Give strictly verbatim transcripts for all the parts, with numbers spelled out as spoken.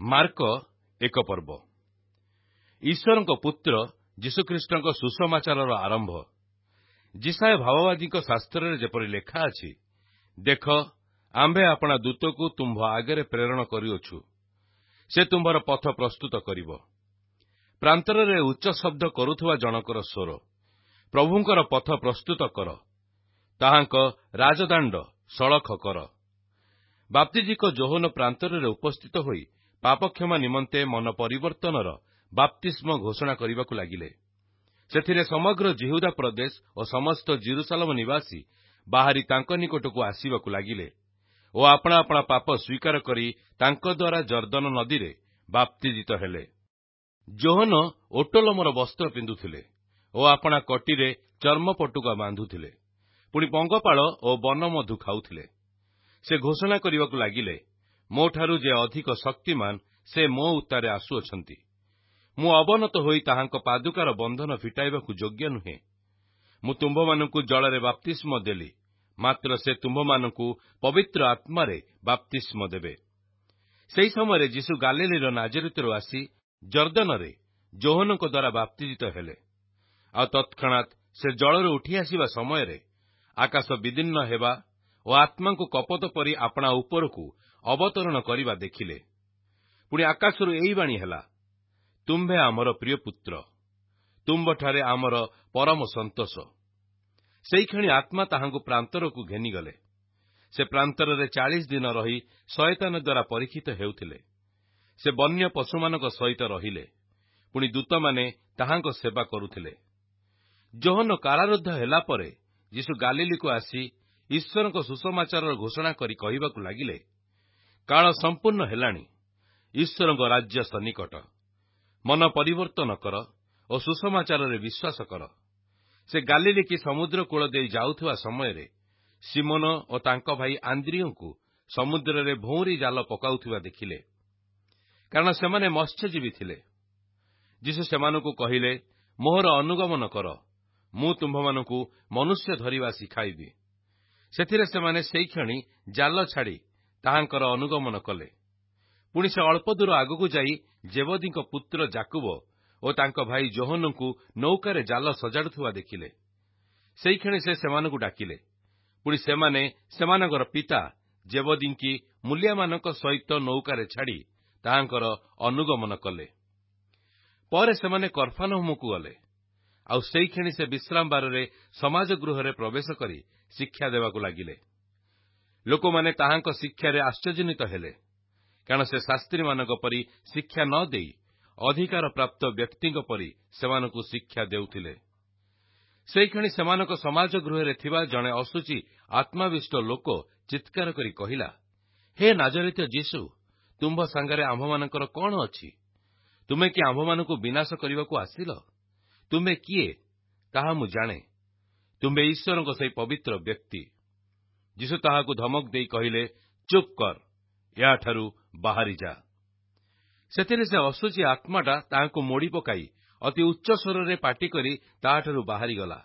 Mark ଏକ ପର୍ବ। ଈଶ୍ୱରଙ୍କ ପୁତ୍ର ଯୀଶୁଖ୍ରୀଷ୍ଟଙ୍କ ସୁସମାଚାରର ଆରମ୍ଭ। ଯିଶାୟ ଭାବବାଦୀଙ୍କ ଶାସ୍ତ୍ରରେ ଯେପରି ଲେଖା ଅଛି, ଦେଖ, ଆମ୍ଭେ ଆପଣା ଦୂତକୁ ତୁମ୍ଭ ଆଗରେ ପ୍ରେରଣ କରିଅଛୁ, ସେ ତୁମ୍ଭର ପଥ ପ୍ରସ୍ତୁତ କରିବ। ପ୍ରାନ୍ତରରେ ଉଚ୍ଚ ଶବ୍ଦ କରୁଥିବା ଜଣକର ସ୍ୱର, ପ୍ରଭୁଙ୍କର ପଥ ପ୍ରସ୍ତୁତ କର, ତାହାଙ୍କ ରାଜଦାଣ୍ଡ ସଳଖ କର। ବାପ୍ତିଜିକ ଜୋହନ ପ୍ରାନ୍ତରରେ ଉପସ୍ଥିତ ହୋଇ ପାପକ୍ଷମା ନିମନ୍ତେ ମନ ପରିବର୍ତ୍ତନର ବାପ୍ତିସ୍ମ ଘୋଷଣା କରିବାକୁ ଲାଗିଲେ। ସେଥିରେ ସମଗ୍ର ଜିହୁଦା ପ୍ରଦେଶ ଓ ସମସ୍ତ ଜେରୁସାଲେମ ନିବାସୀ ବାହାରି ତାଙ୍କ ନିକଟକୁ ଆସିବାକୁ ଲାଗିଲେ ଓ ଆପଣା ଆପଣା ପାପ ସ୍ୱୀକାର କରି ତାଙ୍କ ଦ୍ୱାରା ଜର୍ଦ୍ଦନ ନଦୀରେ ବାପ୍ତିଜିତ ହେଲେ। ଜୋହନ ଓଟଲୋମର ବସ୍ତ୍ର ପିନ୍ଧୁଥିଲେ ଓ ଆପଣା କଟିରେ ଚର୍ମ ପଟୁକା ବାନ୍ଧୁଥିଲେ, ପୁଣି ପଙ୍ଗପାଳ ଓ ବନମଧୁ ଖାଉଥିଲେ। ସେ ଘୋଷଣା କରିବାକୁ ଲାଗିଲେ, ମୋଠାରୁ ଯେ ଅଧିକ ଶକ୍ତିମାନ, ସେ ମୋ ଉତ୍ତାରେ ଆସୁଅଛନ୍ତି। ମୁଁ ଅବନତ ହୋଇ ତାହାଙ୍କ ପାଦୁକାର ବନ୍ଧନ ଫିଟାଇବାକୁ ଯୋଗ୍ୟ ନୁହେଁ। ମୁଁ ତୁମ୍ଭମାନଙ୍କୁ ଜଳରେ ବାପ୍ତିସ୍ମ ଦେଲି, ମାତ୍ର ସେ ତୁମ୍ଭମାନଙ୍କୁ ପବିତ୍ର ଆତ୍ମାରେ ବାପ୍ତିସ୍ମ ଦେବେ। ସେହି ସମୟରେ ଯୀଶୁ ଗାଲିଲୀର ନାଜରେଥରୁ ଆସି ଜର୍ଦ୍ଦନରେ ଜୋହନଙ୍କ ଦ୍ୱାରା ବାପ୍ତିଜିତ ହେଲେ। ଆଉ ତତ୍କ୍ଷଣାତ୍ ସେ ଜଳରୁ ଉଠି ଆସିବା ସମୟରେ ଆକାଶ ବିଦୀର୍ଣ୍ଣ ହେବା ଓ ଆତ୍ମାଙ୍କୁ କପୋତ ପରି ଆପଣା ଉପରକୁ ଅବତରଣ କରିବା ଦେଖିଲେ। ପୁଣି ଆକାଶରୁ ଏହି ବାଣୀ ହେଲା, ତୁମ୍ଭେ ଆମର ପ୍ରିୟ ପୁତ୍ର, ତୁମ୍ଭଠାରେ ଆମର ପରମ ସନ୍ତୋଷ। ସେହିକ୍ଷଣି ଆତ୍ମା ତାହାଙ୍କୁ ପ୍ରାନ୍ତରକୁ ଘେନିଗଲେ। ସେ ପ୍ରାନ୍ତରରେ ଚାଳିଶ ଦିନ ରହି ଶୟତାନ ଦ୍ୱାରା ପରୀକ୍ଷିତ ହେଉଥିଲେ। ସେ ବନ୍ୟ ପଶୁମାନଙ୍କ ସହିତ ରହିଲେ, ପୁଣି ଦୂତମାନେ ତାହାଙ୍କ ସେବା କରୁଥିଲେ। ଜୋହନ କାରାରୁଦ୍ଧ ହେଲା ପରେ ଯୀଶୁ ଗାଲିଲୀକୁ ଆସି ଈଶ୍ୱରଙ୍କ ସୁସମାଚାରର ଘୋଷଣା କରି କହିବାକୁ ଲାଗିଲେ, କାଳ ସମ୍ପୂର୍ଣ୍ଣ ହେଲାଣି, ଈଶ୍ୱରଙ୍କ ରାଜ୍ୟ ସନ୍ନିକଟ। ମନ ପରିବର୍ତ୍ତନ କର ଓ ସୁସମାଚାରରେ ବିଶ୍ୱାସ କର। ସେ ଗାଲିଲୀ କି ସମୁଦ୍ର କୂଳ ଦେଇ ଯାଉଥିବା ସମୟରେ ସିମୋନ ଓ ତାଙ୍କ ଭାଇ ଆନ୍ଦ୍ରିୟଙ୍କୁ ସମୁଦ୍ରରେ ଭଉଁରୀ ଜାଲ ପକାଉଥିବା ଦେଖିଲେ, କାରଣ ସେମାନେ ମତ୍ସ୍ୟଜୀବୀ ଥିଲେ। ଯୀଶୁ ସେମାନଙ୍କୁ କହିଲେ, ମୋହର ଅନୁଗମନ କର, ମୁଁ ତୁମ୍ଭମାନଙ୍କୁ ମନୁଷ୍ୟ ଧରିବା ଶିଖାଇବି। ସେଥିରେ ସେମାନେ ସେଇକ୍ଷଣି ଜାଲ ଛାଡ଼ି ତାହାଙ୍କର ଅନୁଗମନ କଲେ। ପୁଣି ସେ ଅଳ୍ପ ଦୂର ଆଗକୁ ଯାଇ ଜେବଦୀଙ୍କ ପୁତ୍ର ଯାକୁବ ଓ ତାଙ୍କ ଭାଇ ଜୋହନଙ୍କୁ ନୌକାରେ ଜାଲ ସଜାଡୁଥିବା ଦେଖିଲେ। ସେଇକ୍ଷଣି ସେ ସେମାନଙ୍କୁ ଡାକିଲେ। ପୁଣି ସେମାନେ ସେମାନଙ୍କର ପିତା ଜେବଦୀଙ୍କି ମୂଲିଆମାନଙ୍କ ସହିତ ନୌକାରେ ଛାଡ଼ି ତାହାଙ୍କର ଅନୁଗମନ କଲେ। ପରେ ସେମାନେ କଫର୍ଣ୍ଣାହୁମକୁ ଗଲେ। ଆଉ ସେଇକ୍ଷଣି ସେ ବିଶ୍ରାମ ବାରରେ ସମାଜ ଗୃହରେ ପ୍ରବେଶ କରି ଶିକ୍ଷା ଦେବାକୁ ଲାଗିଲେ। ଲୋକମାନେ ତାହାଙ୍କ ଶିକ୍ଷାରେ ଆଶ୍ଚର୍ଯ୍ୟାନ୍ୱିତ ହେଲେ, କାରଣ ସେ ଶାସ୍ତ୍ରୀମାନଙ୍କ ପରି ଶିକ୍ଷା ନ ଦେଇ ଅଧିକାର ପ୍ରାପ୍ତ ବ୍ୟକ୍ତିଙ୍କ ପରି ସେମାନଙ୍କୁ ଶିକ୍ଷା ଦେଉଥିଲେ। ସେହିକ୍ଷଣି ସେମାନଙ୍କ ସମାଜ ଗୃହରେ ଥିବା ଜଣେ ଅଶୁଚି ଆତ୍ମାବିଷ୍ଟ ଲୋକ ଚିତ୍କାର କରି କହିଲା, ହେ ନାଜରେଥୀୟ ଯୀଶୁ, ତୁମ୍ଭ ସାଙ୍ଗରେ ଆମ୍ଭମାନଙ୍କର କଣ ଅଛି? ତୁମେ କି ଆମ୍ଭମାନଙ୍କୁ ବିନାଶ କରିବାକୁ ଆସିଲ? ତୁମେ କିଏ, ତାହା ମୁଁ ଜାଣେ। ତୁମ୍ଭେ ଈଶ୍ୱରଙ୍କ ସେହି ପବିତ୍ର ବ୍ୟକ୍ତି। ଯୀଶୁ ତାହାକୁ ଧମକ ଦେଇ କହିଲେ, ଚୁପ୍ କର, ଏହାଠାରୁ ବାହାରି ଯା। ସେଥିରେ ସେ ଅଶୁଚି ଆତ୍ମାଟା ତାହାଙ୍କୁ ମୋଡ଼ି ପକାଇ ଅତି ଉଚ୍ଚ ସ୍ୱରରେ ପାଟି କରି ତାହାଠାରୁ ବାହାରିଗଲା।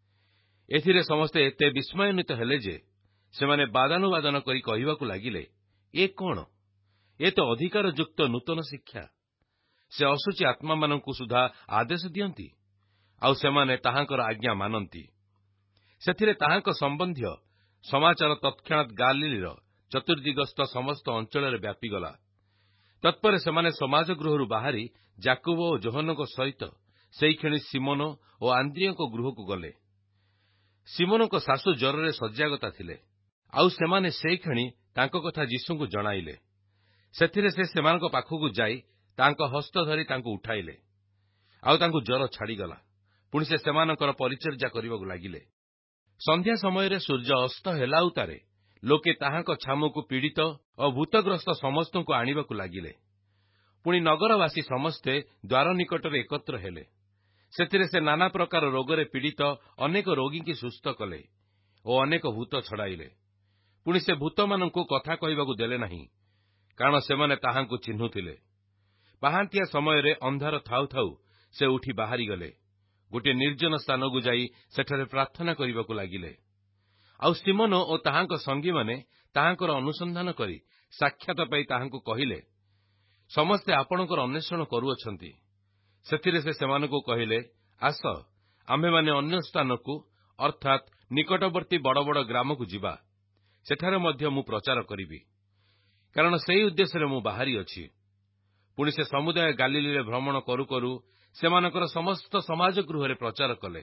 ଏଥିରେ ସମସ୍ତେ ଏତେ ବିସ୍ମୟାନ୍ୱିତ ହେଲେ ଯେ ସେମାନେ ବାଦାନୁବାଦନ କରି କହିବାକୁ ଲାଗିଲେ, ଏ କଣ? ଏ ତ ଅଧିକାରଯୁକ୍ତ ନୂତନ ଶିକ୍ଷା। ସେ ଅଶୁଚି ଆତ୍ମାମାନଙ୍କୁ ସୁଦ୍ଧା ଆଦେଶ ଦିଅନ୍ତି, ଆଉ ସେମାନେ ତାହାଙ୍କର ଆଜ୍ଞା ମାନନ୍ତି। ସେଥିରେ ତାହାଙ୍କ ସମ୍ବନ୍ଧୀୟ ସମାଚାର ତତ୍କ୍ଷଣାତ୍ ଗାଲିଲୀର ଚତୁର୍ଦିଗସ୍ଥ ସମସ୍ତ ଅଞ୍ଚଳରେ ବ୍ୟାପିଗଲା। ତତ୍ପରେ ସେମାନେ ସମାଜ ଗୃହରୁ ବାହାରି ଯାକୁବ ଓ ଜୋହନଙ୍କ ସହିତ ସେଇକ୍ଷଣି ସିମୋନ ଓ ଆନ୍ଦ୍ରିୟଙ୍କ ଗୃହକୁ ଗଲେ। ସିମୋନଙ୍କ ଶାଶୁ ଜ୍ୱରରେ ଶଯ୍ୟାଗତା ଥିଲେ, ଆଉ ସେମାନେ ସେଇକ୍ଷଣି ତାଙ୍କ କଥା ଯୀଶୁଙ୍କୁ ଜଣାଇଲେ। ସେଥିରେ ସେ ସେମାନଙ୍କ ପାଖକୁ ଯାଇ ତାଙ୍କ ହସ୍ତ ଧରି ତାଙ୍କୁ ଉଠାଇଲେ, ଆଉ ତାଙ୍କୁ ଜ୍ୱର ଛାଡ଼ିଗଲା। ପୁଣି ସେ ସେମାନଙ୍କର ପରିଚର୍ଯ୍ୟା କରିବାକୁ ଲାଗିଲେ। ସନ୍ଧ୍ୟା ସମୟରେ ସୂର୍ଯ୍ୟ ଅସ୍ତ ହେଲା ଉତ୍ତାରେ ଲୋକେ ତାହାଙ୍କ ଛାମୁକୁ ପୀଡ଼ିତ ଓ ଭୂତଗ୍ରସ୍ତ ସମସ୍ତଙ୍କୁ ଆଣିବାକୁ ଲାଗିଲେ। ପୁଣି ନଗରବାସୀ ସମସ୍ତେ ଦ୍ୱାର ନିକଟରେ ଏକତ୍ର ହେଲେ। ସେଥିରେ ସେ ନାନା ପ୍ରକାର ରୋଗରେ ପୀଡ଼ିତ ଅନେକ ରୋଗୀଙ୍କୁ ସୁସ୍ଥ କଲେ ଓ ଅନେକ ଭୂତ ଛଡ଼ାଇଲେ। ପୁଣି ସେ ଭୂତମାନଙ୍କୁ କଥା କହିବାକୁ ଦେଲେ ନାହିଁ, କାରଣ ସେମାନେ ତାହାଙ୍କୁ ଚିହ୍ନୁଥିଲେ। ପାହାନ୍ତିଆ ସମୟରେ ଅନ୍ଧାର ଥାଉ ଥାଉ ସେ ଉଠି ବାହାରିଗଲେ, ଗୋଟିଏ ନିର୍ଜନ ସ୍ଥାନକୁ ଯାଇ ସେଠାରେ ପ୍ରାର୍ଥନା କରିବାକୁ ଲାଗିଲେ। ଆଉ ସିମୋନ ଓ ତାହାଙ୍କ ସଙ୍ଗୀମାନେ ତାହାଙ୍କର ଅନୁସନ୍ଧାନ କରି ସାକ୍ଷାତ ପାଇ ତାହାଙ୍କୁ କହିଲେ, ସମସ୍ତେ ଆପଣଙ୍କର ଅନ୍ୱେଷଣ କରୁଅଛନ୍ତି। ସେଥିରେ ସେ ସେମାନଙ୍କୁ କହିଲେ, ଆସ ଆମ୍ଭେମାନେ ଅନ୍ୟ ସ୍ଥାନକୁ ଅର୍ଥାତ୍ ନିକଟବର୍ତ୍ତୀ ବଡ଼ ବଡ଼ ଗ୍ରାମକୁ ଯିବା। ସେଠାରେ ମଧ୍ୟ ମୁଁ ପ୍ରଚାର କରିବି, କାରଣ ସେହି ଉଦ୍ଦେଶ୍ୟରେ ମୁଁ ବାହାରି ଅଛି। ପୁଣି ସେ ସମୁଦାୟ ଗାଲିଲୀରେ ଭ୍ରମଣ କରୁ କରୁ ସେମାନଙ୍କର ସମସ୍ତ ସମାଜ ଗୃହରେ ପ୍ରଚାର କଲେ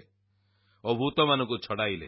ଓ ଭୂତମାନଙ୍କୁ ଛଡ଼ାଇଲେ।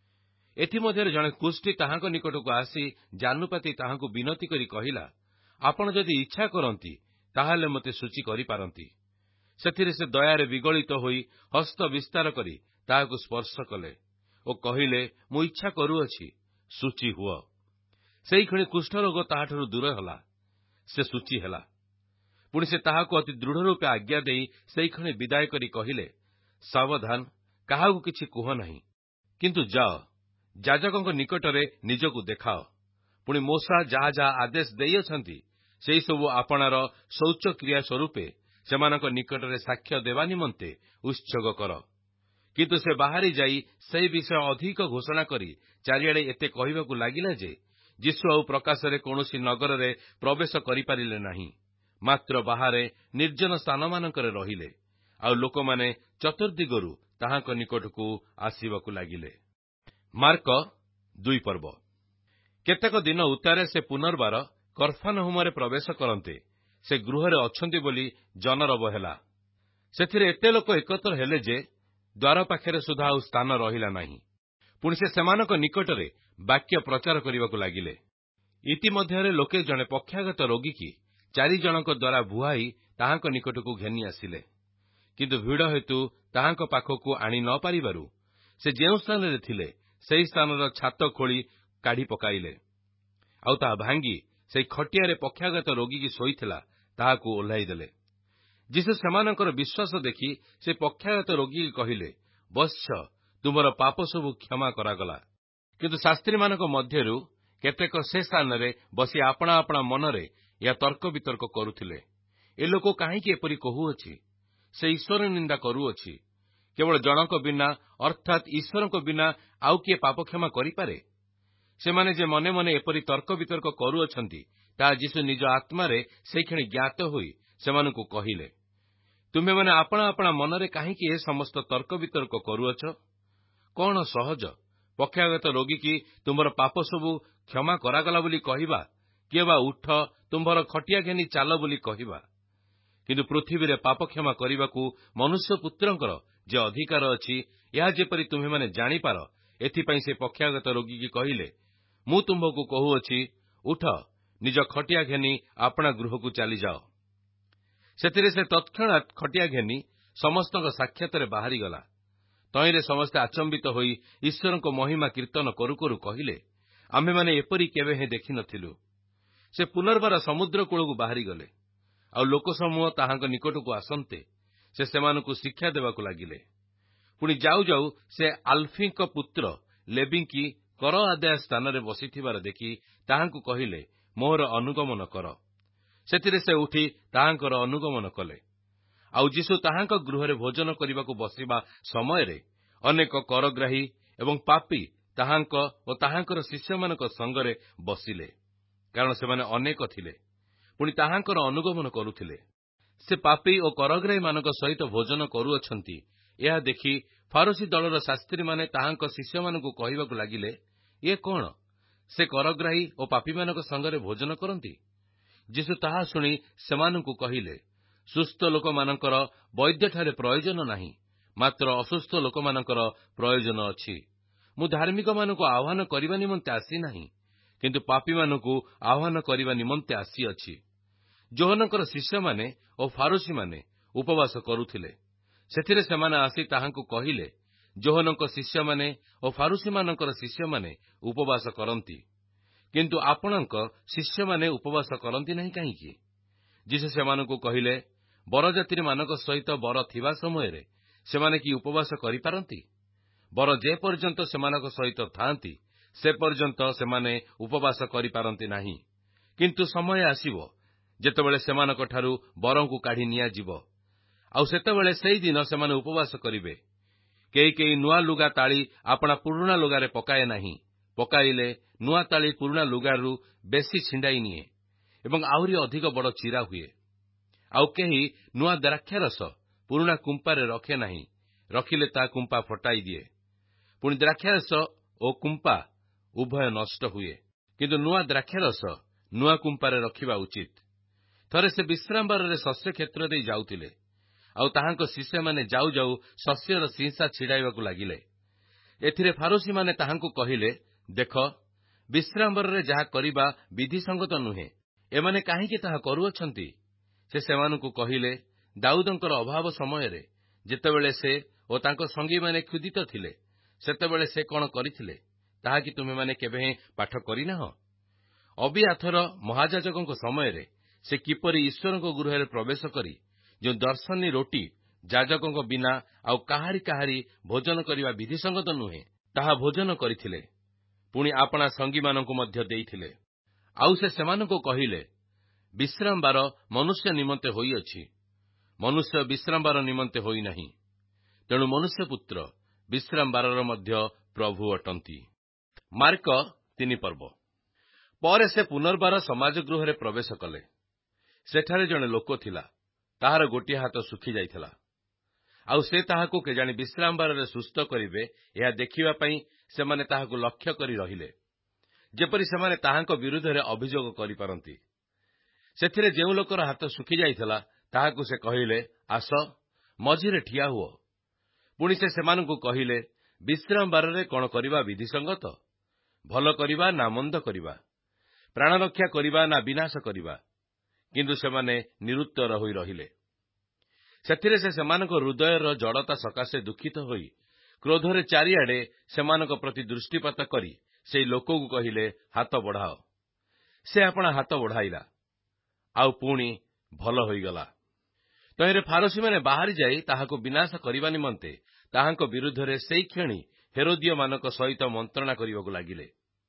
ଏଥିମଧ୍ୟରେ ଜଣେ କୁଷ୍ଠୀ ତାହାଙ୍କ ନିକଟକୁ ଆସି ଜାନୁପାତି ତାହାଙ୍କୁ ବିନତି କରି କହିଲା, ଆପଣ ଯଦି ଇଚ୍ଛା କରନ୍ତି ତାହେଲେ ମୋତେ ଶୁଚି କରିପାରନ୍ତି। ସେଥିରେ ସେ ଦୟାରେ ବିଗଳିତ ହୋଇ ହସ୍ତ ବିସ୍ତାର କରି ତାହାକୁ ସ୍ପର୍ଶ କଲେ ଓ କହିଲେ, ମୁଁ ଇଚ୍ଛା କରୁଅଛି, ଶୁଚି ହୁଅ। ସେହିକ୍ଷଣି କୁଷ୍ଠରୋଗ ତାହାଠାରୁ ଦୂର ହେଲା, ସେ ଶୁଚି ହେଲା। ପୁଣି ସେ ତାହାକୁ ଅତି ଦୃଢ଼ ରୂପେ ଆଜ୍ଞା ଦେଇ ସେହିକ୍ଷଣି ବିଦାୟ କରି କହିଲେ, ସାବଧାନ, କାହାକୁ କିଛି କୁହ ନାହିଁ, କିନ୍ତୁ ଯାଅ ଯାଜକଙ୍କ ନିକଟରେ ନିଜକୁ ଦେଖାଅ। ପୁଣି ମୋଶା ଯାହା ଯାହା ଆଦେଶ ଦେଇଅଛନ୍ତି ସେହିସବୁ ଆପଣାର ଶୌଚକ୍ରିୟା ସ୍ୱରୂପେ ସେମାନଙ୍କ ନିକଟରେ ସାକ୍ଷ୍ୟ ଦେବା ନିମନ୍ତେ ଉତ୍ସର୍ଗ କର। କିନ୍ତୁ ସେ ବାହାରି ଯାଇ ସେହି ବିଷୟ ଅଧିକ ଘୋଷଣା କରି ଚାରିଆଡ଼େ ଏତେ କହିବାକୁ ଲାଗିଲା ଯେ ଯୀଶୁ ଆଉ ପ୍ରକାଶରେ କୌଣସି ନଗରରେ ପ୍ରବେଶ କରିପାରିଲେ ନାହିଁ, ମାତ୍ର ବାହାରେ ନିର୍ଜନ ସ୍ଥାନମାନଙ୍କରେ ରହିଲେ। ଆଉ ଲୋକମାନେ ଚତୁର୍ଦିଗରୁ ତାହାଙ୍କ ନିକଟକୁ ଆସିବାକୁ ଲାଗିଲେ। ମାର୍କ ଦୁଇ ପର୍ବ। କେତେକ ଦିନ ଉତ୍ତାରେ ସେ ପୁନର୍ବାର କଫର୍ଣ୍ଣାହୁମରେ ପ୍ରବେଶ କରନ୍ତେ ସେ ଗୃହରେ ଅଛନ୍ତି ବୋଲି ଜନରବ ହେଲା। ସେଥିରେ ଏତେ ଲୋକ ଏକତ୍ର ହେଲେ ଯେ ଦ୍ୱାର ପାଖରେ ସୁଦ୍ଧା ଆଉ ସ୍ଥାନ ରହିଲା ନାହିଁ। ପୁଣି ସେ ସେମାନଙ୍କ ନିକଟରେ ବାକ୍ୟ ପ୍ରଚାର କରିବାକୁ ଲାଗିଲେ। ଇତିମଧ୍ୟରେ ଲୋକେ ଜଣେ ପକ୍ଷାଘାତ ରୋଗୀକି ଚାରିଜଣଙ୍କ ଦ୍ୱାରା ବୁହାଇ ତାହାଙ୍କ ନିକଟକୁ ଘେନି ଆସିଲେ। କିନ୍ତୁ ଭିଡ଼ ହେତୁ ତାହାଙ୍କ ପାଖକୁ ଆଣି ନ ପାରିବାରୁ ସେ ଯେଉଁ ସ୍ଥାନରେ ଥିଲେ ସେହି ସ୍ଥାନର ଛାତ ଖୋଳି କାଢ଼ି ପକାଇଲେ, ଆଉ ତାହା ଭାଙ୍ଗି ସେହି ଖଟିଆରେ ପକ୍ଷାଘାତ ରୋଗୀକି ଶୋଇଥିଲା ତାହାକୁ ଓହ୍ଲାଇ ଦେଲେ। ଯୀଶୁ ସେମାନଙ୍କର ବିଶ୍ୱାସ ଦେଖି ସେ ପକ୍ଷାଘାତ ରୋଗୀକି କହିଲେ, ବତ୍ସ, ତୁମର ପାପ ସବୁ କ୍ଷମା କରାଗଲା। କିନ୍ତୁ ଶାସ୍ତ୍ରୀମାନଙ୍କ ମଧ୍ୟରୁ କେତେକ ସେ ସ୍ଥାନରେ ବସି ଆପଣା ଆପଣା ମନରେ ଏହା ତର୍କ ବିତର୍କ କରୁଥିଲେ, ଏ ଲୋକ କାହିଁକି ଏପରି କହୁଅଛି? ସେ ଈଶ୍ୱର ନିନ୍ଦା କରୁଅଛି। କେବଳ ଜଣଙ୍କ ବିନା ଅର୍ଥାତ୍ ଈଶ୍ୱରଙ୍କ ବିନା ଆଉ କିଏ ପାପ କ୍ଷମା କରିପାରେ? ସେମାନେ ଯେ ମନେ ମନେ ଏପରି ତର୍କ ବିତର୍କ କରୁଅଛନ୍ତି ତାହା ଯୀଶୁ ନିଜ ଆତ୍ମାରେ ସେହିକ୍ଷଣି ଜ୍ଞାତ ହୋଇ ସେମାନଙ୍କୁ କହିଲେ, ତୁମେମାନେ ଆପଣା ଆପଣା ମନରେ କାହିଁକି ଏ ସମସ୍ତ ତର୍କ ବିତର୍କ କରୁଅଛ? କଣ ସହଜ, ପକ୍ଷାଘାତ ରୋଗୀକି ତୁମର ପାପ ସବୁ କ୍ଷମା କରାଗଲା ବୋଲି କହିବା, କିଏ ବା ଉଠ ତୁମ୍ଭର ଖଟିଆ ଘେନି ଚାଲ ବୋଲି କହିବା? କିନ୍ତୁ ପୃଥିବୀରେ ପାପ କ୍ଷମା କରିବାକୁ ମନୁଷ୍ୟ ପୁତ୍ରଙ୍କର ଯେ ଅଧିକାର ଅଛି, ଏହା ଯେପରି ତୁମେମାନେ ଜାଣିପାର, ଏଥିପାଇଁ ସେ ପକ୍ଷାଘାତ ରୋଗୀକି କହିଲେ, ମୁଁ ତୁମ୍ଭକୁ କହୁଅଛି, ଉଠ, ନିଜ ଖଟିଆ ଘେନି ଆପଣା ଗୃହକୁ ଚାଲିଯାଅ। ସେଥିରେ ସେ ତତ୍କ୍ଷଣାତ୍ ଖଟିଆ ଘେନି ସମସ୍ତଙ୍କ ସାକ୍ଷାତରେ ବାହାରିଗଲା। ତହିଁରେ ସମସ୍ତେ ଆଚମ୍ବିତ ହୋଇ ଈଶ୍ୱରଙ୍କ ମହିମା କୀର୍ତ୍ତନ କରୁ କରୁ କହିଲେ, ଆମ୍ଭେମାନେ ଏପରି କେବେ ହେଁ ଦେଖିନଥିଲୁ। ସେ ପୁନର୍ବାର ସମୁଦ୍ର କୂଳକୁ ବାହାରିଗଲେ। ଆଉ ଲୋକସମୂହ ତାହାଙ୍କ ନିକଟକୁ ଆସନ୍ତେ ସେ ସେମାନଙ୍କୁ ଶିକ୍ଷା ଦେବାକୁ ଲାଗିଲେ। ପୁଣି ଯାଉ ଯାଉ ସେ ଆଲଫିଙ୍କ ପୁତ୍ର ଲେବିଙ୍କି କର ଆଦାୟ ସ୍ଥାନରେ ବସିଥିବାର ଦେଖି ତାହାଙ୍କୁ କହିଲେ, ମୋହର ଅନୁଗମନ କର। ସେଥିରେ ସେ ଉଠି ତାହାଙ୍କର ଅନୁଗମନ କଲେ। ଆଉ ଯୀଶୁ ତାହାଙ୍କ ଗୃହରେ ଭୋଜନ କରିବାକୁ ବସିବା ସମୟରେ ଅନେକ କରଗ୍ରାହୀ ଏବଂ ପାପୀ ତାହାଙ୍କ ଓ ତାହାଙ୍କର ଶିଷ୍ୟମାନଙ୍କ ସଙ୍ଗରେ ବସିଲେ, କାରଣ ସେମାନେ ଅନେକ ଥିଲେ, ପୁଣି ତାହାଙ୍କର ଅନୁଗମନ କରୁଥିଲେ। ସେ ପାପୀ ଓ କରଗ୍ରାହୀମାନଙ୍କ ସହିତ ଭୋଜନ କରୁଅଛନ୍ତି ଏହା ଦେଖି ଫାରୁସୀ ଦଳର ଶାସ୍ତ୍ରୀମାନେ ତାହାଙ୍କ ଶିଷ୍ୟମାନଙ୍କୁ କହିବାକୁ ଲାଗିଲେ, ଇଏ କଣ, ସେ କରଗ୍ରାହୀ ଓ ପାପୀମାନଙ୍କ ସଙ୍ଗରେ ଭୋଜନ କରନ୍ତି? ଯୀଶୁ ତାହା ଶୁଣି ସେମାନଙ୍କୁ କହିଲେ, ସୁସ୍ଥ ଲୋକମାନଙ୍କର ବୈଦ୍ୟଠାରେ ପ୍ରୟୋଜନ ନାହିଁ, ମାତ୍ର ଅସୁସ୍ଥ ଲୋକମାନଙ୍କର ପ୍ରୟୋଜନ ଅଛି। ମୁଁ ଧାର୍ମିକମାନଙ୍କୁ ଆହ୍ୱାନ କରିବା ନିମନ୍ତେ ଆସିନାହିଁ, କିନ୍ତୁ ପାପୀମାନଙ୍କୁ ଆହ୍ୱାନ କରିବା ନିମନ୍ତେ ଆସିଅଛି। ଯୋହନଙ୍କର ଶିଷ୍ୟମାନେ ଓ ଫାରୁସୀମାନେ ଉପବାସ କରୁଥିଲେ। ସେଥିରେ ସେମାନେ ଆସି ତାହାଙ୍କୁ କହିଲେ, ଯୋହନଙ୍କ ଶିଷ୍ୟମାନେ ଓ ଫାରୁସୀମାନଙ୍କର ଶିଷ୍ୟମାନେ ଉପବାସ କରନ୍ତି, କିନ୍ତୁ ଆପଣଙ୍କ ଶିଷ୍ୟମାନେ ଉପବାସ କରନ୍ତି ନାହିଁ କାହିଁକି? ଯୀଶୁ ସେମାନଙ୍କୁ କହିଲେ, ବରଯାତ୍ରୀମାନଙ୍କ ସହିତ ବର ଥିବା ସମୟରେ ସେମାନେ କି ଉପବାସ କରିପାରନ୍ତି? ବର ଯେ ପର୍ଯ୍ୟନ୍ତ ସେମାନଙ୍କ ସହିତ ଥାଆନ୍ତି ସେ ପର୍ଯ୍ୟନ୍ତ ସେମାନେ ଉପବାସ କରିପାରନ୍ତି ନାହିଁ। କିନ୍ତୁ ସମୟ ଆସିବ ଯେତେବେଳେ ସେମାନଙ୍କଠାରୁ ବରଙ୍କୁ କାଢ଼ି ନିଆଯିବ, ଆଉ ସେତେବେଳେ ସେହିଦିନ ସେମାନେ ଉପବାସ କରିବେ। କେହି କେହି ନୂଆ ଲୁଗା ତାଳି ଆପଣା ପୁରୁଣା ଲୁଗାରେ ପକାଏ ନାହିଁ, ପକାଇଲେ ନୂଆ ତାଳି ପୁରୁଣା ଲୁଗାରୁ ବେଶୀ ଛିଣ୍ଡାଇ ନିଏ ଏବଂ ଆହୁରି ଅଧିକ ବଡ଼ ଚିରା ହୁଏ। ଆଉ କେହି ନୂଆ ଦ୍ରାକ୍ଷାରସ ପୁରୁଣା କୁମ୍ପାରେ ରଖେ ନାହିଁ, ରଖିଲେ ତା କୁମ୍ପା ଫଟାଇ ଦିଏ। ପୁଣି ଦ୍ରାକ୍ଷାରସ ଓ କୁମ୍ପା ଉଭୟ ନଷ୍ଟ ହୁଏ। କିନ୍ତୁ ନୂଆ ଦ୍ରାକ୍ଷାରସ ନୂଆ କୁମ୍ପାରେ ରଖିବା ଉଚିତ। ଥରେ ସେ ବିଶ୍ରାମବାରରେ ଶସ୍ୟ କ୍ଷେତ୍ର ଦେଇ ଯାଉଥିଲେ, ଆଉ ତାହାଙ୍କ ଶିଷ୍ୟମାନେ ଯାଉ ଯାଉ ଶସ୍ୟର ସିଂସା ଛିଡ଼ାଇବାକୁ ଲାଗିଲେ। ଏଥିରେ ଫାରୁସୀମାନେ ତାହାଙ୍କୁ କହିଲେ, ଦେଖ, ବିଶ୍ରାମବାରରେ ଯାହା କରିବା ବିଧିସଙ୍ଗତ ନୁହେଁ, ଏମାନେ କାହିଁକି ତାହା କରୁଅଛନ୍ତି? ସେ ସେମାନଙ୍କୁ କହିଲେ, ଦାଉଦଙ୍କର ଅଭାବ ସମୟରେ ଯେତେବେଳେ ସେ ଓ ତାଙ୍କ ସଙ୍ଗୀମାନେ କ୍ଷୁଧିତ ଥିଲେ, ସେତେବେଳେ ସେ କଣ କରିଥିଲେ, ତାହା କି ତୁମେମାନେ କେବେ ହେଁ ପାଠ କରିନାହଁ? ଅବିଆଥର ମହାଯାଜକଙ୍କ ସମୟରେ ସେ କିପରି ଈଶ୍ୱରଙ୍କ ଗୃହରେ ପ୍ରବେଶ କରି ଯେଉଁ ଦର୍ଶନୀ ରୋଟି ଯାଜକଙ୍କ ବିନା ଆଉ କାହାରି କାହାରି ଭୋଜନ କରିବା ବିଧିସଙ୍ଗତ ନୁହେଁ, ତାହା ଭୋଜନ କରିଥିଲେ, ପୁଣି ଆପଣା ସଙ୍ଗୀମାନଙ୍କୁ ମଧ୍ୟ ଦେଇଥିଲେ। ଆଉ ସେ ସେମାନଙ୍କୁ କହିଲେ, ବିଶ୍ରାମବାର ମନୁଷ୍ୟ ନିମନ୍ତେ ହୋଇଅଛି, ମନୁଷ୍ୟ ବିଶ୍ରାମବାର ନିମନ୍ତେ ହୋଇନାହିଁ। ତେଣୁ ମନୁଷ୍ୟପୁତ୍ର ବିଶ୍ରାମବାରର ମଧ୍ୟ ପ୍ରଭୁ ଅଟନ୍ତି। ମାର୍କ ତିନି ପର୍ବ। ପରେ ସେ ପୁନର୍ବାର ସମାଜ ଗୃହରେ ପ୍ରବେଶ କଲେ। ସେଠାରେ ଜଣେ ଲୋକ ଥିଲା, ତାହାର ଗୋଟିଏ ହାତ ଶୁଖି ଯାଇଥିଲା। ଆଉ ସେ ତାହାକୁ କେଜାଣି ବିଶ୍ରାମବାରରେ ସୁସ୍ଥ କରିବେ, ଏହା ଦେଖିବା ପାଇଁ ସେମାନେ ତାହାକୁ ଲକ୍ଷ୍ୟ କରି ରହିଲେ, ଯେପରି ସେମାନେ ତାହାଙ୍କ ବିରୁଦ୍ଧରେ ଅଭିଯୋଗ କରିପାରନ୍ତି। ସେଥିରେ ଯେଉଁ ଲୋକର ହାତ ଶୁଖି ଯାଇଥିଲା, ତାହାକୁ ସେ କହିଲେ, ଆସ, ମଝିରେ ଠିଆ ହୁଅ। ପୁଣି ସେ ସେମାନଙ୍କୁ କହିଲେ, ବିଶ୍ରାମବାରରେ କଣ କରିବା ବିଧିସଙ୍ଗତ? ଭଲ କରିବା ନା ମନ୍ଦ କରିବା? ପ୍ରାଣରକ୍ଷା କରିବା ନା ବିନାଶ କରିବା? କିନ୍ତୁ ସେମାନେ ନିରୁତ୍ତର ହୋଇ ରହିଲେ। ସେଥିରେ ସେ ସେମାନଙ୍କ ହୃଦୟର ଜଡ଼ତା ସକାଶେ ଦୁଃଖିତ ହୋଇ କ୍ରୋଧରେ ଚାରିଆଡ଼େ ସେମାନଙ୍କ ପ୍ରତି ଦୃଷ୍ଟିପାତ କରି ସେହି ଲୋକକୁ କହିଲେ, ହାତ ବଢ଼ାଅ। ସେ ଆପଣା ହାତ ବଢ଼ାଇଲା, ଆଉ ପୁଣି ଭଲ ହୋଇଗଲା। ତହିଁରେ ଫାରୁସୀମାନେ ବାହାରି ଯାଇ ତାହାକୁ ବିନାଶ କରିବା ନିମନ୍ତେ ତାହାଙ୍କ ବିରୁଦ୍ଧରେ ସେଇ କ୍ଷଣି ହେରୋଦିୟମାନଙ୍କ ସହିତ ମନ୍ତ୍ରଣା କରିବାକୁ ଲାଗିଲେ।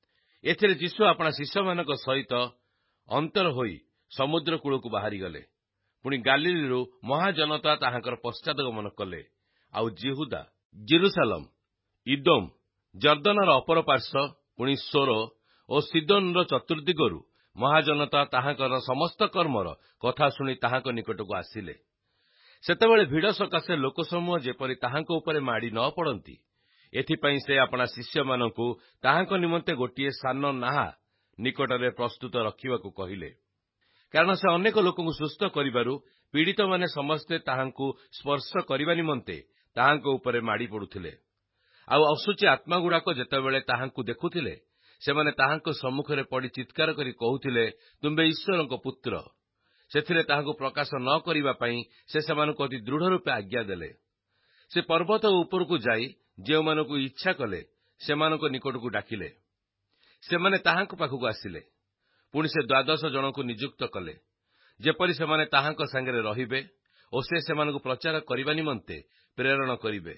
ଏଥିରେ ଯୀଶୁ ଆପଣା ଶିଷ୍ୟମାନଙ୍କ ସହିତ ଅନ୍ତର ହୋଇ ସମୁଦ୍ର କୂଳକୁ ବାହାରିଗଲେ। ପୁଣି ଗାଲିଲରୁ ମହାଜନତା ତାହାଙ୍କର ପଶ୍ଚାତଗମନ କଲେ। ଆଉ ଜିହୁଦା, ଜେରୁସାଲମ, ଇଦୋମ, ଜର୍ଦ୍ଦନର ଅପର ପାର୍ଶ୍ୱ, ପୁଣି ସୋର ଓ ସିଦୋନର ଚତୁର୍ଦ୍ଦିଗରୁ ମହାଜନତା ତାହାଙ୍କର ସମସ୍ତ କର୍ମର କଥା ଶୁଣି ତାହାଙ୍କ ନିକଟକୁ ଆସିଲେ। ସେତେବେଳେ ଭିଡ଼ ସକାଶେ ଲୋକସମୂହ ଯେପରି ତାହାଙ୍କ ଉପରେ ମାଡ଼ି ନ ପଡ଼ନ୍ତି, ଏଥିପାଇଁ ସେ ଆପଣା ଶିଷ୍ୟମାନଙ୍କୁ ତାହାଙ୍କ ନିମନ୍ତେ ଗୋଟିଏ ସାନ ନାହା ନିକଟରେ ପ୍ରସ୍ତୁତ ରଖିବାକୁ କହିଲେ। କାରଣ ସେ ଅନେକ ଲୋକଙ୍କୁ ସୁସ୍ଥ କରିବାରୁ ପୀଡ଼ିତମାନେ ସମସ୍ତେ ତାହାଙ୍କୁ ସ୍ପର୍ଶ କରିବା ନିମନ୍ତେ ତାହାଙ୍କ ଉପରେ ମାଡ଼ି ପଡ଼ୁଥିଲେ। ଆଉ ଅଶୁଚି ଆତ୍ମାଗୁଡ଼ାକ ଯେତେବେଳେ ତାହାଙ୍କୁ ଦେଖୁଥିଲେ, ସେମାନେ ତାହାଙ୍କ ସମ୍ମୁଖରେ ପଡ଼ି ଚିତ୍କାର କରି କହୁଥିଲେ, ତୁମ୍ଭେ ଈଶ୍ୱରଙ୍କ ପୁତ୍ର। ସେଥିରେ ତାହାଙ୍କୁ ପ୍ରକାଶ ନ କରିବା ପାଇଁ ସେ ସେମାନଙ୍କୁ ଅତି ଦୃଢ଼ ରୂପେ ଆଜ୍ଞା ଦେଲେ। ସେ ପର୍ବତ ଉପରକୁ ଯାଇ ଯେଉଁମାନଙ୍କୁ ଇଚ୍ଛା କଲେ ସେମାନଙ୍କ ନିକଟକୁ ଡାକିଲେ। ସେମାନେ ତାହାଙ୍କ ପାଖକୁ ଆସିଲେ। ପୁଣି ସେ ଦ୍ୱାଦଶ ଜଣଙ୍କୁ ନିଯୁକ୍ତ କଲେ, ଯେପରି ସେମାନେ ତାହାଙ୍କ ସାଙ୍ଗରେ ରହିବେ ଓ ସେ ସେମାନଙ୍କୁ ପ୍ରଚାର କରିବା ନିମନ୍ତେ ପ୍ରେରଣ କରିବେ।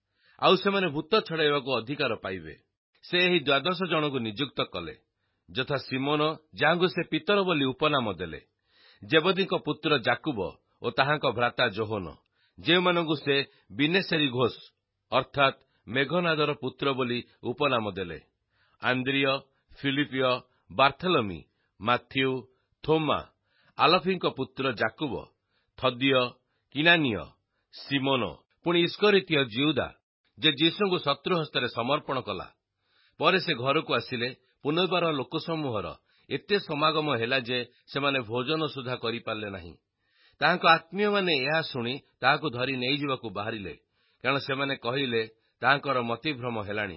ଆଉ ସେମାନେ ଭୂତ ଛଡ଼ାଇବାକୁ ଅଧିକାର ପାଇବେ। ସେ ଏହି ଦ୍ୱାଦଶ ଜଣଙ୍କୁ ନିଯୁକ୍ତ କଲେ, ଯଥା ସିମୋନ, ଯାହାଙ୍କୁ ସେ ପିତର ବୋଲି ଉପନାମ ଦେଲେ, ଜେବଦୀଙ୍କ ପୁତ୍ର ଯାକୁବ ଓ ତାହାଙ୍କ ଭ୍ରାତା ଜୋହନ, ଯେଉଁମାନଙ୍କୁ ସେ ବିନେଶେରୀ ଘୋଷ ଅର୍ଥାତ୍ ମେଘନାଦର ପୁତ୍ର ବୋଲି ଉପନାମ ଦେଲେ, ଆନ୍ଦ୍ରିୟ, ଫିଲିପିୟ, ବାର୍ଥଲୋମି, ମାଥ୍ୟୁ, ଥୋମା, ଆଲଫିଙ୍କ ପୁତ୍ର ଯାକୁବ, ଥଦିୟ, କିନାନୀୟ, ସିମୋନ, ପୁଣି ଇସ୍କରିତୀୟ ଜିହୁଦା, ଯେ ଯୀଶୁଙ୍କୁ ଶତ୍ରୁ ହସ୍ତରେ ସମର୍ପଣ କଲା। ପରେ ସେ ଘରକୁ ଆସିଲେ। ପୁନର୍ବାର ଲୋକସମୂହର ଏତେ ସମାଗମ ହେଲା ଯେ ସେମାନେ ଭୋଜନ ସୁଦ୍ଧା କରିପାରିଲେ ନାହିଁ। ତାହାଙ୍କ ଆତ୍ମୀୟମାନେ ଏହା ଶୁଣି ତାହାକୁ ଧରି ନେଇଯିବାକୁ ବାହାରିଲେ, କାରଣ ସେମାନେ କହିଲେ, ତାହାଙ୍କର ମତିଭ୍ରମ ହେଲାଣି।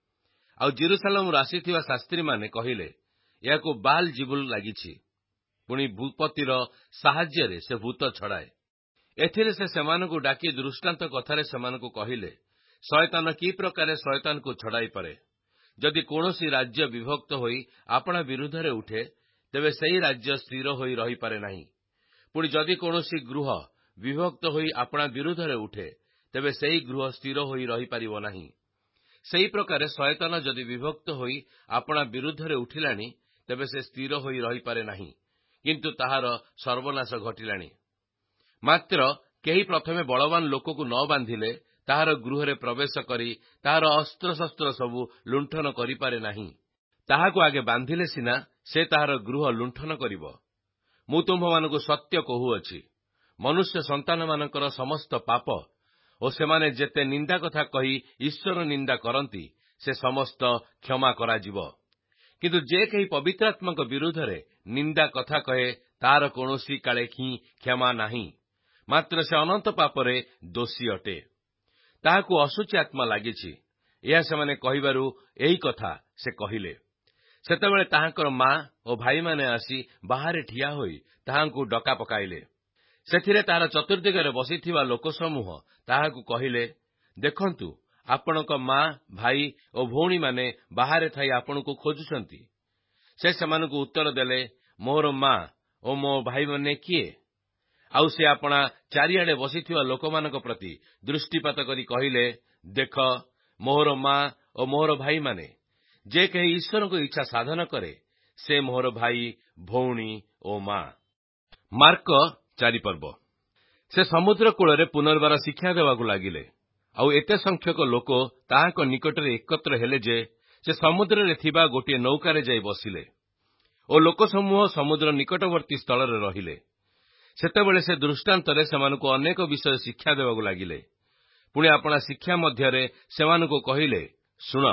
ଆଉ ଜେରୁସାଲେମରୁ ଆସିଥିବା ଶାସ୍ତ୍ରୀମାନେ କହିଲେ, ଏହାକୁ ବାଲ୍ ଜିବୁଲ ଲାଗିଛି, ପୁଣି ଭୂପତିର ସାହାଯ୍ୟରେ ସେ ଭୂତ ଛଡ଼ାଏ। ଏଥିରେ ସେ ସେମାନଙ୍କୁ ଡାକି ଦୃଷ୍ଟାନ୍ତ କଥାରେ ସେମାନଙ୍କୁ କହିଲେ, ଶୟତାନ କି ପ୍ରକାରେ ଶୟତାନକୁ ଛଡ଼ାଇପାରେ। ଯଦି କୌଣସି ରାଜ୍ୟ ବିଭକ୍ତ ହୋଇ ଆପଣା ବିରୁଦ୍ଧରେ ଉଠେ, ତେବେ ସେହି ରାଜ୍ୟ ସ୍ଥିର ହୋଇ ରହିପାରେ ନାହିଁ। ପୁଣି ଯଦି କୌଣସି ଗୃହ ବିଭକ୍ତ ହୋଇ ଆପଣା ବିରୁଦ୍ଧରେ ଉଠେ, ତେବେ ସେହି ଗୃହ ସ୍ଥିର ହୋଇ ରହିପାରିବ ନାହିଁ। ସେହି ପ୍ରକାରେ ଶୟତାନ ଯଦି ବିଭକ୍ତ ହୋଇ ଆପଣା ବିରୁଦ୍ଧରେ ଉଠିଲାଣି, ତେବେ ସେ ସ୍ଥିର ହୋଇ ରହିପାରେ ନାହିଁ, କିନ୍ତୁ ତାହାର ସର୍ବନାଶ ଘଟିଲାଣି। ମାତ୍ର କେହି ପ୍ରଥମେ ବଳବାନ ଲୋକକୁ ନ ବାନ୍ଧିଲେ ତାହାର ଗୃହରେ ପ୍ରବେଶ କରି ତାହାର ଅସ୍ତ୍ରଶସ୍ତ୍ର ସବୁ ଲୁଣ୍ଠନ କରିପାରେ ନାହିଁ। ତାହାକୁ ଆଗେ ବାନ୍ଧିଲେ ସିନା ସେ ତାହାର ଗୃହ ଲୁଣ୍ଠନ କରିବ। ମୁଁ ତୁମ୍ଭମାନଙ୍କୁ ସତ୍ୟ କହୁଅଛି, ମନୁଷ୍ୟ ସନ୍ତାନମାନଙ୍କର ସମସ୍ତ ପାପ ଓ ସେମାନେ ଯେତେ ନିନ୍ଦା କଥା କହି ଈଶ୍ୱର ନିନ୍ଦା କରନ୍ତି ସେ ସମସ୍ତ କ୍ଷମା କରାଯିବ। କିନ୍ତୁ ଯେ କେହି ପବିତ୍ରାତ୍ମାଙ୍କ ବିରୁଦ୍ଧରେ ନିନ୍ଦା କଥା କହେ ତାହାର କୌଣସି କାଳେ ହିଁ କ୍ଷମା ନାହିଁ, ମାତ୍ର ସେ ଅନନ୍ତ ପାପରେ ଦୋଷୀ ଅଟେ। ତାହାକୁ ଅଶୁଚି ଆତ୍ମା ଲାଗିଛି। ଏହା ସେମାନେ କହିବାରୁ ଏହି କଥା ସେ କହିଲେ। ସେତେବେଳେ ତାହାଙ୍କର ମା ଓ ଭାଇମାନେ ଆସି ବାହାରେ ଠିଆ ହୋଇ ତାହାଙ୍କୁ ଡକା ପକାଇଲେ। ସେଥିରେ ତାହାର ଚତୁର୍ଦ୍ଦିଗରେ ବସିଥିବା ଲୋକସମୂହ ତାହାକୁ କହିଲେ, ଦେଖନ୍ତୁ, ଆପଣଙ୍କ ମା, ଭାଇ ଓ ଭଉଣୀମାନେ ବାହାରେ ଥାଇ ଆପଣଙ୍କୁ ଖୋଜୁଛନ୍ତି। ସେ ସେମାନଙ୍କୁ ଉତ୍ତର ଦେଲେ, ମୋର ମା ଓ ମୋ ଭାଇମାନେ କିଏ? ଆଉ ସେ ଆପଣା ଚାରିଆଡ଼େ ବସିଥିବା ଲୋକମାନଙ୍କ ପ୍ରତି ଦୃଷ୍ଟିପାତ କରି କହିଲେ, ଦେଖ, ମୋର ମା ଓ ମୋର ଭାଇମାନେ। ଯେ କେହି ଈଶ୍ୱରଙ୍କ ଇଚ୍ଛା ସାଧନ କରେ ସେ ମୋର ଭାଇ, ଭଉଣୀ ଓ ମା। ମାର୍କ ଚାରି ପର୍ବ। ସେ ସମୁଦ୍ର କୂଳରେ ପୁନର୍ବାର ଶିକ୍ଷା ଦେବାକୁ ଲାଗିଲେ। ଆଉ ଏତେ ସଂଖ୍ୟକ ଲୋକ ତାହାଙ୍କ ନିକଟରେ ଏକତ୍ର ହେଲେ ଯେ ସେ ସମୁଦ୍ରରେ ଥିବା ଗୋଟିଏ ନୌକାରେ ଯାଇ ବସିଲେ ଓ ଲୋକସମୂହ ସମୁଦ୍ର ନିକଟବର୍ତ୍ତୀ ସ୍ଥଳରେ ରହିଲେ। ସେତେବେଳେ ସେ ଦୃଷ୍ଟାନ୍ତରେ ସେମାନଙ୍କୁ ଅନେକ ବିଷୟ ଶିକ୍ଷା ଦେବାକୁ ଲାଗିଲେ। ପୁଣି ଆପଣା ଶିକ୍ଷା ମଧ୍ୟରେ ସେମାନଙ୍କୁ କହିଲେ, ଶୁଣ,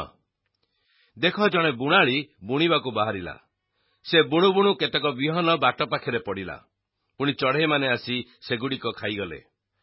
ଦେଖ, ଜଣେ ବୁଣାଳି ବୁଣିବାକୁ ବାହାରିଲା। ସେ ବୁଣୁ ବୁଣୁ କେତେକ ବିହନ ବାଟ ପାଖରେ ପଡ଼ିଲା। ପୁଣି ଚଢ଼େଇମାନେ ଆସି ସେଗୁଡ଼ିକ ଖାଇଗଲେ।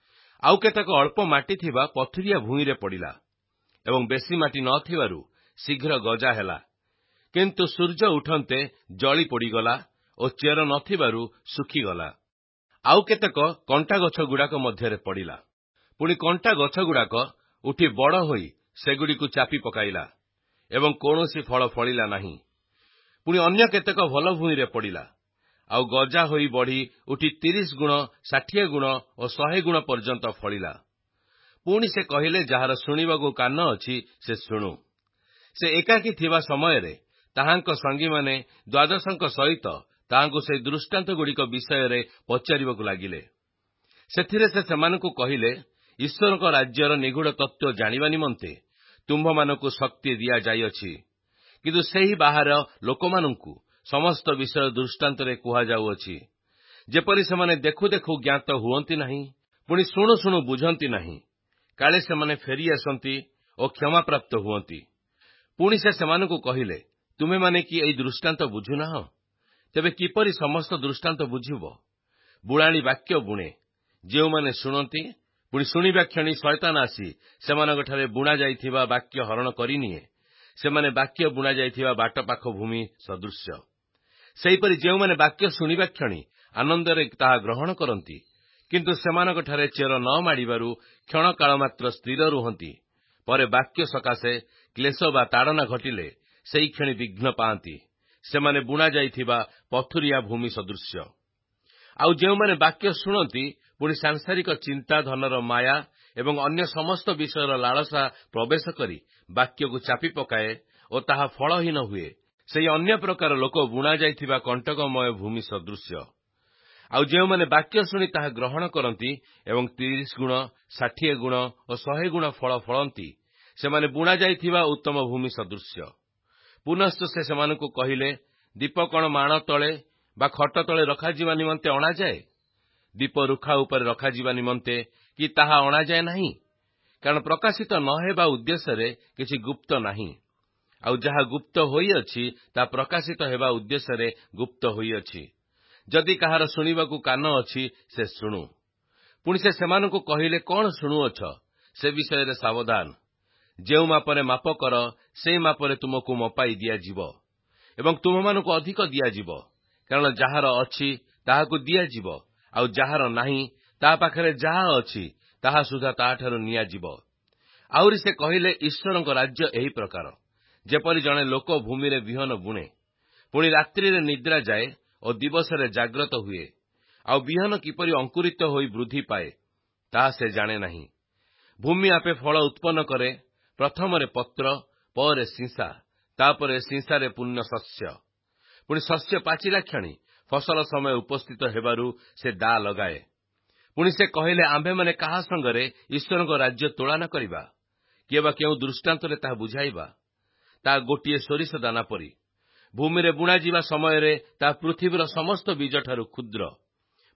ଆଉ କେତେକ ଅଳ୍ପ ମାଟି ଥିବା ପଥୁରିଆ ଭୂଇଁରେ ପଡ଼ିଲା ଏବଂ ବେଶୀ ମାଟି ନ ଥିବାରୁ ଶୀଘ୍ର ଗଜା ହେଲା। କିନ୍ତୁ ସୂର୍ଯ୍ୟ ଉଠନ୍ତେ ଜଳି ପୋଡ଼ିଗଲା ଓ ଚେର ନଥିବାରୁ ଶୁଖିଗଲା। ଆଉ କେତେକ କଣ୍ଟା ଗଛଗୁଡ଼ାକ ମଧ୍ୟରେ ପଡ଼ିଲା। ପୁଣି କଣ୍ଟା ଗଛଗୁଡ଼ାକ ଉଠି ବଡ଼ ହୋଇ ସେଗୁଡ଼ିକୁ ଚାପି ପକାଇଲା ଏବଂ କୌଣସି ଫଳ ଫଳିଲା ନାହିଁ। ପୁଣି ଅନ୍ୟ କେତେକ ଭଲ ଭୂଇଁରେ ପଡ଼ିଲା। ଆଉ ଗଜା ହୋଇ ବଢ଼ି ଉଠି ତିରିଶ ଗୁଣ, ଷାଠିଏ ଗୁଣ ଓ ଶହେ ଗୁଣ ପର୍ଯ୍ୟନ୍ତ ଫଳିଲା। ପୁଣି ସେ କହିଲେ, ଯାହାର ଶୁଣିବାକୁ କାନ ଅଛି ସେ ଶୁଣୁ। ସେ ଏକାକୀ ଥିବା ସମୟରେ ତାହାଙ୍କ ସଙ୍ଗୀମାନେ ଦ୍ୱାଦଶଙ୍କ ସହିତ ତାହାଙ୍କୁ ସେହି ଦୃଷ୍ଟାନ୍ତଗୁଡ଼ିକ ବିଷୟରେ ପଚାରିବାକୁ ଲାଗିଲେ। ସେଥିରେ ସେ ସେମାନଙ୍କୁ କହିଲେ, ଈଶ୍ୱରଙ୍କ ରାଜ୍ୟର ନିଗୂଢ଼ ତତ୍ତ୍ୱ ଜାଣିବା ନିମନ୍ତେ ତୁମ୍ଭମାନଙ୍କୁ ଶକ୍ତି ଦିଆଯାଇଅଛି, କିନ୍ତୁ ସେହି ବାହାର ଲୋକମାନଙ୍କୁ ସମସ୍ତ ବିଷୟ ଦୃଷ୍ଟାନ୍ତରେ କୁହାଯାଉଅଛି, ଯେପରି ସେମାନେ ଦେଖୁ ଦେଖୁ ଜ୍ଞାତ ହୁଅନ୍ତି ନାହିଁ, ପୁଣି ଶୁଣୁ ଶୁଣୁ ବୁଝନ୍ତି ନାହିଁ, କାଳେ ସେମାନେ ଫେରିଆସନ୍ତି ଓ କ୍ଷମାପ୍ରାପ୍ତ ହୁଅନ୍ତି। ପୁଣି ସେ ସେମାନଙ୍କୁ କହିଲେ, ତୁମେମାନେ କି ଏହି ଦୃଷ୍ଟାନ୍ତ ବୁଝୁନାହଁ? ତେବେ କିପରି ସମସ୍ତ ଦୃଷ୍ଟାନ୍ତ ବୁଝିବ? ବୁଣାଳି ବାକ୍ୟ ବୁଣେ, ଯେଉଁମାନେ ଶୁଣନ୍ତି, ପୁଣି ଶୁଣିବା କ୍ଷଣି ଶୟତାନ ଆସି ସେମାନଙ୍କଠାରେ ବୁଣାଯାଇଥିବା ବାକ୍ୟ ହରଣ କରିନିଏ। ସେମାନେ ବାକ୍ୟ ବୁଣାଯାଇଥିବା ବାଟ ପାଖ ଭୂମି ସଦୃଶ୍ୟ। ସେହିପରି ଯେଉଁମାନେ ବାକ୍ୟ ଶୁଣିବା କ୍ଷଣି ଆନନ୍ଦରେ ତାହା ଗ୍ରହଣ କରନ୍ତି, କିନ୍ତୁ ସେମାନଙ୍କଠାରେ ଚେର ନ ମାଡ଼ିବାରୁ କ୍ଷଣକାଳ ମାତ୍ର ସ୍ଥିର ରୁହନ୍ତି, ପରେ ବାକ୍ୟ ସକାଶେ କ୍ଲେଶ ବା ତାଡ଼ନା ଘଟିଲେ ସେହି କ୍ଷଣି ବିଘ୍ନ ପାଆନ୍ତି। ସେମାନେ ବୁଣାଯାଇଥିବା ପଥୁରିଆ ଭୂମି ସଦୃଶ୍ୟ। ଆଉ ଯେଉଁମାନେ ବାକ୍ୟ ଶୁଣନ୍ତି, ପୁଣି ସାଂସାରିକ ଚିନ୍ତା, ଧନର ମାୟା ଏବଂ ଅନ୍ୟ ସମସ୍ତ ବିଷୟର ଲାଳସା ପ୍ରବେଶ କରି ବାକ୍ୟକୁ ଚାପି ପକାଏ ଓ ତାହା ଫଳହୀନ ହୁଏ, ସେହି ଅନ୍ୟ ପ୍ରକାର ଲୋକ ବୁଣାଯାଇଥିବା କଣ୍ଟକମୟ ଭୂମି ସଦୃଶ୍ୟ। ଆଉ ଯେଉଁମାନେ ବାକ୍ୟ ଶୁଣି ତାହା ଗ୍ରହଣ କରନ୍ତି ଏବଂ ତିରିଶ ଗୁଣ, ଷାଠିଏ ଗୁଣ ଓ ଶହେ ଗୁଣ ଫଳ ଫଳନ୍ତି, ସେମାନେ ବୁଣାଯାଇଥିବା ଉତ୍ତମ ଭୂମି ସଦୃଶ୍ୟ। ପୁନଶ୍ଚ ସେ ସେମାନଙ୍କୁ କହିଲେ, ଦୀପ କଣ ମାଣ ତଳେ ବା ଖଟ ତଳେ ରଖାଯିବା ନିମନ୍ତେ ଅଣାଯାଏ? ଦୀପ ରୁଖା ଉପରେ ରଖାଯିବା ନିମନ୍ତେ କି ତାହା ଅଣାଯାଏ ନାହିଁ? କାରଣ ପ୍ରକାଶିତ ନ ହେବା ଉଦ୍ଦେଶ୍ୟରେ କିଛି ଗୁପ୍ତ ନାହିଁ। ଆଉ ଯାହା ଗୁପ୍ତ ହୋଇଅଛି ତାହା ପ୍ରକାଶିତ ହେବା ଉଦ୍ଦେଶ୍ୟରେ ଗୁପ୍ତ ହୋଇଅଛି। ଯଦି କାହାର ଶୁଣିବାକୁ କାନ ଅଛି ସେ ଶୁଣୁ। ପୁଣି ସେ ସେମାନଙ୍କୁ କହିଲେ, କଣ ଶୁଣୁଅଛ? ସେ ବିଷୟରେ ସାବଧାନ। ଯେଉଁ ମାପରେ ମାପ କର, ସେହି ମାପରେ ତୁମକୁ ମପାଇ ଦିଆଯିବ ଏବଂ ତୁମମାନଙ୍କୁ ଅଧିକ ଦିଆଯିବ। କାରଣ ଯାହାର ଅଛି ତାହାକୁ ଦିଆଯିବ, ଆଉ ଯାହାର ନାହିଁ ତା ପାଖରେ ଯାହା ଅଛି ତାହା ସୁଦ୍ଧା ତାହାଠାରୁ ନିଆଯିବ। ଆହୁରି ସେ କହିଲେ, ଈଶ୍ୱରଙ୍କ ରାଜ୍ୟ ଏହି ପ୍ରକାର, ଯେପରି ଜଣେ ଲୋକ ଭୂମିରେ ବିହନ ବୁଣେ, ପୁଣି ରାତ୍ରିରେ ନିଦ୍ରା ଯାଏ ଓ ଦିବସରେ ଜାଗ୍ରତ ହୁଏ। ଆଉ ବିହନ କିପରି ଅଙ୍କୁରିତ ହୋଇ ବୃଦ୍ଧି ପାଏ, ତାହା ସେ ଜାଣେ ନାହିଁ। ଭୂମି ଆପେ ଫଳ ଉତ୍ପନ୍ନ କରେ, ପ୍ରଥମରେ ପତ୍ର, ପରେ ସିଂସା, ତାପରେ ସିଂସାରେ ପୂର୍ଣ୍ଣ ଶସ୍ୟ। ପୁଣି ଶସ୍ୟ ପାଚିଲା କ୍ଷଣି ଫସଲ ସମୟ ଉପସ୍ଥିତ ହେବାରୁ ସେ ଦା ଲଗାଏ। ପୁଣି ସେ କହିଲେ, ଆମ୍ଭେମାନେ କାହା ସଙ୍ଗରେ ଈଶ୍ୱରଙ୍କ ରାଜ୍ୟ ତୁଳନା କରିବା? କିଏ ବା କେଉଁ ଦୃଷ୍ଟାନ୍ତରେ ତାହା ବୁଝାଇବା? ତାହା ଗୋଟିଏ ସୋରିଷ ଦାନା ପରି। ଭୂମିରେ ବୁଣାଯିବା ସମୟରେ ତାହା ପୃଥିବୀର ସମସ୍ତ ବୀଜଠାରୁ କ୍ଷୁଦ୍ର,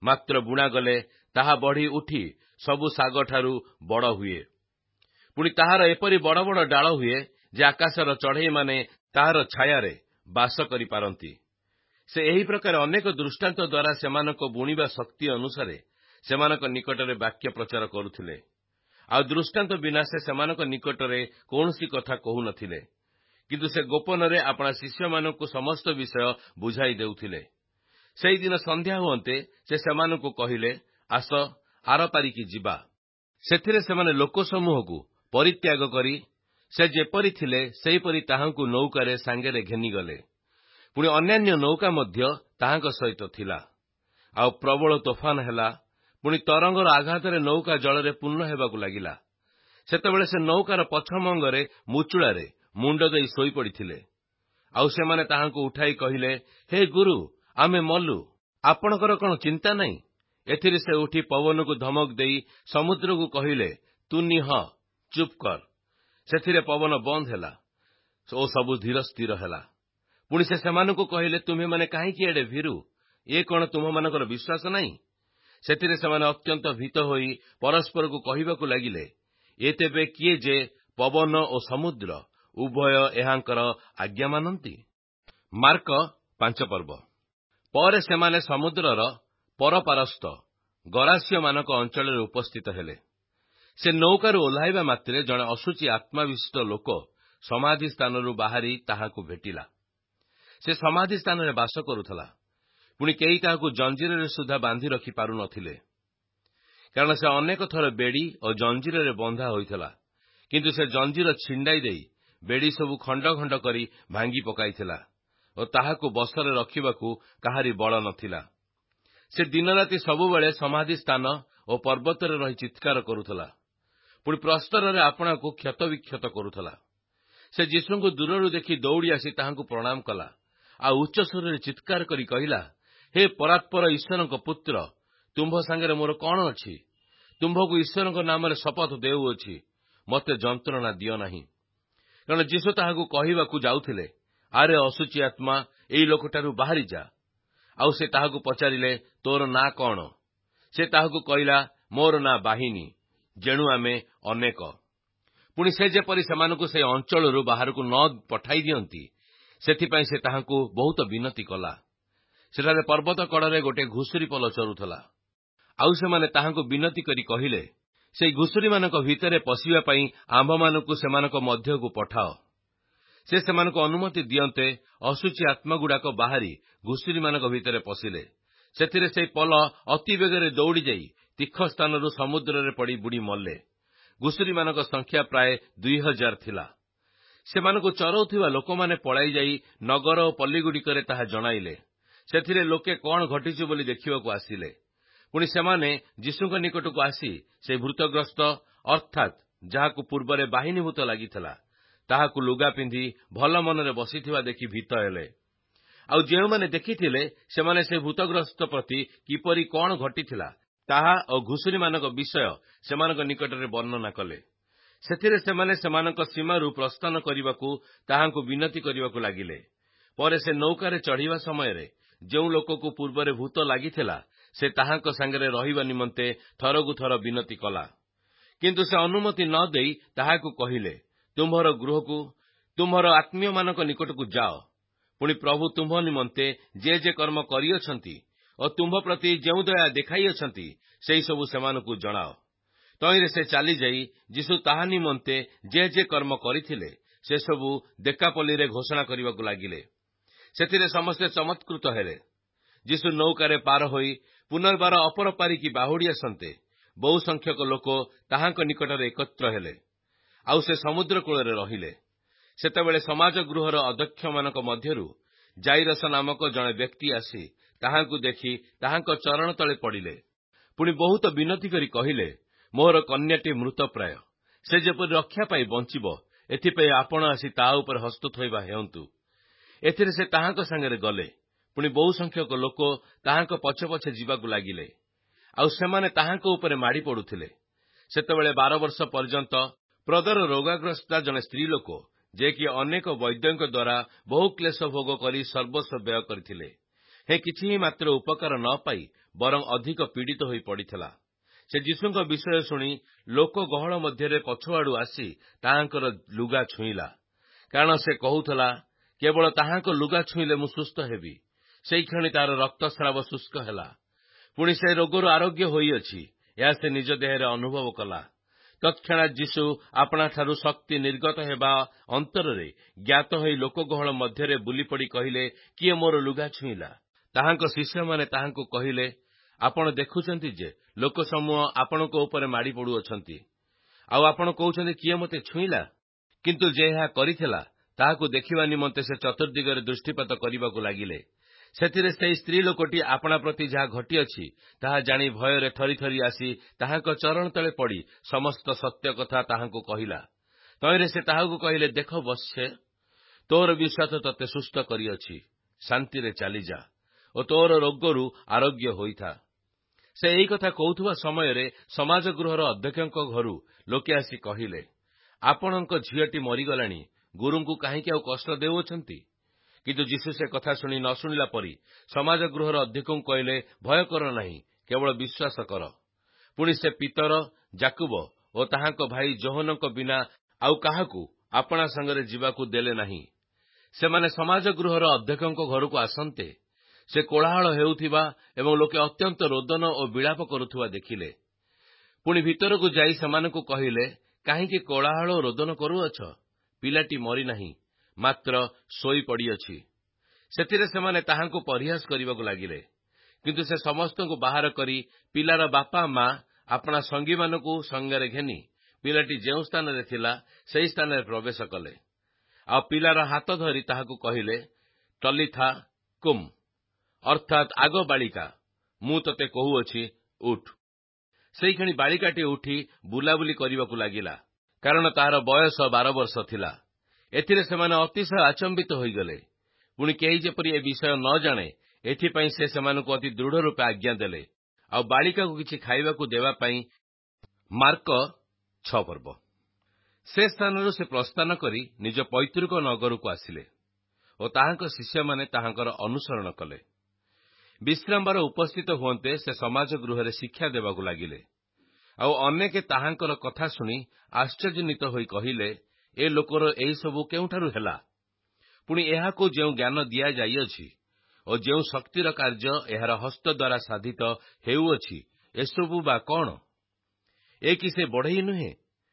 ମାତ୍ର ବୁଣାଗଲେ ତାହା ବଢ଼ି ଉଠି ସବୁ ଶାଗଠାରୁ ବଡ଼ ହୁଏ। ପୁଣି ତାହାର ଏପରି ବଡ଼ ବଡ଼ ଡାଳ ହୁଏ ଯେ ଆକାଶର ଚଢ଼େଇମାନେ ତାହାର ଛାୟାରେ ବାସ କରିପାରନ୍ତି। ସେ ଏହି ପ୍ରକାର ଅନେକ ଦୃଷ୍ଟାନ୍ତ ଦ୍ୱାରା ସେମାନଙ୍କ ବୁଣିବା ଶକ୍ତି ଅନୁସାରେ ସେମାନଙ୍କ ନିକଟରେ ବାକ୍ୟ ପ୍ରଚାର କରୁଥିଲେ। ଆଉ ଦୃଷ୍ଟାନ୍ତ ବିନା ସେ ସେମାନଙ୍କ ନିକଟରେ କୌଣସି କଥା କହୁନଥିଲେ, କିନ୍ତୁ ସେ ଗୋପନରେ ଆପଣା ଶିଷ୍ୟମାନଙ୍କୁ ସମସ୍ତ ବିଷୟ ବୁଝାଇ ଦେଉଥିଲେ। ସେହିଦିନ ସନ୍ଧ୍ୟା ହୁଅନ୍ତେ ସେ ସେମାନଙ୍କୁ କହିଲେ, ଆସ ଆରପାରିକି ଯିବା। ସେଥିରେ ସେମାନେ ଲୋକସମୂହକୁ ପରିତ୍ୟାଗ କରି ସେ ଯେପରି ଥିଲେ ସେହିପରି ତାହାଙ୍କୁ ନୌକାରେ ସାଙ୍ଗରେ ଘେନିଗଲେ। ପୁଣି ଅନ୍ୟାନ୍ୟ ନୌକା ମଧ୍ୟ ତାହାଙ୍କ ସହିତ ଥିଲା। ଆଉ ପ୍ରବଳ ତୋଫାନ ହେଲା। ପୁଣି ତରଙ୍ଗର ଆଘାତରେ ନୌକା ଜଳରେ ପୂର୍ଣ୍ଣ ହେବାକୁ ଲାଗିଲା। ସେତେବେଳେ ସେ ନୌକାର ପଛମଙ୍ଗରେ ମୁଚୁଳାରେ ମୁଣ୍ଡ ଦେଇ ଶୋଇପଡ଼ିଥିଲେ। ଆଉ ସେମାନେ ତାହାଙ୍କୁ ଉଠାଇ କହିଲେ, ହେ ଗୁରୁ, ଆମେ ମଲୁ, ଆପଣଙ୍କର କଣ ଚିନ୍ତା ନାହିଁ? ଏଥିରେ ସେ ଉଠି ପବନକୁ ଧମକ ଦେଇ ସମୁଦ୍ରକୁ କହିଲେ, ତୁ ନିହ, ଚୁପ୍ କର। ସେଥିରେ ପବନ ବନ୍ଦ ହେଲା ଓ ସବୁ ଧୀର ସ୍ଥିର ହେଲା। ପୁଣି ସେ ସେମାନଙ୍କୁ କହିଲେ, ତୁମେମାନେ କାହିଁକି ଏଡ଼େ ଭୀରୁ? ଏ କଣ ତୁମମାନଙ୍କର ବିଶ୍ୱାସ ନାହିଁ? ସେଥିରେ ସେମାନେ ଅତ୍ୟନ୍ତ ଭୀତ ହୋଇ ପରସ୍ପରକୁ କହିବାକୁ ଲାଗିଲେ, ଏ ତେବେ କିଏ ଯେ ପବନ ଓ ସମୁଦ୍ର ଉଭୟ ଏହାଙ୍କର ଆଜ୍ଞା ମାନନ୍ତି? ମାର୍କ ପାଞ୍ଚ ପର୍ବ। ପରେ ସେମାନେ ସମୁଦ୍ରର ପରପାରସ୍ଥ ଗରାସ୍ୟମାନଙ୍କ ଅଞ୍ଚଳରେ ଉପସ୍ଥିତ ହେଲେ। ସେ ନୌକାରୁ ଓହ୍ଲାଇବା ମାତ୍ରେ ଜଣେ ଅଶୁଚି ଆତ୍ମାବିଶିଷ୍ଟ ଲୋକ ସମାଧି ସ୍ଥାନରୁ ବାହାରି ତାହାକୁ ଭେଟିଲା। ସେ ସମାଧି ସ୍ଥାନରେ ବାସ କରୁଥିଲା। ପୁଣି କେହି ତାହାକୁ ଜଞ୍ଜିରରେ ସୁଦ୍ଧା ବାନ୍ଧି ରଖି ପାରୁନଥିଲେ, କାରଣ ସେ ଅନେକ ଥର ବେଡ଼ି ଓ ଜଞ୍ଜିରରେ ବନ୍ଧା ହୋଇଥିଲା। କିନ୍ତୁ ସେ ଜଞ୍ଜିର ଛିଣ୍ଡାଇ ଦେଇ ବେଡ଼ି ସବୁ ଖଣ୍ଡ ଖଣ୍ଡ କରି ଭାଙ୍ଗି ପକାଇଥିଲା ଓ ତାହାକୁ ବସରେ ରଖିବାକୁ କାହାରି ବଳ ନଥିଲା। ସେ ଦିନରାତି ସବୁବେଳେ ସମାଧି ସ୍ଥାନ ଓ ପର୍ବତରେ ରହି ଚିତ୍କାର କରୁଥିଲା। ପୁଣି ପ୍ରସ୍ତରରେ ଆପଣାକୁ କ୍ଷତବିକ୍ଷତ କରୁଥିଲା। ସେ ଯୀଶୁଙ୍କୁ ଦୂରରୁ ଦେଖି ଦୌଡ଼ି ଆସି ତାହାଙ୍କୁ ପ୍ରଣାମ କଲା। ଆଉ ଉଚ୍ଚ ସ୍ୱରରେ ଚିତ୍କାର କରି କହିଲା, ହେ ପରାତ୍ପର ଈଶ୍ୱରଙ୍କ ପୁତ୍ର, ତୁମ୍ଭ ସାଙ୍ଗରେ ମୋର କଣ ଅଛି? ତୁମ୍ଭକୁ ଈଶ୍ୱରଙ୍କ ନାମରେ ଶପଥ ଦେଉଅଛି, ମୋତେ ଯନ୍ତ୍ରଣା ଦିଅ ନାହିଁ। କାରଣ ଯୀଶୁ ତାହାକୁ କହିବାକୁ ଯାଉଥିଲେ, ଆରେ ଅଶୁଚି ଆତ୍ମା, ଏଇ ଲୋକଠାରୁ ବାହାରି ଯା। ଆଉ ସେ ତାହାକୁ ପଚାରିଲେ, ତୋର ନାଁ କଣ? ସେ ତାହାକୁ କହିଲା, ମୋର ନାଁ ବାହିନୀ, ଯେଣୁ ଆମେ ଅନେକ। ପୁଣି ସେ ଯେପରି ସେମାନଙ୍କୁ ସେହି ଅଞ୍ଚଳରୁ ବାହାରକୁ ନ ପଠାଇ ଦିଅନ୍ତି, ସେଥିପାଇଁ ସେ ତାହାଙ୍କୁ ବହୁତ ବିନତି କଲା। ସେଠାରେ ପର୍ବତ କଡ଼ରେ ଗୋଟିଏ ଘୁଷୁରି ପଲ ଚରୁଥିଲା। ଆଉ ସେମାନେ ତାହାଙ୍କୁ ବିନତି କରି କହିଲେ, ସେହି ଘୁଷୁରିମାନଙ୍କ ଭିତରେ ପଶିବା ପାଇଁ ଆମ୍ଭମାନଙ୍କୁ ସେମାନଙ୍କ ମଧ୍ୟକୁ ପଠାଅ। ସେ ସେମାନଙ୍କୁ ଅନୁମତି ଦିଅନ୍ତେ ଅଶୁଚି ଆତ୍ମାଗୁଡ଼ାକ ବାହାରି ଘୁଷୁରିମାନଙ୍କ ଭିତରେ ପଶିଲେ। ସେଥିରେ ସେହି ପଲ ଅତି ବେଗରେ ଦୌଡ଼ି ଯାଇ ତୀଖ ସ୍ଥାନରୁ ସମୁଦ୍ରରେ ପଡ଼ି ବୁଡ଼ି ମଲେ। ଘୁଷୁରିମାନଙ୍କ ସଂଖ୍ୟା ପ୍ରାୟ ଦୁଇ ହଜାର ଥିଲା। ସେମାନଙ୍କୁ ଚରଉଥିବା ଲୋକମାନେ ପଳାଇ ଯାଇ ନଗର ଓ ପଲ୍ଲୀଗୁଡ଼ିକରେ ତାହା ଜଣାଇଲେ। ସେଥିରେ ଲୋକେ କଣ ଘଟିଛି ବୋଲି ଦେଖିବାକୁ ଆସିଲେ। ପୁଣି ସେମାନେ ଯୀଶୁଙ୍କ ନିକଟକୁ ଆସି ସେହି ଭୂତଗ୍ରସ୍ତ ଅର୍ଥାତ୍ ଯାହାକୁ ପୂର୍ବରେ ବାହିନୀ ଭୂତ ଲାଗିଥିଲା, ତାହାକୁ ଲୁଗା ପିନ୍ଧି ଭଲ ମନରେ ବସିଥିବା ଦେଖି ଭୀତ ହେଲେ। ଆଉ ଯେଉଁମାନେ ଦେଖିଥିଲେ, ସେମାନେ ସେ ଭୂତଗ୍ରସ୍ତ ପ୍ରତି କିପରି କଣ ଘଟିଥିଲା ତାହା ଓ ଘୁଷୁରିମାନଙ୍କ ବିଷୟ ସେମାନଙ୍କ ନିକଟରେ ବର୍ଣ୍ଣନା କଲେ। ସେଥିରେ ସେମାନେ ସେମାନଙ୍କ ସୀମାରୁ ପ୍ରସ୍ଥାନ କରିବାକୁ ତାହାଙ୍କୁ ବିନତି କରିବାକୁ ଲାଗିଲେ। ପରେ ସେ ନୌକାରେ ଚଢ଼ିବା ସମୟରେ ଯେଉଁ ଲୋକକୁ ପୂର୍ବରେ ଭୂତ ଲାଗିଥିଲା, ସେ ତାହାଙ୍କ ସାଙ୍ଗରେ ରହିବା ନିମନ୍ତେ ଥରକୁ ଥର ବିନତି କଲା। କିନ୍ତୁ ସେ ଅନୁମତି ନ ଦେଇ ତାହାକୁ କହିଲେ, ତୁମ୍ଭର ଗୃହକୁ, ତୁମ୍ଭର ଆତ୍ମୀୟମାନଙ୍କ ନିକଟକୁ ଯାଅ। ପୁଣି ପ୍ରଭୁ ତୁମ୍ଭ ନିମନ୍ତେ ଯେ ଯେ କର୍ମ କରିଅଛନ୍ତି ଓ ତୁମ୍ଭ ପ୍ରତି ଯେଉଁ ଦୟା ଦେଖାଇଅଛନ୍ତି, ସେହିସବୁ ସେମାନଙ୍କୁ ଜଣାଅ। ତହିଁରେ ସେ ଚାଲିଯାଇ ଯୀଶୁ ତାହା ନିମନ୍ତେ ଯେ ଯେ କର୍ମ କରିଥିଲେ, ସେସବୁ ଦେକାପଲ୍ଲୀରେ ଘୋଷଣା କରିବାକୁ ଲାଗିଲେ। ସେଥିରେ ସମସ୍ତେ ଚମତ୍କୃତ ହେଲେ। ଯୀଶୁ ନୌକାରେ ପାର ହୋଇ ପୁନର୍ବାର ଅପର ପାରିକି ବାହୁଡ଼ି ଆସନ୍ତେ ବହୁ ସଂଖ୍ୟକ ଲୋକ ତାହାଙ୍କ ନିକଟରେ ଏକତ୍ର ହେଲେ। ଆଉ ସେ ସମୁଦ୍ର କୂଳରେ ରହିଲେ। ସେତେବେଳେ ସମାଜ ଗୃହର ଅଧ୍ୟକ୍ଷମାନଙ୍କ ମଧ୍ୟରୁ ଜାଇରସ ନାମକ ଜଣେ ବ୍ୟକ୍ତି ଆସି ତାହାଙ୍କୁ ଦେଖି ତାହାଙ୍କ ଚରଣ ତଳେ ପଡ଼ିଲେ। ପୁଣି ବହୁତ ବିନତି କରି କହିଲେ, ମୋର କନ୍ୟାଟି ମୃତପ୍ରାୟ। ସେ ଯେପରି ରକ୍ଷା ପାଇ ବଞ୍ଚିବ, ଏଥିପାଇଁ ଆପଣ ଆସି ତା ଉପରେ ହସ୍ତ ଥୋଇବା ହେଉନ୍ତୁ। ଏଥିରେ ସେ ତାହାଙ୍କ ସାଙ୍ଗରେ ଗଲେ। ପୁଣି ବହୁ ସଂଖ୍ୟକ ଲୋକ ତାହାଙ୍କ ପଛେ ପଛେ ଯିବାକୁ ଲାଗିଲେ। ଆଉ ସେମାନେ ତାହାଙ୍କ ଉପରେ ମାଡ଼ି ପଡ଼ୁଥିଲେ। ସେତେବେଳେ ବାର ବର୍ଷ ପର୍ଯ୍ୟନ୍ତ ପ୍ରଦର ରୋଗାଗ୍ରସ୍ତା ଜଣେ ସ୍ତ୍ରୀ ଲୋକ, ଯିଏକି ଅନେକ ବୈଦ୍ୟଙ୍କ ଦ୍ୱାରା ବହୁ କ୍ଲେଶ ଭୋଗ କରି ସର୍ବସ୍ୱ ବ୍ୟୟ କରିଥିଲେ, ହେ କିଛି ହିଁ ମାତ୍ର ଉପକାର ନ ପାଇ ବରଂ ଅଧିକ ପୀଡ଼ିତ ହୋଇ ପଡ଼ିଥିଲା। ସେ ଯୀଶୁଙ୍କ ବିଷୟ ଶୁଣି ଲୋକ ଗହଳ ମଧ୍ୟରେ ପଛଆଡ଼ୁ ଆସି ତାହାଙ୍କର ଲୁଗା ଛୁଇଁଲା, କାରଣ ସେ କହୁଥିଲା, କେବଳ ତାହାଙ୍କ ଲୁଗା ଛୁଇଁଲେ ମୁଁ ସୁସ୍ଥ ହେବି। ସେଇକ୍ଷଣି ତାର ରକ୍ତସ୍ରାବ ଶୁଷ୍କ ହେଲା। ପୁଣି ସେ ରୋଗରୁ ଆରୋଗ୍ୟ ହୋଇଅଛି, ଏହା ସେ ନିଜ ଦେହରେ ଅନୁଭବ କଲା। ତତ୍କ୍ଷଣାତ୍ ଯୀଶୁ ଆପଣାଠାରୁ ଶକ୍ତି ନିର୍ଗତ ହେବା ଅନ୍ତରରେ ଜ୍ଞାତ ହୋଇ ଲୋକଗହଳ ମଧ୍ୟରେ ବୁଲିପଡ଼ି କହିଲେ, କିଏ ମୋର ଲୁଗା ଛୁଇଁଲା? ତାହାଙ୍କ ଶିଷ୍ୟମାନେ ତାହାଙ୍କୁ କହିଲେ, ଆପଣ ଦେଖୁଛନ୍ତି ଯେ ଲୋକସମୂହ ଆପଣଙ୍କ ଉପରେ ମାଡ଼ି ପଡ଼ୁଅଛନ୍ତି, ଆଉ ଆପଣ କହୁଛନ୍ତି, କିଏ ମୋତେ ଛୁଇଁଲା? କିନ୍ତୁ ଯେ ଏହା କରିଥିଲା, ତାହାକୁ ଦେଖିବା ନିମନ୍ତେ ସେ ଚତୁର୍ଦ୍ଦିଗରେ ଦୃଷ୍ଟିପାତ କରିବାକୁ ଲାଗିଲେ। ସେଥିରେ ସେହି ସ୍ତ୍ରୀ ଲୋକଟି ଆପଣା ପ୍ରତି ଯାହା ଘଟିଅଛି, ତାହା ଜାଣି ଭୟରେ ଥରି ଥରି ଆସି ତାହାଙ୍କ ଚରଣ ତଳେ ପଡ଼ି ସମସ୍ତ ସତ୍ୟ କଥା ତାହାଙ୍କୁ କହିଲା। ତହିଁରେ ସେ ତାହାକୁ କହିଲେ, ଦେଖ ବତ୍ସେ, ତୋର ବିଶ୍ୱାସ ତୋତେ ସୁସ୍ଥ କରିଅଛି। ଶାନ୍ତିରେ ଚାଲିଯା ଓ ତୋର ରୋଗରୁ ଆରୋଗ୍ୟ ହୋଇଥା। ସେ ଏହି କଥା କହୁଥିବା ସମୟରେ ସମାଜ ଗୃହର ଅଧ୍ୟକ୍ଷଙ୍କ ଘରୁ ଲୋକେ ଆସି କହିଲେ, ଆପଣଙ୍କ ଝିଅଟି ମରିଗଲାଣି, ଗୁରୁଙ୍କୁ କାହିଁକି ଆଉ କଷ୍ଟ ଦେଉଅଛନ୍ତି? କିନ୍ତୁ ଯୀଶୁ ସେ କଥା ଶୁଣି ନ ଶୁଣିଲା ପରି ସମାଜ ଗୃହର ଅଧ୍ୟକ୍ଷଙ୍କୁ କହିଲେ, ଭୟ କର ନାହିଁ, କେବଳ ବିଶ୍ୱାସ କର। ପୁଣି ସେ ପିତର, ଯାକୁବ ଓ ତାହାଙ୍କ ଭାଇ ଯୋହନଙ୍କ ବିନା ଆଉ କାହାକୁ ଆପଣା ସାଙ୍ଗରେ ଯିବାକୁ ଦେଲେ ନାହିଁ। ସେମାନେ ସମାଜ ଗୃହର ଅଧ୍ୟକ୍ଷଙ୍କ ଘରକୁ ଆସନ୍ତେ ସେ କୋଳାହଳ ହେଉଥିବା ଏବଂ ଲୋକେ ଅତ୍ୟନ୍ତ ରୋଦନ ଓ ବିଳାପ କରୁଥିବା ଦେଖିଲେ। ପୁଣି ଭିତରକୁ ଯାଇ ସେମାନଙ୍କୁ କହିଲେ, କାହିଁକି କୋଳାହଳ ଓ ରୋଦନ କରୁଅଛ? ପିଲାଟି ମରିନାହିଁ, ମାତ୍ର ଶୋଇ ପଡ଼ିଅଛି। ସେଥିରେ ସେମାନେ ତାହାଙ୍କୁ ପରିହାସ କରିବାକୁ ଲାଗିଲେ। କିନ୍ତୁ ସେ ସମସ୍ତଙ୍କୁ ବାହାର କରି ପିଲାର ବାପା ମା ଆପଣା ସଙ୍ଗୀମାନଙ୍କୁ ସଙ୍ଗରେ ଘେନି ପିଲାଟି ଯେଉଁ ସ୍ଥାନରେ ଥିଲା, ସେହି ସ୍ଥାନରେ ପ୍ରବେଶ କଲେ। ଆଉ ପିଲାର ହାତ ଧରି ତାହାକୁ କହିଲେ, ଟଲିଥା କୁମ୍, ଅର୍ଥାତ୍ ଆଗ ବାଳିକା, ମୁଁ ତୋତେ କହୁଅଛି, ଉଠ। ସେଇକ୍ଷଣି ବାଳିକାଟି ଉଠି ବୁଲାବୁଲି କରିବାକୁ ଲାଗିଲା, କାରଣ ତାହାର ବୟସ ବାର ବର୍ଷ ଥିଲା। ଏଥିରେ ସେମାନେ ଅତିଶୟ ଆଚମ୍ବିତ ହୋଇଗଲେ। ପୁଣି କେହି ଯେପରି ଏ ବିଷୟ ନ ଜାଣେ, ଏଥିପାଇଁ ସେ ସେମାନଙ୍କୁ ଅତି ଦୃଢ଼ ରୂପେ ଆଜ୍ଞା ଦେଲେ। ଆଉ ବାଳିକାକୁ କିଛି ଖାଇବାକୁ ଦେବା ପାଇଁ ମାର୍କ ଛଅ ପର୍ବ। ସେ ସ୍ଥାନରୁ ସେ ପ୍ରସ୍ଥାନ କରି ନିଜ ପୈତୃକ ନଗରକୁ ଆସିଲେ ଓ ତାହାଙ୍କ ଶିଷ୍ୟମାନେ ତାହାଙ୍କର ଅନୁସରଣ କଲେ। ବିଶ୍ରାମବାର ଉପସ୍ଥିତ ହୁଅନ୍ତେ ସେ ସମାଜ ଗୃହରେ ଶିକ୍ଷା ଦେବାକୁ ଲାଗିଲେ। ଆଉ ଅନେକେ ତାହାଙ୍କର କଥା ଶୁଣି ଆଶ୍ଚର୍ଯ୍ୟାନ୍ୱିତ ହୋଇ କହିଲେ, ଏ ଲୋକର ଏହିସବୁ କେଉଁଠାରୁ ହେଲା? ପୁଣି ଏହାକୁ ଯେଉଁ ଜ୍ଞାନ ଦିଆଯାଇଅଛି ଓ ଯେଉଁ ଶକ୍ତିର କାର୍ଯ୍ୟ ଏହାର ହସ୍ତ ଦ୍ୱାରା ସାଧିତ ହେଉଅଛି, ଏସବୁ ବା କ'ଣ? ଏ କି ସେ ବଢ଼େଇ ନୁହେଁ?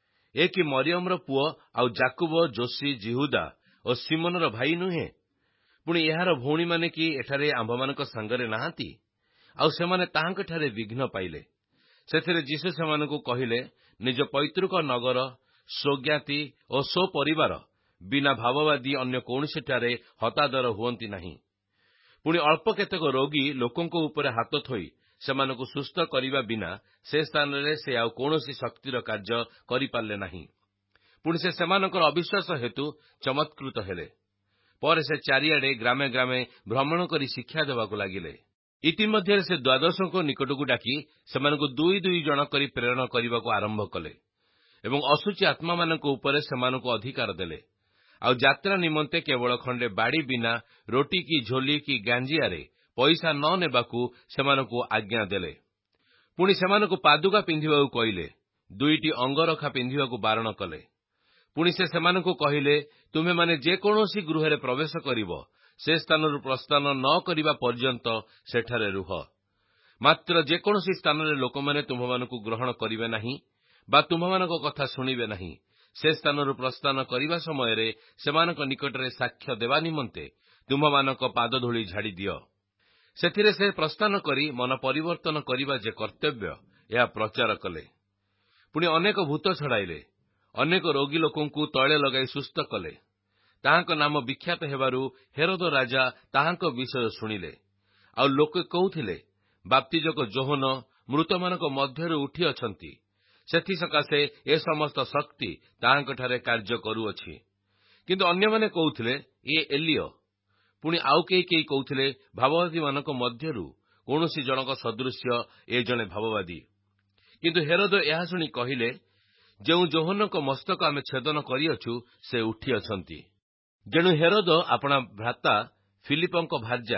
ଏ କି ମରିୟମର ପୁଅ ଆଉ ଯାକୁବ, ଯୋସି, ଜିହୁଦା ଓ ସିମୋନର ଭାଇ ନୁହେଁ? ପୁଣି ଏହାର ଭଉଣୀମାନେ କି ଏଠାରେ ଆମ୍ଭମାନଙ୍କ ସାଙ୍ଗରେ ନାହାନ୍ତି? ଆଉ ସେମାନେ ତାହାଙ୍କଠାରେ ବିଘ୍ନ ପାଇଲେ। ସେଥିରେ ଯୀଶୁ ସେମାନଙ୍କୁ କହିଲେ, ନିଜ ପୈତୃକ ନଗର, ସ୍ୱଜ୍ଞାତି ଓ ସ୍ୱପରିବାର ବିନା ଭାବବାଦୀ ଅନ୍ୟ କୌଣସିଠାରେ ହତାଦର ହୁଅନ୍ତି ନାହିଁ। ପୁଣି ଅଳ୍ପ କେତେକ ରୋଗୀ ଲୋକଙ୍କ ଉପରେ ହାତ ଥୋଇ ସେମାନଙ୍କୁ ସୁସ୍ଥ କରିବା ବିନା ସେ ସ୍ଥାନରେ ସେ ଆଉ କୌଣସି ଶକ୍ତିର କାର୍ଯ୍ୟ କରିପାରିଲେ ନାହିଁ। ପୁଣି ସେ ସେମାନଙ୍କର ଅବିଶ୍ୱାସ ହେତୁ ଚମତ୍କୃତ ହେଲେ। ପରେ ସେ ଚାରିଆଡ଼େ ଗ୍ରାମେ ଗ୍ରାମେ ଭ୍ରମଣ କରି ଶିକ୍ଷା ଦେବାକୁ ଲାଗିଲେ। ଇତିମଧ୍ୟରେ ସେ ଦ୍ୱାଦଶଙ୍କ ନିକଟକୁ ଡାକି ସେମାନଙ୍କୁ ଦୁଇ ଦୁଇ ଜଣ କରି ପ୍ରେରଣ କରିବାକୁ ଆରମ୍ଭ କଲେ ଏବଂ ଅଶୁଚି ଆତ୍ମାମାନଙ୍କ ଉପରେ ସେମାନଙ୍କୁ ଅଧିକାର ଦେଲେ। ଆଉ ଯାତ୍ରା ନିମନ୍ତେ କେବଳ ଖଣ୍ଡେ ବାଡ଼ି ବିନା ରୋଟି କି ଝୋଲି କି ଗାଞ୍ଜିଆରେ ପଇସା ନ ନେବାକୁ ସେମାନଙ୍କୁ ଆଜ୍ଞା ଦେଲେ। ପୁଣି ସେମାନଙ୍କୁ ପାଦୁକା ପିନ୍ଧିବାକୁ କହିଲେ, ଦୁଇଟି ଅଙ୍ଗରଖା ପିନ୍ଧିବାକୁ ବାରଣ କଲେ। ପୁଣି ସେ ସେମାନଙ୍କୁ କହିଲେ, ତୁମେମାନେ ଯେକୌଣସି ଗୃହରେ ପ୍ରବେଶ କରିବ, ସେ ସ୍ଥାନରୁ ପ୍ରସ୍ଥାନ ନ କରିବା ପର୍ଯ୍ୟନ୍ତ ସେଠାରେ ରୁହ। ମାତ୍ର ଯେକୌଣସି ସ୍ଥାନରେ ଲୋକମାନେ ତୁମ୍ଭମାନଙ୍କୁ ଗ୍ରହଣ କରିବେ ନାହିଁ ବା ତୁମ୍ଭମାନଙ୍କ କଥା ଶୁଣିବେ ନାହିଁ, ସେ ସ୍ଥାନରୁ ପ୍ରସ୍ଥାନ କରିବା ସମୟରେ ସେମାନଙ୍କ ନିକଟରେ ସାକ୍ଷ୍ୟ ଦେବା ନିମନ୍ତେ ତୁମ୍ଭମାନଙ୍କ ପାଦଧୂଳି ଝାଡ଼ି ଦିଅ। ସେଥିରେ ସେ ପ୍ରସ୍ଥାନ କରି ମନ ପରିବର୍ତ୍ତନ କରିବା ଯେ କର୍ତ୍ତବ୍ୟ, ଏହା ପ୍ରଚାର କଲେ। ପୁଣି ଅନେକ ଭୂତ ଛଡ଼ାଇଲେ, ଅନେକ ରୋଗୀ ଲୋକଙ୍କୁ ତୈଳ ଲଗାଇ ସୁସ୍ଥ କଲେ। ତାହାଙ୍କ ନାମ ବିଖ୍ୟାତ ହେବାରୁ ହେରୋଦ ରାଜା ତାହାଙ୍କ ବିଷୟ ଶୁଣିଲେ। ଆଉ ଲୋକେ କହୁଥିଲେ, ବାପ୍ତିଜକ ଯୋହନ ମୃତମାନଙ୍କ ମଧ୍ୟରୁ ଉଠିଅଛନ୍ତି, ସେଥିସକାଶେ ଏ ସମସ୍ତ ଶକ୍ତି ତାହାଙ୍କଠାରେ କାର୍ଯ୍ୟ କରୁଅଛି। କିନ୍ତୁ ଅନ୍ୟମାନେ କହୁଥିଲେ, ଇଏ ଏଲିୟ। ପୁଣି ଆଉ କେହି କେହି କହୁଥିଲେ, ଭାବବାଦୀମାନଙ୍କ ମଧ୍ୟରୁ କୌଣସି ଜଣକ ସଦୃଶ୍ୟ ଏ ଜଣେ ଭାବବାଦୀ। କିନ୍ତୁ ହେରୋଦ ଏହା ଶୁଣି କହିଲେ, ଯେଉଁ ଯୋହନଙ୍କ ମସ୍ତକ ଆମେ ଛେଦନ କରିଅଛୁ, ସେ ଉଠିଅଛନ୍ତି। ଯେଣୁ ହେରୋଦ ଆପଣା ଭ୍ରାତା ଫିଲିପଙ୍କ ଭାର୍ଯ୍ୟା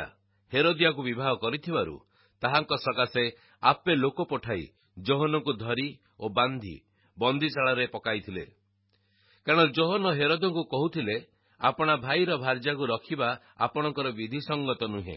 ହେରୋଦିଆକୁ ବିବାହ କରିଥିବାରୁ ତାହାଙ୍କ ସକାଶେ ଆପେ ଲୋକ ପଠାଇ ଯୋହନକୁ ଧରି ଓ ବାନ୍ଧି ବନ୍ଦୀଶାଳାରେ ପକାଇଥିଲେ। କାରଣ ଯୋହନ ହେରୋଦଙ୍କୁ କହୁଥିଲେ, ଆପଣା ଭାଇର ଭାର୍ଯ୍ୟାକୁ ରଖିବା ଆପଣଙ୍କର ବିଧିସଙ୍ଗତ ନୁହେଁ।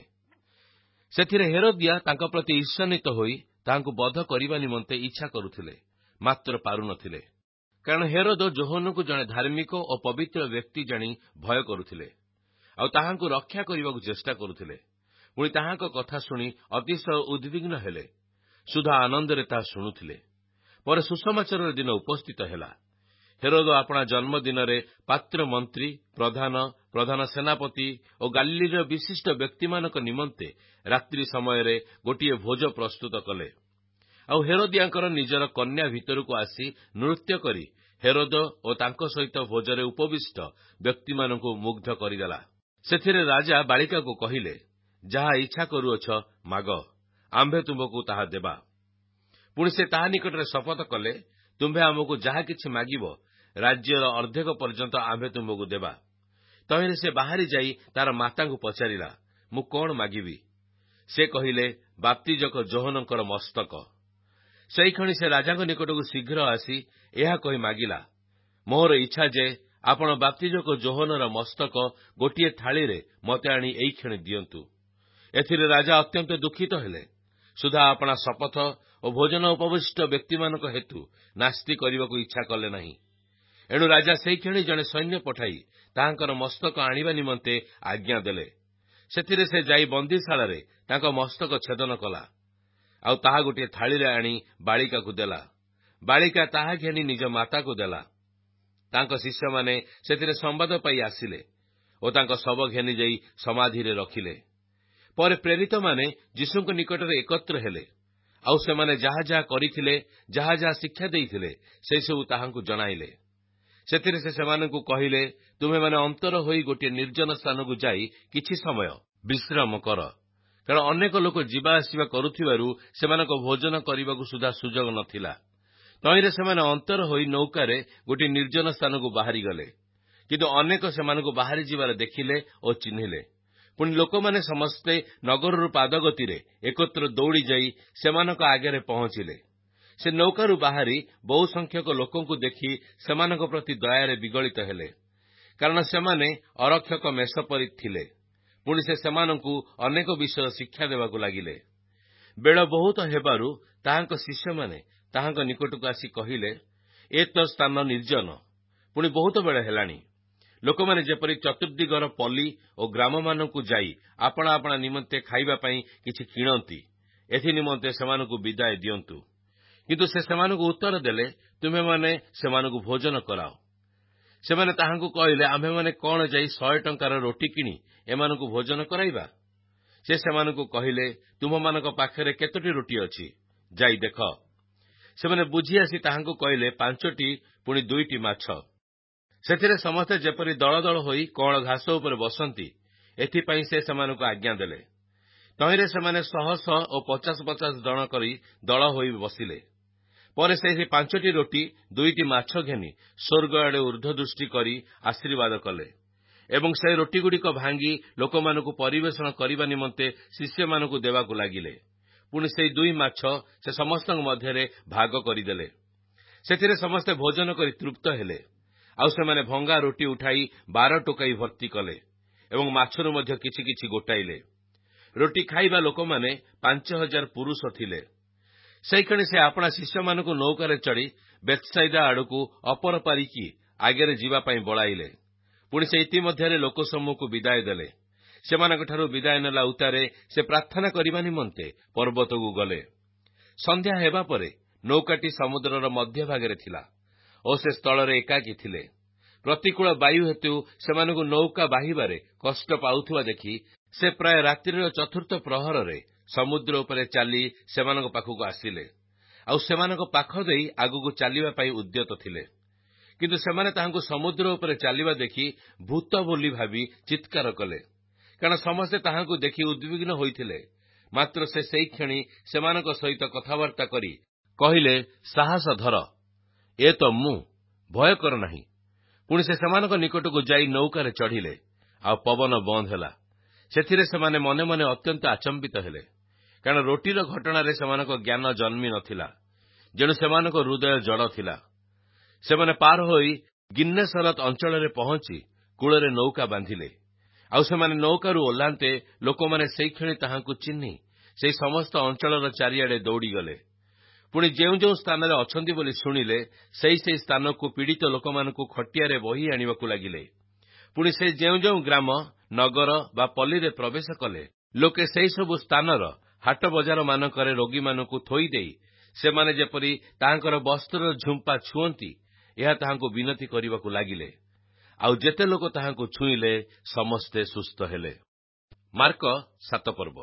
ସେଥିରେ ହେରୋଦିଆ ତାଙ୍କ ପ୍ରତି ଈର୍ଷାନ୍ୱିତ ହୋଇ ତାହାଙ୍କୁ ବଧ କରିବା ନିମନ୍ତେ ଇଚ୍ଛା କରୁଥିଲେ, ମାତ୍ର ପାରୁନଥିଲେ। କାରଣ ହେରୋଦ ଯୋହନକୁ ଜଣେ ଧାର୍ମିକ ଓ ପବିତ୍ର ବ୍ୟକ୍ତି ଜାଣି ଭୟ କରୁଥିଲେ, ଆଉ ତାହାଙ୍କୁ ରକ୍ଷା କରିବାକୁ ଚେଷ୍ଟା କରୁଥିଲେ। ପୁଣି ତାହାଙ୍କ କଥା ଶୁଣି ଅତିଶୟ ଉଦ୍ବିଗ୍ନ ହେଲେ, ସୁଦ୍ଧା ଆନନ୍ଦରେ ତାହା ଶୁଣୁଥିଲେ। ପରେ ସୁସମାଚାରର ଦିନ ଉପସ୍ଥିତ ହେଲା। ହେରୋଦ ଆପଣା ଜନ୍ମଦିନରେ ପାତ୍ର ମନ୍ତ୍ରୀ, ପ୍ରଧାନ, ପ୍ରଧାନ ସେନାପତି ଓ ଗାଲିଲର ବିଶିଷ୍ଟ ବ୍ୟକ୍ତିମାନଙ୍କ ନିମନ୍ତେ ରାତ୍ରି ସମୟରେ ଗୋଟିଏ ଭୋଜ ପ୍ରସ୍ତୁତ କଲେ। ଆଉ ହେରୋଦିଆଙ୍କର ନିଜର କନ୍ୟା ଭିତରକୁ ଆସି ନୃତ୍ୟ କରି ହେରୋଦ ଓ ତାଙ୍କ ସହିତ ଭୋଜରେ ଉପବିଷ୍ଟ ବ୍ୟକ୍ତିମାନଙ୍କୁ ମୁଗ୍ଧ କରିଦେଲା। ସେଥିରେ ରାଜା ବାଳିକାକୁ କହିଲେ, ଯାହା ଇଚ୍ଛା କରୁଅଛ ମାଗ, ଆମ୍ଭେ ତୁମ୍ଭକୁ ତାହା ଦେବା। ପୁଣି ସେ ତାହା ନିକଟରେ ଶପଥ କଲେ, ତୁମ୍ଭେ ଆମକୁ ଯାହା କିଛି ମାଗିବ, ରାଜ୍ୟର ଅର୍ଦ୍ଧେକ ପର୍ଯ୍ୟନ୍ତ ଆମ୍ଭେ ତୁମ୍ଭକୁ ଦେବା। ତହିଁରେ ସେ ବାହାରି ଯାଇ ତାର ମାତାଙ୍କୁ ପଚାରିଲା, ମୁଁ କଣ ମାଗିବି? ସେ କହିଲେ, ବାପ୍ତିଜକ ଯୋହନଙ୍କର ମସ୍ତକ। ସେହିକ୍ଷଣି ସେ ରାଜାଙ୍କ ନିକଟକୁ ଶୀଘ୍ର ଆସି ଏହା କହି ମାଗିଲା, ମୋର ଇଚ୍ଛା ଯେ ଆପଣ ବାପ୍ତିଜକ ଯୋହନର ମସ୍ତକ ଗୋଟିଏ ଥାଳିରେ ମୋତେ ଆଣି ଏଇକ୍ଷଣି ଦିଅନ୍ତୁ। ଏଥିରେ ରାଜା ଅତ୍ୟନ୍ତ ଦୁଃଖିତ ହେଲେ, ସୁଦ୍ଧା ଆପଣା ଶପଥ ଓ ଭୋଜନ ଉପବିଷ୍ଟ ବ୍ୟକ୍ତିମାନଙ୍କ ହେତୁ ନାସ୍ତି କରିବାକୁ ଇଚ୍ଛା କଲେ ନାହିଁ। ଏଣୁ ରାଜା ସେହିକ୍ଷଣି ଜଣେ ସୈନ୍ୟ ପଠାଇ ତାହାଙ୍କର ମସ୍ତକ ଆଣିବା ନିମନ୍ତେ ଆଜ୍ଞା ଦେଲେ। ସେଥିରେ ସେ ଯାଇ ବନ୍ଦୀଶାଳାରେ ତାଙ୍କ ମସ୍ତକ ଛେଦନ କଲା, ଆଉ ତାହା ଗୋଟିଏ ଥାଳିରେ ଆଣି ବାଳିକାକୁ ଦେଲା। ବାଳିକା ତାହା ଘେନି ନିଜ ମାତାକୁ ଦେଲା। ତାଙ୍କ ଶିଷ୍ୟମାନେ ସେଥିରେ ସମ୍ବାଦ ପାଇ ଆସିଲେ ଓ ତାଙ୍କ ଶବ ଘେନି ଯାଇ ସମାଧିରେ ରଖିଲେ। ପରେ ପ୍ରେରିତମାନେ ଯୀଶୁଙ୍କ ନିକଟରେ ଏକତ୍ର ହେଲେ, ଆଉ ସେମାନେ ଯାହା ଯାହା କରିଥିଲେ, ଯାହା ଯାହା ଶିକ୍ଷା ଦେଇଥିଲେ, ସେସବୁ ତାହାଙ୍କୁ ଜଣାଇଲେ। ସେଥିରେ ସେ ସେମାନଙ୍କୁ କହିଲେ, ତୁମେମାନେ ଅନ୍ତର ହୋଇ ଗୋଟିଏ ନିର୍ଜନ ସ୍ଥାନକୁ ଯାଇ କିଛି ସମୟ ବିଶ୍ରାମ କର। କାରଣ ଅନେକ ଲୋକ ଯିବା ଆସିବା କରୁଥିବାରୁ ସେମାନଙ୍କ ଭୋଜନ କରିବାକୁ ସୁଦ୍ଧା ସୁଯୋଗ ନଥିଲା। ତହିଁରେ ସେମାନେ ଅନ୍ତର ହୋଇ ନୌକାରେ ଗୋଟିଏ ନିର୍ଜନ ସ୍ଥାନକୁ ବାହାରିଗଲେ। କିନ୍ତୁ ଅନେକ ସେମାନଙ୍କୁ ବାହାରି ଯିବାର ଦେଖିଲେ ଓ ଚିହ୍ନିଲେ। ପୁଣି ଲୋକମାନେ ସମସ୍ତେ ନଗରରୁ ପାଦଗତିରେ ଏକତ୍ର ଦୌଡ଼ି ଯାଇ ସେମାନଙ୍କ ଆଗରେ ପହଞ୍ଚିଲେ। ସେ ନୌକାରୁ ବାହାରି ବହୁ ସଂଖ୍ୟକ ଲୋକଙ୍କୁ ଦେଖି ସେମାନଙ୍କ ପ୍ରତି ଦୟାରେ ବିଗଳିତ ହେଲେ, କାରଣ ସେମାନେ ଅରକ୍ଷକ ମେଷ ପରି ଥିଲେ। ପୁଣି ସେ ସେମାନଙ୍କୁ ଅନେକ ବିଷୟ ଶିକ୍ଷା ଦେବାକୁ ଲାଗିଲେ। ବେଳ ବହୁତ ହେବାରୁ ତାହାଙ୍କ ଶିଷ୍ୟମାନେ ତାହାଙ୍କ ନିକଟକୁ ଆସି କହିଲେ, ଏ ତ ସ୍ଥାନ ନିର୍ଜନ, ପୁଣି ବହୁତ ବେଳ ହେଲାଣି। ଲୋକମାନେ ଯେପରି ଚତୁର୍ଦ୍ଦିଗର ପଲ୍ଲୀ ଓ ଗ୍ରାମମାନଙ୍କୁ ଯାଇ ଆପଣା ଆପଣା ନିମନ୍ତେ ଖାଇବା ପାଇଁ କିଛି କିଣନ୍ତି, ଏଥି ନିମନ୍ତେ ସେମାନଙ୍କୁ ବିଦାୟ ଦିଅନ୍ତୁ। କିନ୍ତୁ ସେ ସେମାନଙ୍କୁ ଉତ୍ତର ଦେଲେ, ତୁମେମାନେ ସେମାନଙ୍କୁ ଭୋଜନ କରାଅ। ସେମାନେ ତାହାଙ୍କୁ କହିଲେ, ଆମ୍ଭେମାନେ କଣ ଯାଇ ଶହେ ଟଙ୍କାର ରୋଟି କିଣି ଏମାନଙ୍କୁ ଭୋଜନ କରାଇବା? ସେ ସେମାନଙ୍କୁ କହିଲେ, ତୁମମାନଙ୍କ ପାଖରେ କେତୋଟି ରୋଟି ଅଛି, ଯାଇ ଦେଖ। ସେମାନେ ବୁଝି ଆସି ତାହାଙ୍କୁ କହିଲେ, ପାଞ୍ଚଟି, ପୁଣି ଦୁଇଟି ମାଛ। ସେଥିରେ ସମସ୍ତେ ଯେପରି ଦଳ ଦଳ ହୋଇ କଅଁଳ ଘାସ ଉପରେ ବସନ୍ତି, ଏଥିପାଇଁ ସେ ସେମାନଙ୍କୁ ଆଜ୍ଞା ଦେଲେ। ତହିଁରେ ସେମାନେ ଶହ ଶହ ଓ ପଚାଶ ପଚାଶ ଜଣ କରି ଦଳ ହୋଇ ବସିଲେ। ପରେ ସେହି ପାଞ୍ଚଟି ରୋଟି ଦୁଇଟି ମାଛ ଘେନି ସ୍ୱର୍ଗ ଆଡ଼େ ଊର୍ଦ୍ଧ୍ୱ ଦୃଷ୍ଟି କରି ଆଶୀର୍ବାଦ କଲେ ଏବଂ ସେ ରୋଟିଗୁଡ଼ିକ ଭାଙ୍ଗି ଲୋକମାନଙ୍କୁ ପରିବେଷଣ କରିବା ନିମନ୍ତେ ଶିଷ୍ୟମାନଙ୍କୁ ଦେବାକୁ ଲାଗିଲେ। ପୁଣି ସେହି ଦୁଇ ମାଛ ସେ ସମସ୍ତଙ୍କ ମଧ୍ୟରେ ଭାଗ କରିଦେଲେ। ସେଥିରେ ସମସ୍ତେ ଭୋଜନ କରି ତୃପ୍ତ ହେଲେ। ଆଉ ସେମାନେ ଭଙ୍ଗା ରୋଟି ଉଠାଇ ବାର ଟୋକାଇ ଭର୍ତ୍ତି କଲେ ଏବଂ ମାଛରୁ ମଧ୍ୟ କିଛି କିଛି ଗୋଟାଇଲେ। ରୋଟି ଖାଇବା ଲୋକମାନେ ପାଞ୍ଚ ହଜାର ପୁରୁଷ ଥିଲେ। ସେହିକ୍ଷଣି ସେ ଆପଣା ଶିଷ୍ୟମାନଙ୍କୁ ନୌକାରେ ଚଢ଼ି ବେଥସାଇଦା ଆଡ଼କୁ ଅପର ପାରିକି ଆଗରେ ଯିବା ପାଇଁ ବଳାଇଲେ। ପୁଣି ସେ ଇତିମଧ୍ୟରେ ଲୋକସମୂହକୁ ବିଦାୟ ଦେଲେ। ସେମାନଙ୍କଠାରୁ ବିଦାୟ ନେଲା ଉତ୍ତାରେ ସେ ପ୍ରାର୍ଥନା କରିବା ନିମନ୍ତେ ପର୍ବତକୁ ଗଲେ। ସନ୍ଧ୍ୟା ହେବା ପରେ ନୌକାଟି ସମୁଦ୍ରର ମଧ୍ୟଭାଗରେ ଥିଲା ଓ ସେ ସ୍ଥଳରେ ଏକାକୀ ଥିଲେ। ପ୍ରତିକୂଳ ବାୟୁ ହେତୁ ସେମାନଙ୍କୁ ନୌକା ବାହିବାରେ କଷ୍ଟ ପାଉଥିବା ଦେଖି ସେ ପ୍ରାୟ ରାତ୍ରିର ଚତୁର୍ଥ ପ୍ରହରରେ ସମୁଦ୍ର ଉପରେ ଚାଲି ସେମାନଙ୍କ ପାଖକୁ ଆସିଲେ, ଆଉ ସେମାନଙ୍କ ପାଖ ଦେଇ ଆଗକୁ ଚାଲିବା ପାଇଁ ଉଦ୍ୟତ ଥିଲେ। କିନ୍ତୁ ସେମାନେ ତାହାଙ୍କୁ ସମୁଦ୍ର ଉପରେ ଚାଲିବା ଦେଖି ଭୂତ ବୋଲି ଭାବି ଚିତ୍କାର କଲେ, କାରଣ ସମସ୍ତେ ତାହାଙ୍କୁ ଦେଖି ଉଦ୍ବିଗ୍ନ ହୋଇଥିଲେ। ମାତ୍ର ସେ ସେହିକ୍ଷଣି ସେମାନଙ୍କ ସହିତ କଥାବାର୍ତ୍ତା କରି କହିଲେ, ସାହସ ଧର, ଏ ତ ମୁଁ, ଭୟ କର ନାହିଁ। ପୁଣି ସେ ସେମାନଙ୍କ ନିକଟକୁ ଯାଇ ନୌକାରେ ଚଢ଼ିଲେ, ଆଉ ପବନ ବନ୍ଦ ହେଲା। ସେଥିରେ ସେମାନେ ମନେ ମନେ ଅତ୍ୟନ୍ତ ଆଚମ୍ବିତ ହେଲେ, କାରଣ ରୋଟିର ଘଟଣାରେ ସେମାନଙ୍କ ଜ୍ଞାନ ଜନ୍ମି ନଥିଲା, ଯେଣୁ ସେମାନଙ୍କ ହୃଦୟ ଜଡ଼ ଥିଲା। ସେମାନେ ପାର ହୋଇ ଗିନ୍ନେସରତ ଅଞ୍ଚଳରେ ପହଞ୍ଚି କୂଳରେ ନୌକା ବାନ୍ଧିଲେ। ଆଉ ସେମାନେ ନୌକାରୁ ଓହ୍ଲାନ୍ତେ ଲୋକମାନେ ସେଇକ୍ଷଣି ତାହାଙ୍କୁ ଚିହ୍ନି ସେହି ସମସ୍ତ ଅଞ୍ଚଳର ଚାରିଆଡ଼େ ଦୌଡ଼ିଗଲେ। ପୁଣି ଯେଉଁ ଯେଉଁ ସ୍ଥାନରେ ଅଛନ୍ତି ବୋଲି ଶୁଣିଲେ, ସେହି ସେହି ସ୍ଥାନକୁ ପୀଡ଼ିତ ଲୋକମାନଙ୍କୁ ଖଟିଆରେ ବୋହି ଆଣିବାକୁ ଲାଗିଲେ। ପୁଣି ସେ ଯେଉଁ ଯେଉଁ ଗ୍ରାମ, ନଗର ବା ପଲ୍ଲୀରେ ପ୍ରବେଶ କଲେ, ଲୋକେ ସେହିସବୁ ସ୍ଥାନର ହାଟ ବଜାରମାନଙ୍କରେ ରୋଗୀମାନଙ୍କୁ ଥୋଇଦେଇ ସେମାନେ ଯେପରି ତାହାଙ୍କର ବସ୍ତ୍ରର ଝୁମ୍ପା ଛୁଅନ୍ତି, ଏହା ତାହାଙ୍କୁ ବିନତି କରିବାକୁ ଲାଗିଲେ। ଆଉ ଯେତେ ଲୋକ ତାହାଙ୍କୁ ଛୁଇଁଲେ, ସମସ୍ତେ ସୁସ୍ଥ ହେଲେ। ମାର୍କ ସାତ ପର୍ବ।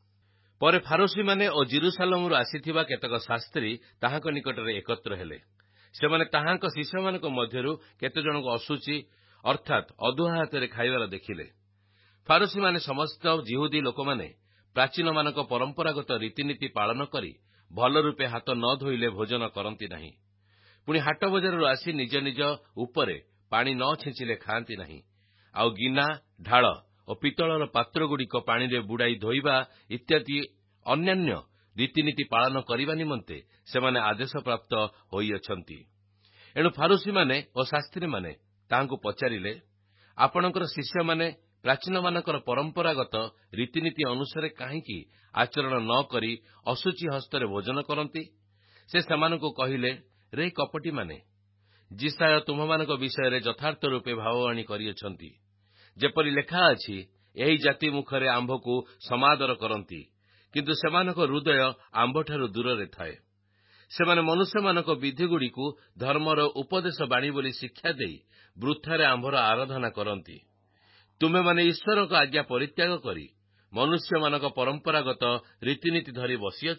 ପରେ ଫାରୁସୀମାନେ ଓ ଜିରୁସାଲମରୁ ଆସିଥିବା କେତେକ ଶାସ୍ତ୍ରୀ ତାହାଙ୍କ ନିକଟରେ ଏକତ୍ର ହେଲେ। ସେମାନେ ତାହାଙ୍କ ଶିଷ୍ୟମାନଙ୍କ ମଧ୍ୟରୁ କେତେଜଣଙ୍କୁ ଅଶୁଚି ଅର୍ଥାତ୍ ଅଧୁଆ ହାତରେ ଖାଇବାର ଦେଖିଲେ। ଫାରୁସୀମାନେ ସମସ୍ତ ଯିହୁଦୀ ଲୋକମାନେ ପ୍ରାଚୀନମାନଙ୍କ ପରମ୍ପରାଗତ ରୀତିନୀତି ପାଳନ କରି ଭଲ ରୂପେ ହାତ ନ ଧୋଇଲେ ଭୋଜନ କରନ୍ତି ନାହିଁ। ପୁଣି ହାଟ ବଜାରରୁ ଆସି ନିଜ ନିଜ ଉପରେ ପାଣି ନ ଛିଞ୍ଚିଲେ ଖାଆନ୍ତି ନାହିଁ। ଆଉ ଗିନା, ଢାଳ ଓ ପିତ୍ତଳର ପାତ୍ରଗୁଡ଼ିକ ପାଣିରେ ବୁଡ଼ାଇ ଧୋଇବା ଇତ୍ୟାଦି ଅନ୍ୟାନ୍ୟ ରୀତିନୀତି ପାଳନ କରିବା ନିମନ୍ତେ ସେମାନେ ଆଦେଶପ୍ରାପ୍ତ ହୋଇଅଛନ୍ତି। ଏଣୁ ଫାରୁସୀମାନେ ଓ ଶାସ୍ତ୍ରୀମାନେ ତାହାଙ୍କୁ ପଚାରିଲେ, ଆପଣଙ୍କର ଶିଷ୍ୟମାନେ ପ୍ରାଚୀନମାନଙ୍କର ପରମ୍ପରାଗତ ରୀତିନୀତି ଅନୁସାରେ କାହିଁକି ଆଚରଣ ନ କରି ଅଶୁଚି ହସ୍ତରେ ଭୋଜନ କରନ୍ତି? ସେ ସେମାନଙ୍କୁ କହିଲେ, ରେ କପଟିମାନେ, ଯିଶାୟ ତୁମମାନଙ୍କ ବିଷୟରେ ଯଥାର୍ଥ ରୂପେ ଭାବବାଣୀ କରିଅଛନ୍ତି। ଯେପରି ଲେଖା ଅଛି, ଏହି ଜାତି ମୁଖରେ ଆମ୍ଭକୁ ସମାଦର କରନ୍ତି, କିନ୍ତୁ ସେମାନଙ୍କ ହୃଦୟ ଆମ୍ଭଠାରୁ ଦୂରରେ ଥାଏ। ସେମାନେ ମନୁଷ୍ୟମାନଙ୍କ ବିଧିଗୁଡ଼ିକୁ ଧର୍ମର ଉପଦେଶ ବାଣୀ ବୋଲି ଶିକ୍ଷା ଦେଇ ବୃଥାରେ ଆମ୍ଭର ଆରାଧନା କରନ୍ତି। ତୁମେମାନେ ଈଶ୍ୱରଙ୍କ ଆଜ୍ଞା ପରିତ୍ୟାଗ କରି ମନୁଷ୍ୟମାନଙ୍କ ପରମ୍ପରାଗତ ରୀତିନୀତି ଧରି ବସିଅଛ।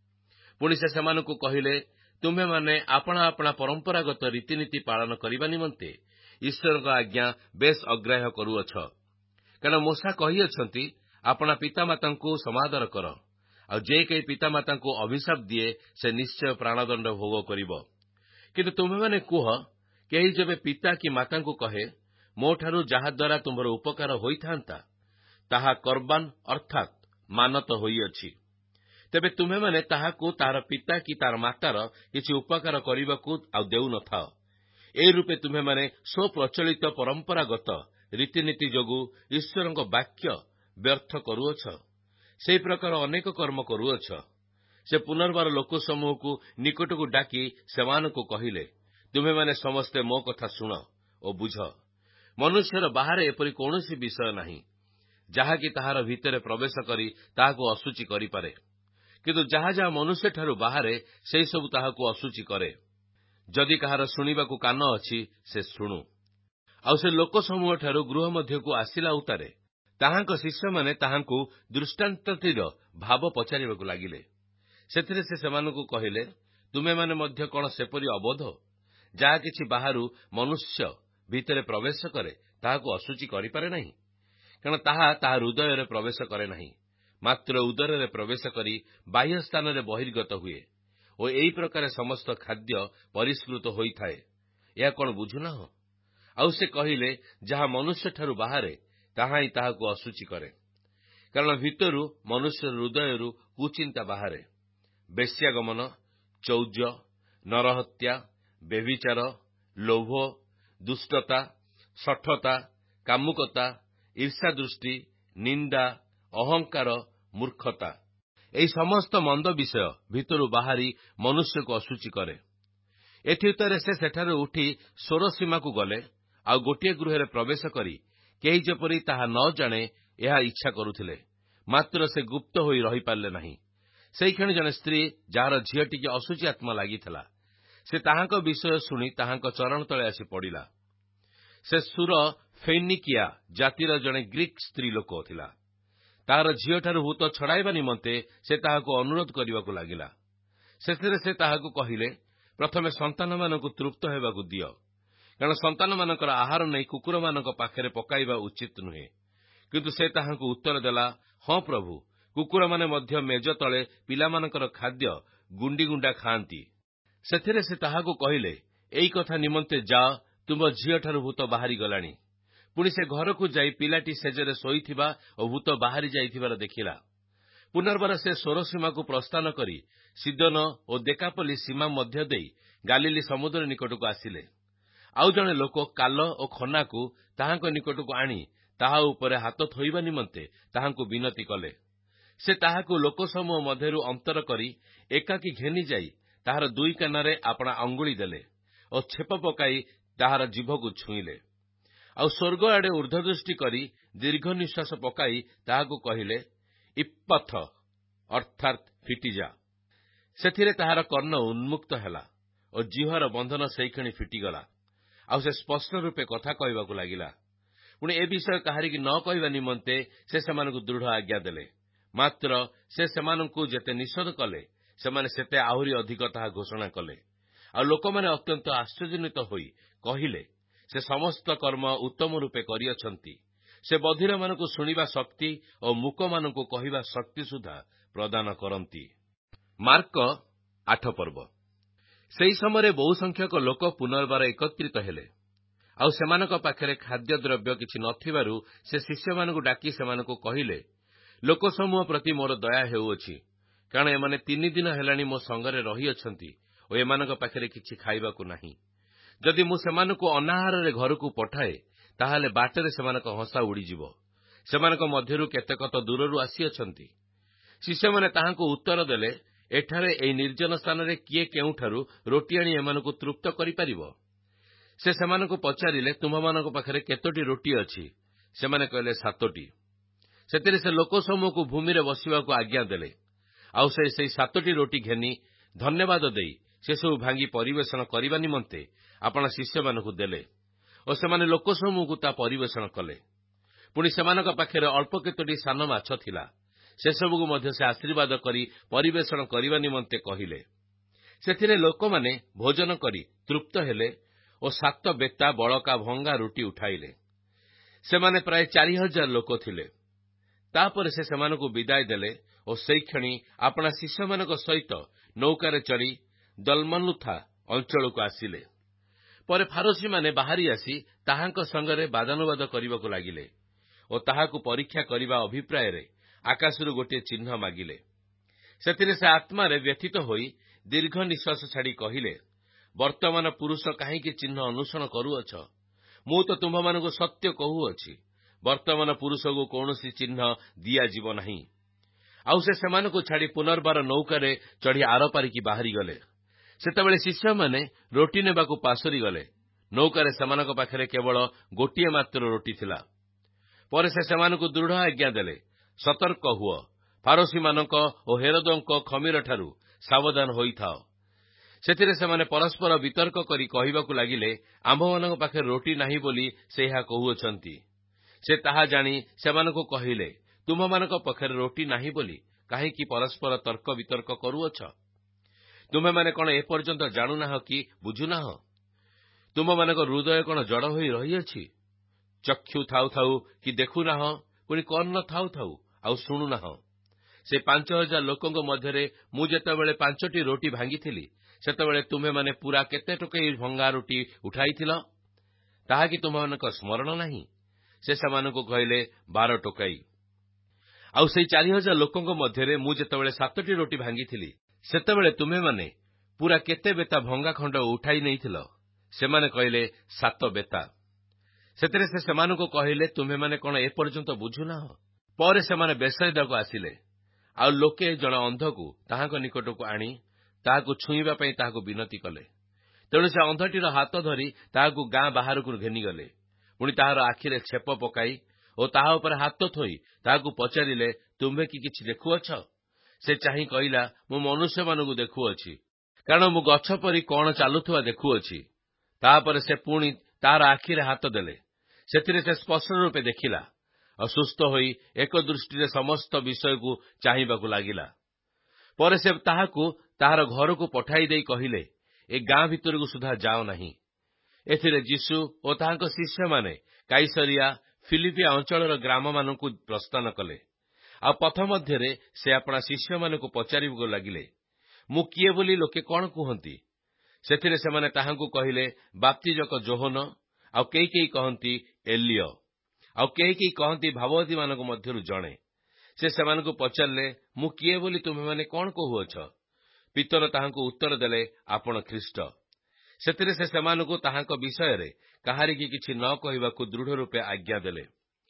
ପୁଣି ସେ ସେମାନଙ୍କୁ କହିଲେ, ତୁମେମାନେ ଆପଣା ଆପଣା ପରମ୍ପରାଗତ ରୀତିନୀତି ପାଳନ କରିବା ନିମନ୍ତେ ଈଶ୍ୱରଙ୍କ ଆଜ୍ଞା ବେଶ୍ ଅଗ୍ରାହ୍ୟ କରୁଅଛ। କାରଣ ମୋଶା କହିଅଛନ୍ତି, ଆପଣା ପିତାମାତାଙ୍କୁ ସମାଦର କର, ଆଉ ଯେ କେହି ପିତାମାତାଙ୍କୁ ଅଭିଶାପ ଦିଏ, ସେ ନିଶ୍ଚୟ ପ୍ରାଣଦଣ୍ଡ ଭୋଗ କରିବ। କିନ୍ତୁ ତୁମେମାନେ କୁହ, କେହି ଯେବେ ପିତା କି ମାତାଙ୍କୁ କହେ, ମୋଠାରୁ ଯାହାଦ୍ୱାରା ତୁମ୍ଭର ଉପକାର ହୋଇଥାନ୍ତା, ତାହା କର୍ବାନ ଅର୍ଥାତ୍ ମାନତ ହୋଇଅଛି, ତେବେ ତୁମେମାନେ ତାହାକୁ ତାହାର ପିତା କି ତାହାର ମାତାର କିଛି ଉପକାର କରିବାକୁ ଆଉ ଦେଉନଥାଅ। ଏ ରୂପେ ତୁମେମାନେ ସ୍ୱପ୍ରଚଳିତ ପରମ୍ପରାଗତ ରୀତିନୀତି ଯୋଗୁଁ ଈଶ୍ୱରଙ୍କ ବାକ୍ୟ ବ୍ୟର୍ଥ କରୁଅଛ। ସେହି ପ୍ରକାର ଅନେକ କର୍ମ କରୁଅଛ। ସେ ପୁନର୍ବାର ଲୋକସମୂହକୁ ନିକଟକୁ ଡାକି ସେମାନଙ୍କୁ କହିଲେ, ତୁମେମାନେ ସମସ୍ତେ ମୋ କଥା ଶୁଣ ଓ ବୁଝ। ମନୁଷ୍ୟର ବାହାରେ ଏପରି କୌଣସି ବିଷୟ ନାହିଁ, ଯାହାକି ତାହାର ଭିତରେ ପ୍ରବେଶ କରି ତାହାକୁ ଅଶୁଚି କରିପାରେ। କିନ୍ତୁ ଯାହା ଯାହା ମନୁଷ୍ୟଠାରୁ ବାହାରେ, ସେହିସବୁ ତାହାକୁ ଅଶୁଚି କରେ। ଯଦି କାହାର ଶୁଣିବାକୁ କାନ ଅଛି, ସେ ଶୁଣୁ। ଆଉ ସେ ଲୋକସମୂହଠାରୁ ଗୃହ ମଧ୍ୟକୁ ଆସିଲା ଉତ୍ତାରେ ତାହାଙ୍କ ଶିଷ୍ୟମାନେ ତାହାଙ୍କୁ ଦୃଷ୍ଟାନ୍ତଟିର ଭାବ ପଚାରିବାକୁ ଲାଗିଲେ। ସେଥିରେ ସେ ସେମାନଙ୍କୁ କହିଲେ, ତୁମେମାନେ ମଧ୍ୟ କଣ ସେପରି ଅବୋଧ? ଯାହା କିଛି ବାହାରୁ ମନୁଷ୍ୟ ଭିତରେ ପ୍ରବେଶ କରେ, ତାହାକୁ ଅଶୁଚି କରିପାରେ ନାହିଁ, କାରଣ ତାହା ତାହା ହୃଦୟରେ ପ୍ରବେଶ କରେ ନାହିଁ, ମାତ୍ର ଉଦରରେ ପ୍ରବେଶ କରି ବାହ୍ୟ ସ୍ଥାନରେ ବହିର୍ଗତ ହୁଏ। ଓ ଏହି ପ୍ରକାର ସମସ୍ତ ଖାଦ୍ୟ ପରିଷ୍କୃତ ହୋଇଥାଏ। ଏହା କଣ ବୁଝୁନାହଁ? ଆଉ ସେ କହିଲେ, ଯାହା ମନୁଷ୍ୟଠାରୁ ବାହାରେ, ତାହା ହିଁ ତାହାକୁ ଅଶୁଚି କରେ। କାରଣ ଭିତରୁ ମନୁଷ୍ୟ ହୃଦୟରୁ କୁଚିନ୍ତା ବାହାରେ, ବେଶ୍ୟାଗମନ, ଚୌର୍ଯ୍ୟ, ନରହତ୍ୟା, ବ୍ୟଭିଚାର, ଲୋଭ, ଦୁଷ୍ଟତା, ଶଠତା, କାମୁକତା, ଈର୍ଷାଦୃଷ୍ଟି, ନିନ୍ଦା, ଅହଙ୍କାର, ମୂର୍ଖତା। ଏହି ସମସ୍ତ ମନ୍ଦ ବିଷୟ ଭିତରୁ ବାହାରି ମନୁଷ୍ୟକୁ ଅଶୁଚି କରେ। ଏଥିଉତ୍ତରେ ସେ ସେଠାରୁ ଉଠି ସୋରସୀମାକୁ ଗଲେ, ଆଉ ଗୋଟିଏ ଗୃହରେ ପ୍ରବେଶ କରି କେହି ଯେପରି ତାହା ନ ଜାଣେ ଏହା ଇଚ୍ଛା କରୁଥିଲେ, ମାତ୍ର ସେ ଗୁପ୍ତ ହୋଇ ରହିପାରିଲେ ନାହିଁ। ସେହିକ୍ଷଣି ଜଣେ ସ୍ତ୍ରୀ, ଯାହାର ଝିଅଟିକେ ଅଶୁଚି ଆତ୍ମା ଲାଗିଥିଲା, ସେ ତାହାଙ୍କ ବିଷୟ ଶୁଣି ତାହାଙ୍କ ଚରଣ ତଳେ ଆସି ପଡ଼ିଲା। ସେ ସୁର ଫେନିକିଆ ଜାତିର ଜଣେ ଗ୍ରୀକ୍ ସ୍ତ୍ରୀ ଲୋକ ଥିଲା। ତାହାର ଝିଅଠାରୁ ଭୂତ ଛଡ଼ାଇବା ନିମନ୍ତେ ସେ ତାହାକୁ ଅନୁରୋଧ କରିବାକୁ ଲାଗିଲା। ସେଥିରେ ସେ ତାହାକୁ କହିଲେ, ପ୍ରଥମେ ସନ୍ତାନମାନଙ୍କୁ ତୃପ୍ତ ହେବାକୁ ଦିଅ, କାରଣ ସନ୍ତାନମାନଙ୍କର ଆହାର ନେଇ କୁକୁରମାନଙ୍କ ପାଖରେ ପକାଇବା ଉଚିତ ନୁହେଁ। କିନ୍ତୁ ସେ ତାହାଙ୍କୁ ଉତ୍ତର ଦେଲା, ହଁ ପ୍ରଭୁ, କୁକୁରମାନେ ମଧ୍ୟ ମେଜ ତଳେ ପିଲାମାନଙ୍କର ଖାଦ୍ୟ ଗୁଣ୍ଡି ଗୁଣ୍ଡା ଖାଆନ୍ତି। ସେଥିରେ ସେ ତାହାକୁ କହିଲେ, ଏଇ କଥା ନିମନ୍ତେ ଯାଅ, ତୁମ ଝିଅଠାରୁ ଭୂତ ବାହାରିଗଲାଣି। ପୁଣି ସେ ଘରକୁ ଯାଇ ପିଲାଟି ଶେଯରେ ଶୋଇଥିବା ଓ ଭୂତ ବାହାରି ଯାଇଥିବାର ଦେଖିଲା। ପୁନର୍ବାର ସେ ସୋର ସୀମାକୁ ପ୍ରସ୍ଥାନ କରି ସିଦୋନ ଓ ଦେକାପୋଲି ସୀମା ମଧ୍ୟ ଦେଇ ଗାଲିଲି ସମୁଦ୍ର ନିକଟକୁ ଆସିଲେ। ଆଉ ଜଣେ ଲୋକ କାଲ ଓ ଖନାକୁ ତାହାଙ୍କ ନିକଟକୁ ଆଣି ତାହା ଉପରେ ହାତ ଥୋଇବା ନିମନ୍ତେ ତାହାଙ୍କୁ ବିନତି କଲେ। ସେ ତାହାକୁ ଲୋକସମୂହ ମଧ୍ୟରୁ ଅନ୍ତର କରି ଏକାକୀ ଘେନି ଯାଇ ତାହାର ଦୁଇ କାନରେ ଆପଣା ଅଙ୍ଗୁଳି ଦେଲେ ଓ ଛେପ ପକାଇ ତାହାର ଜିଭକୁ ଛୁଇଁଲେ। ଆଉ ସ୍ୱର୍ଗ ଆଡ଼େ ଊର୍ଦ୍ଧ୍ୱଦୃଷ୍ଟି କରି ଦୀର୍ଘ ନିଶ୍ୱାସ ପକାଇ ତାହାକୁ କହିଲେ, ଇପ୍ପଥ, ଅର୍ଥାତ୍ ଫିଟିଯା। ସେଥିରେ ତାହାର କର୍ଣ୍ଣ ଉନ୍ମୁକ୍ତ ହେଲା ଓ ଜିହ୍ୱାର ବନ୍ଧନ ସେଇକ୍ଷଣି ଫିଟିଗଲା। ଆଉ ସେ ସ୍ପଷ୍ଟ ରୂପେ କଥା କହିବାକୁ ଲାଗିଲା। ପୁଣି ଏ ବିଷୟ କାହାରିକି ନ କହିବା ନିମନ୍ତେ ସେ ସେମାନଙ୍କୁ ଦୃଢ଼ ଆଜ୍ଞା ଦେଲେ। ମାତ୍ର ସେ ସେମାନଙ୍କୁ ଯେତେ ନିଷେଧ କଲେ, ସେମାନେ ସେତେ ଆହୁରି ଅଧିକ ତାହା ଘୋଷଣା କଲେ। ଆଉ ଲୋକମାନେ ଅତ୍ୟନ୍ତ ଆଶ୍ଚର୍ଯ୍ୟାନ୍ୱିତ ହୋଇ କହିଲେ, ସେ ସମସ୍ତ କର୍ମ ଉତ୍ତମ ରୂପେ କରିଅଛନ୍ତି। ସେ ବଧିରମାନଙ୍କୁ ଶୁଣିବା ଶକ୍ତି ଓ ମୂକମାନଙ୍କୁ କହିବା ଶକ୍ତି ସୁଦ୍ଧା ପ୍ରଦାନ କରନ୍ତି। ମାର୍କ ଆଠ ପର୍ବ। ସେହି ସମୟରେ ବହୁ ସଂଖ୍ୟକ ଲୋକ ପୁନର୍ବାର ଏକତ୍ରିତ ହେଲେ। ଆଉ ସେମାନଙ୍କ ପାଖରେ ଖାଦ୍ୟଦ୍ରବ୍ୟ କିଛି ନଥିବାରୁ ସେ ଶିଷ୍ୟମାନଙ୍କୁ ଡାକି ସେମାନଙ୍କୁ କହିଲେ, ଲୋକସମୂହ ପ୍ରତି ମୋର ଦୟା ହେଉଅଛି, କାରଣ ଏମାନେ ତିନି ଦିନ ହେଲାଣି ମୋ ସଙ୍ଗରେ ରହିଅଛନ୍ତି ଓ ଏମାନଙ୍କ ପାଖରେ କିଛି ଖାଇବାକୁ ନାହିଁ। ଯଦି ମୁଁ ସେମାନଙ୍କୁ ଅନାହାରରେ ଘରକୁ ପଠାଏ, ତାହେଲେ ବାଟରେ ସେମାନଙ୍କ ହସା ଉଡ଼ିଯିବ। ସେମାନଙ୍କ ମଧ୍ୟରୁ କେତେକ ତ ଦୂରରୁ ଆସିଅଛନ୍ତି। ଶିଷ୍ୟମାନେ ତାହାଙ୍କୁ ଉତ୍ତର ଦେଲେ, ଏଠାରେ ଏହି ନିର୍ଜନ ସ୍ଥାନରେ କିଏ କେଉଁଠାରୁ ରୋଟି ଆଣି ଏମାନଙ୍କୁ ତୃପ୍ତ କରିପାରିବ? ସେ ସେମାନଙ୍କୁ ପଚାରିଲେ, ତୁମମାନଙ୍କ ପାଖରେ କେତୋଟି ରୋଟି ଅଛି? ସେମାନେ କହିଲେ, ସାତୋଟି। ସେଥିରେ ସେ ଲୋକସମୂହକୁ ଭୂମିରେ ବସିବାକୁ ଆଜ୍ଞା ଦେଲେ। ଆଉ ସେ ସେହି ସାତୋଟି ରୋଟି ଘେନି ଧନ୍ୟବାଦ ଦେଇ ସେସବୁ ଭାଙ୍ଗି ପରିବେଷଣ କରିବା ନିମନ୍ତେ ଆପଣା ଶିଷ୍ୟମାନଙ୍କୁ ଦେଲେ ଓ ସେମାନେ ଲୋକସମୂହକୁ ତା ପରିବେଷଣ କଲେ। ପୁଣି ସେମାନଙ୍କ ପାଖରେ ଅଳ୍ପ କେତୋଟି ସାନ ମାଛ ଥିଲା। ସେସବୁକୁ ମଧ୍ୟ ସେ ଆଶୀର୍ବାଦ କରି ପରିବେଷଣ କରିବା ନିମନ୍ତେ କହିଲେ। ସେଥିରେ ଲୋକମାନେ ଭୋଜନ କରି ତୃପ୍ତ ହେଲେ ଓ ସାତ ବେତା ବଳକା ଭଙ୍ଗା ରୁଟି ଉଠାଇଲେ। ସେମାନେ ପ୍ରାୟ ଚାରି ହଜାର ଲୋକ ଥିଲେ। ତାପରେ ସେ ସେମାନଙ୍କୁ ବିଦାୟ ଦେଲେ ଓ ସେଇକ୍ଷଣି ଆପଣା ଶିଷ୍ୟମାନଙ୍କ ସହିତ ନୌକାରେ ଚଢ଼ି ଦଲମନୁଥା ଅଞ୍ଚଳକୁ ଆସିଲେ। ପରେ ଫାରୋସୀମାନେ ବାହାରି ଆସି ତାହାଙ୍କ ସଙ୍ଗରେ ବାଦାନୁବାଦ କରିବାକୁ ଲାଗିଲେ ଓ ତାହାକୁ ପରୀକ୍ଷା କରିବା ଅଭିପ୍ରାୟରେ ଆକାଶରୁ ଗୋଟିଏ ଚିହ୍ନ ମାଗିଲେ। ସେଥିରେ ସେ ଆତ୍ମାରେ ବ୍ୟଥିତ ହୋଇ ଦୀର୍ଘ ନିଶ୍ୱାସ ଛାଡ଼ି କହିଲେ, ବର୍ତ୍ତମାନ ପୁରୁଷ କାହିଁକି ଚିହ୍ନ ଅନୁସରଣ କରୁଅଛ? ମୁଁ ତ ତୁମ୍ଭମାନଙ୍କୁ ସତ୍ୟ କହୁଅଛି, ବର୍ତ୍ତମାନ ପୁରୁଷକୁ କୌଣସି ଚିହ୍ନ ଦିଆଯିବ ନାହିଁ। ଆଉ ସେ ସେମାନଙ୍କୁ ଛାଡ଼ି ପୁନର୍ବାର ନୌକାରେ ଚଢ଼ି ଆରପାରିକି ବାହାରିଗଲେ। ସେତେବେଳେ ଶିଷ୍ୟମାନେ ରୋଟି ନେବାକୁ ପାଶୋରି ଗଲେ। ନୌକାରେ ସେମାନଙ୍କ ପାଖରେ କେବଳ ଗୋଟିଏ ମାତ୍ର ରୋଟି ଥିଲା। ପରେ ସେ ସେମାନଙ୍କୁ ଦୃଢ଼ ଆଜ୍ଞା ଦେଲେ, ସତର୍କ ହୁଅ, ଫାରୋସୀମାନଙ୍କ ଓ ହେରୋଦଙ୍କ ଖମିରଠାରୁ ସାବଧାନ ହୋଇଥାଅ। ସେଥିରେ ସେମାନେ ପରସ୍ପର ବିତର୍କ କରି କହିବାକୁ ଲାଗିଲେ, ଆମ୍ଭମାନଙ୍କ ପାଖରେ ରୋଟି ନାହିଁ ବୋଲି ସେ ଏହା କହୁଅଛନ୍ତି। ସେ ତାହା ଜାଣି ସେମାନଙ୍କୁ କହିଲେ, ତୁମ୍ଭମାନଙ୍କ ପାଖରେ ରୋଟି ନାହିଁ ବୋଲି କାହିଁକି ପରସ୍ପର ତର୍କ ବିତର୍କ କରୁଅଛ? ତୁମ୍ଭେମାନେ କଣ ଏପର୍ଯ୍ୟନ୍ତ ଜାଣୁନାହ କି ବୁଝୁନାହ? ତୁମ୍ଭମାନଙ୍କ ହୃଦୟ କଣ ଜଡ଼ ହୋଇ ରହିଅଛି? ଚକ୍ଷୁ ଥାଉ ଥାଉ କି ଦେଖୁନାହ, ପୁଣି କର୍ଣ୍ଣ ଥାଉ ଥାଉ ଆଉ ଶୁଣୁନାହ? ସେ ପାଞ୍ଚ ହଜାର ଲୋକଙ୍କ ମଧ୍ୟରେ ମୁଁ ଯେତେବେଳେ ପାଞ୍ଚଟି ରୋଟି ଭାଙ୍ଗିଥିଲି, ସେତେବେଳେ ତୁମ୍ଭେମାନେ ପୁରା କେତେ ଟୋକେଇ ଭଙ୍ଗା ରୋଟି ଉଠାଇଥିଲ? ତାହା କି ତୁମ୍ଭମାନଙ୍କ ସ୍ମରଣ ନାହିଁ? ସେ ସେମାନଙ୍କୁ କହିଲେ, ବାର ଟୋକାଇ। ଆଉ ସେଇ ଚାରି ହଜାର ଲୋକଙ୍କ ମଧ୍ୟରେ ମୁଁ ଯେତେବେଳେ ସାତଟି ରୋଟି ଭାଙ୍ଗିଥିଲି, ସେତେବେଳେ ତୁମ୍ଭେମାନେ ପୁରା କେତେ ବେତା ଭଙ୍ଗା ଖଣ୍ଡ ଉଠାଇ ନେଇଥିଲ? ସେମାନେ କହିଲେ, ସାତ ବେତା। ସେଥିରେ ସେ ସେମାନଙ୍କୁ କହିଲେ, ତୁମ୍ଭେମାନେ କଣ ଏପର୍ଯ୍ୟନ୍ତ ବୁଝୁନାହ? ପରେ ସେମାନେ ବେଥସାଇଦାକୁ ଆସିଲେ। ଆଉ ଲୋକେ ଜଣେ ଅନ୍ଧକୁ ତାହାଙ୍କ ନିକଟକୁ ଆଣି ତାହାକୁ ଛୁଇଁବା ପାଇଁ ତାହାକୁ ବିନତି କଲେ। ତେଣୁ ସେ ଅନ୍ଧଟିର ହାତ ଧରି ତାହାକୁ ଗାଁ ବାହାରକୁ ଘେନିଗଲେ। ପୁଣି ତାହାର ଆଖିରେ ଛେପ ପକାଇ ଓ ତାହା ଉପରେ ହାତ ଥୋଇ ତାହାକୁ ପଚାରିଲେ, ତୁମ୍ଭେ କି କିଛି ଦେଖୁଅଛ? ସେ ଚାହିଁ କହିଲା, ମୁଁ ମନୁଷ୍ୟମାନଙ୍କୁ ଦେଖୁଅଛି, କାରଣ ମୁଁ ଗଛ ପରି କଣ ଚାଲୁଥିବା ଦେଖୁଅଛି। ତାହାପରେ ସେ ପୁଣି ତାହାର ଆଖିରେ ହାତ ଦେଲେ। ସେଥିରେ ସେ ସ୍ପଷ୍ଟ ରୂପେ ଦେଖିଲା ଆଉ ସୁସ୍ଥ ହୋଇ ଏକ ଦୃଷ୍ଟିରେ ସମସ୍ତ ବିଷୟକୁ ଚାହିଁବାକୁ ଲାଗିଲା। ପରେ ସେ ତାହାକୁ ତାହାର ଘରକୁ ପଠାଇ ଦେଇ କହିଲେ, ଏ ଗାଁ ଭିତରକୁ ସୁଦ୍ଧା ଯାଅ ନାହିଁ। ଏଥିରେ ଯୀଶୁ ଓ ତାହାଙ୍କ ଶିଷ୍ୟମାନେ କାଇସରିଆ ଫିଲିପିଆ ଅଞ୍ଚଳର ଗ୍ରାମମାନଙ୍କୁ ପ୍ରସ୍ଥାନ କଲେ। ଆଉ ପଥ ମଧ୍ୟରେ ସେ ଆପଣା ଶିଷ୍ୟମାନଙ୍କୁ ପଚାରିବାକୁ ଲାଗିଲେ, ମୁଁ କିଏ ବୋଲି ଲୋକେ କଣ କୁହନ୍ତି? ସେଥିରେ ସେମାନେ ତାହାଙ୍କୁ କହିଲେ, ବାପ୍ତିଜକ ଯୋହନ, ଆଉ କେହି କେହି କହନ୍ତି ଏଲିୟ, ଆଉ କେହି କେହି କହନ୍ତି ଭାବବାଦୀମାନଙ୍କ ମଧ୍ୟରୁ ଜଣେ। ସେ ସେମାନଙ୍କୁ ପଚାରିଲେ, ମୁଁ କିଏ ବୋଲି ତୁମେମାନେ କଣ କହୁଅଛ? ପିତର ତାହାଙ୍କୁ ଉତ୍ତର ଦେଲେ, ଆପଣ ଖ୍ରୀଷ୍ଟ। ସେଥିରେ ସେ ସେମାନଙ୍କୁ ତାହାଙ୍କ ବିଷୟରେ କାହାରିକି କିଛି ନ କହିବାକୁ ଦୃଢ଼ ରୂପେ ଆଜ୍ଞା ଦେଲେ।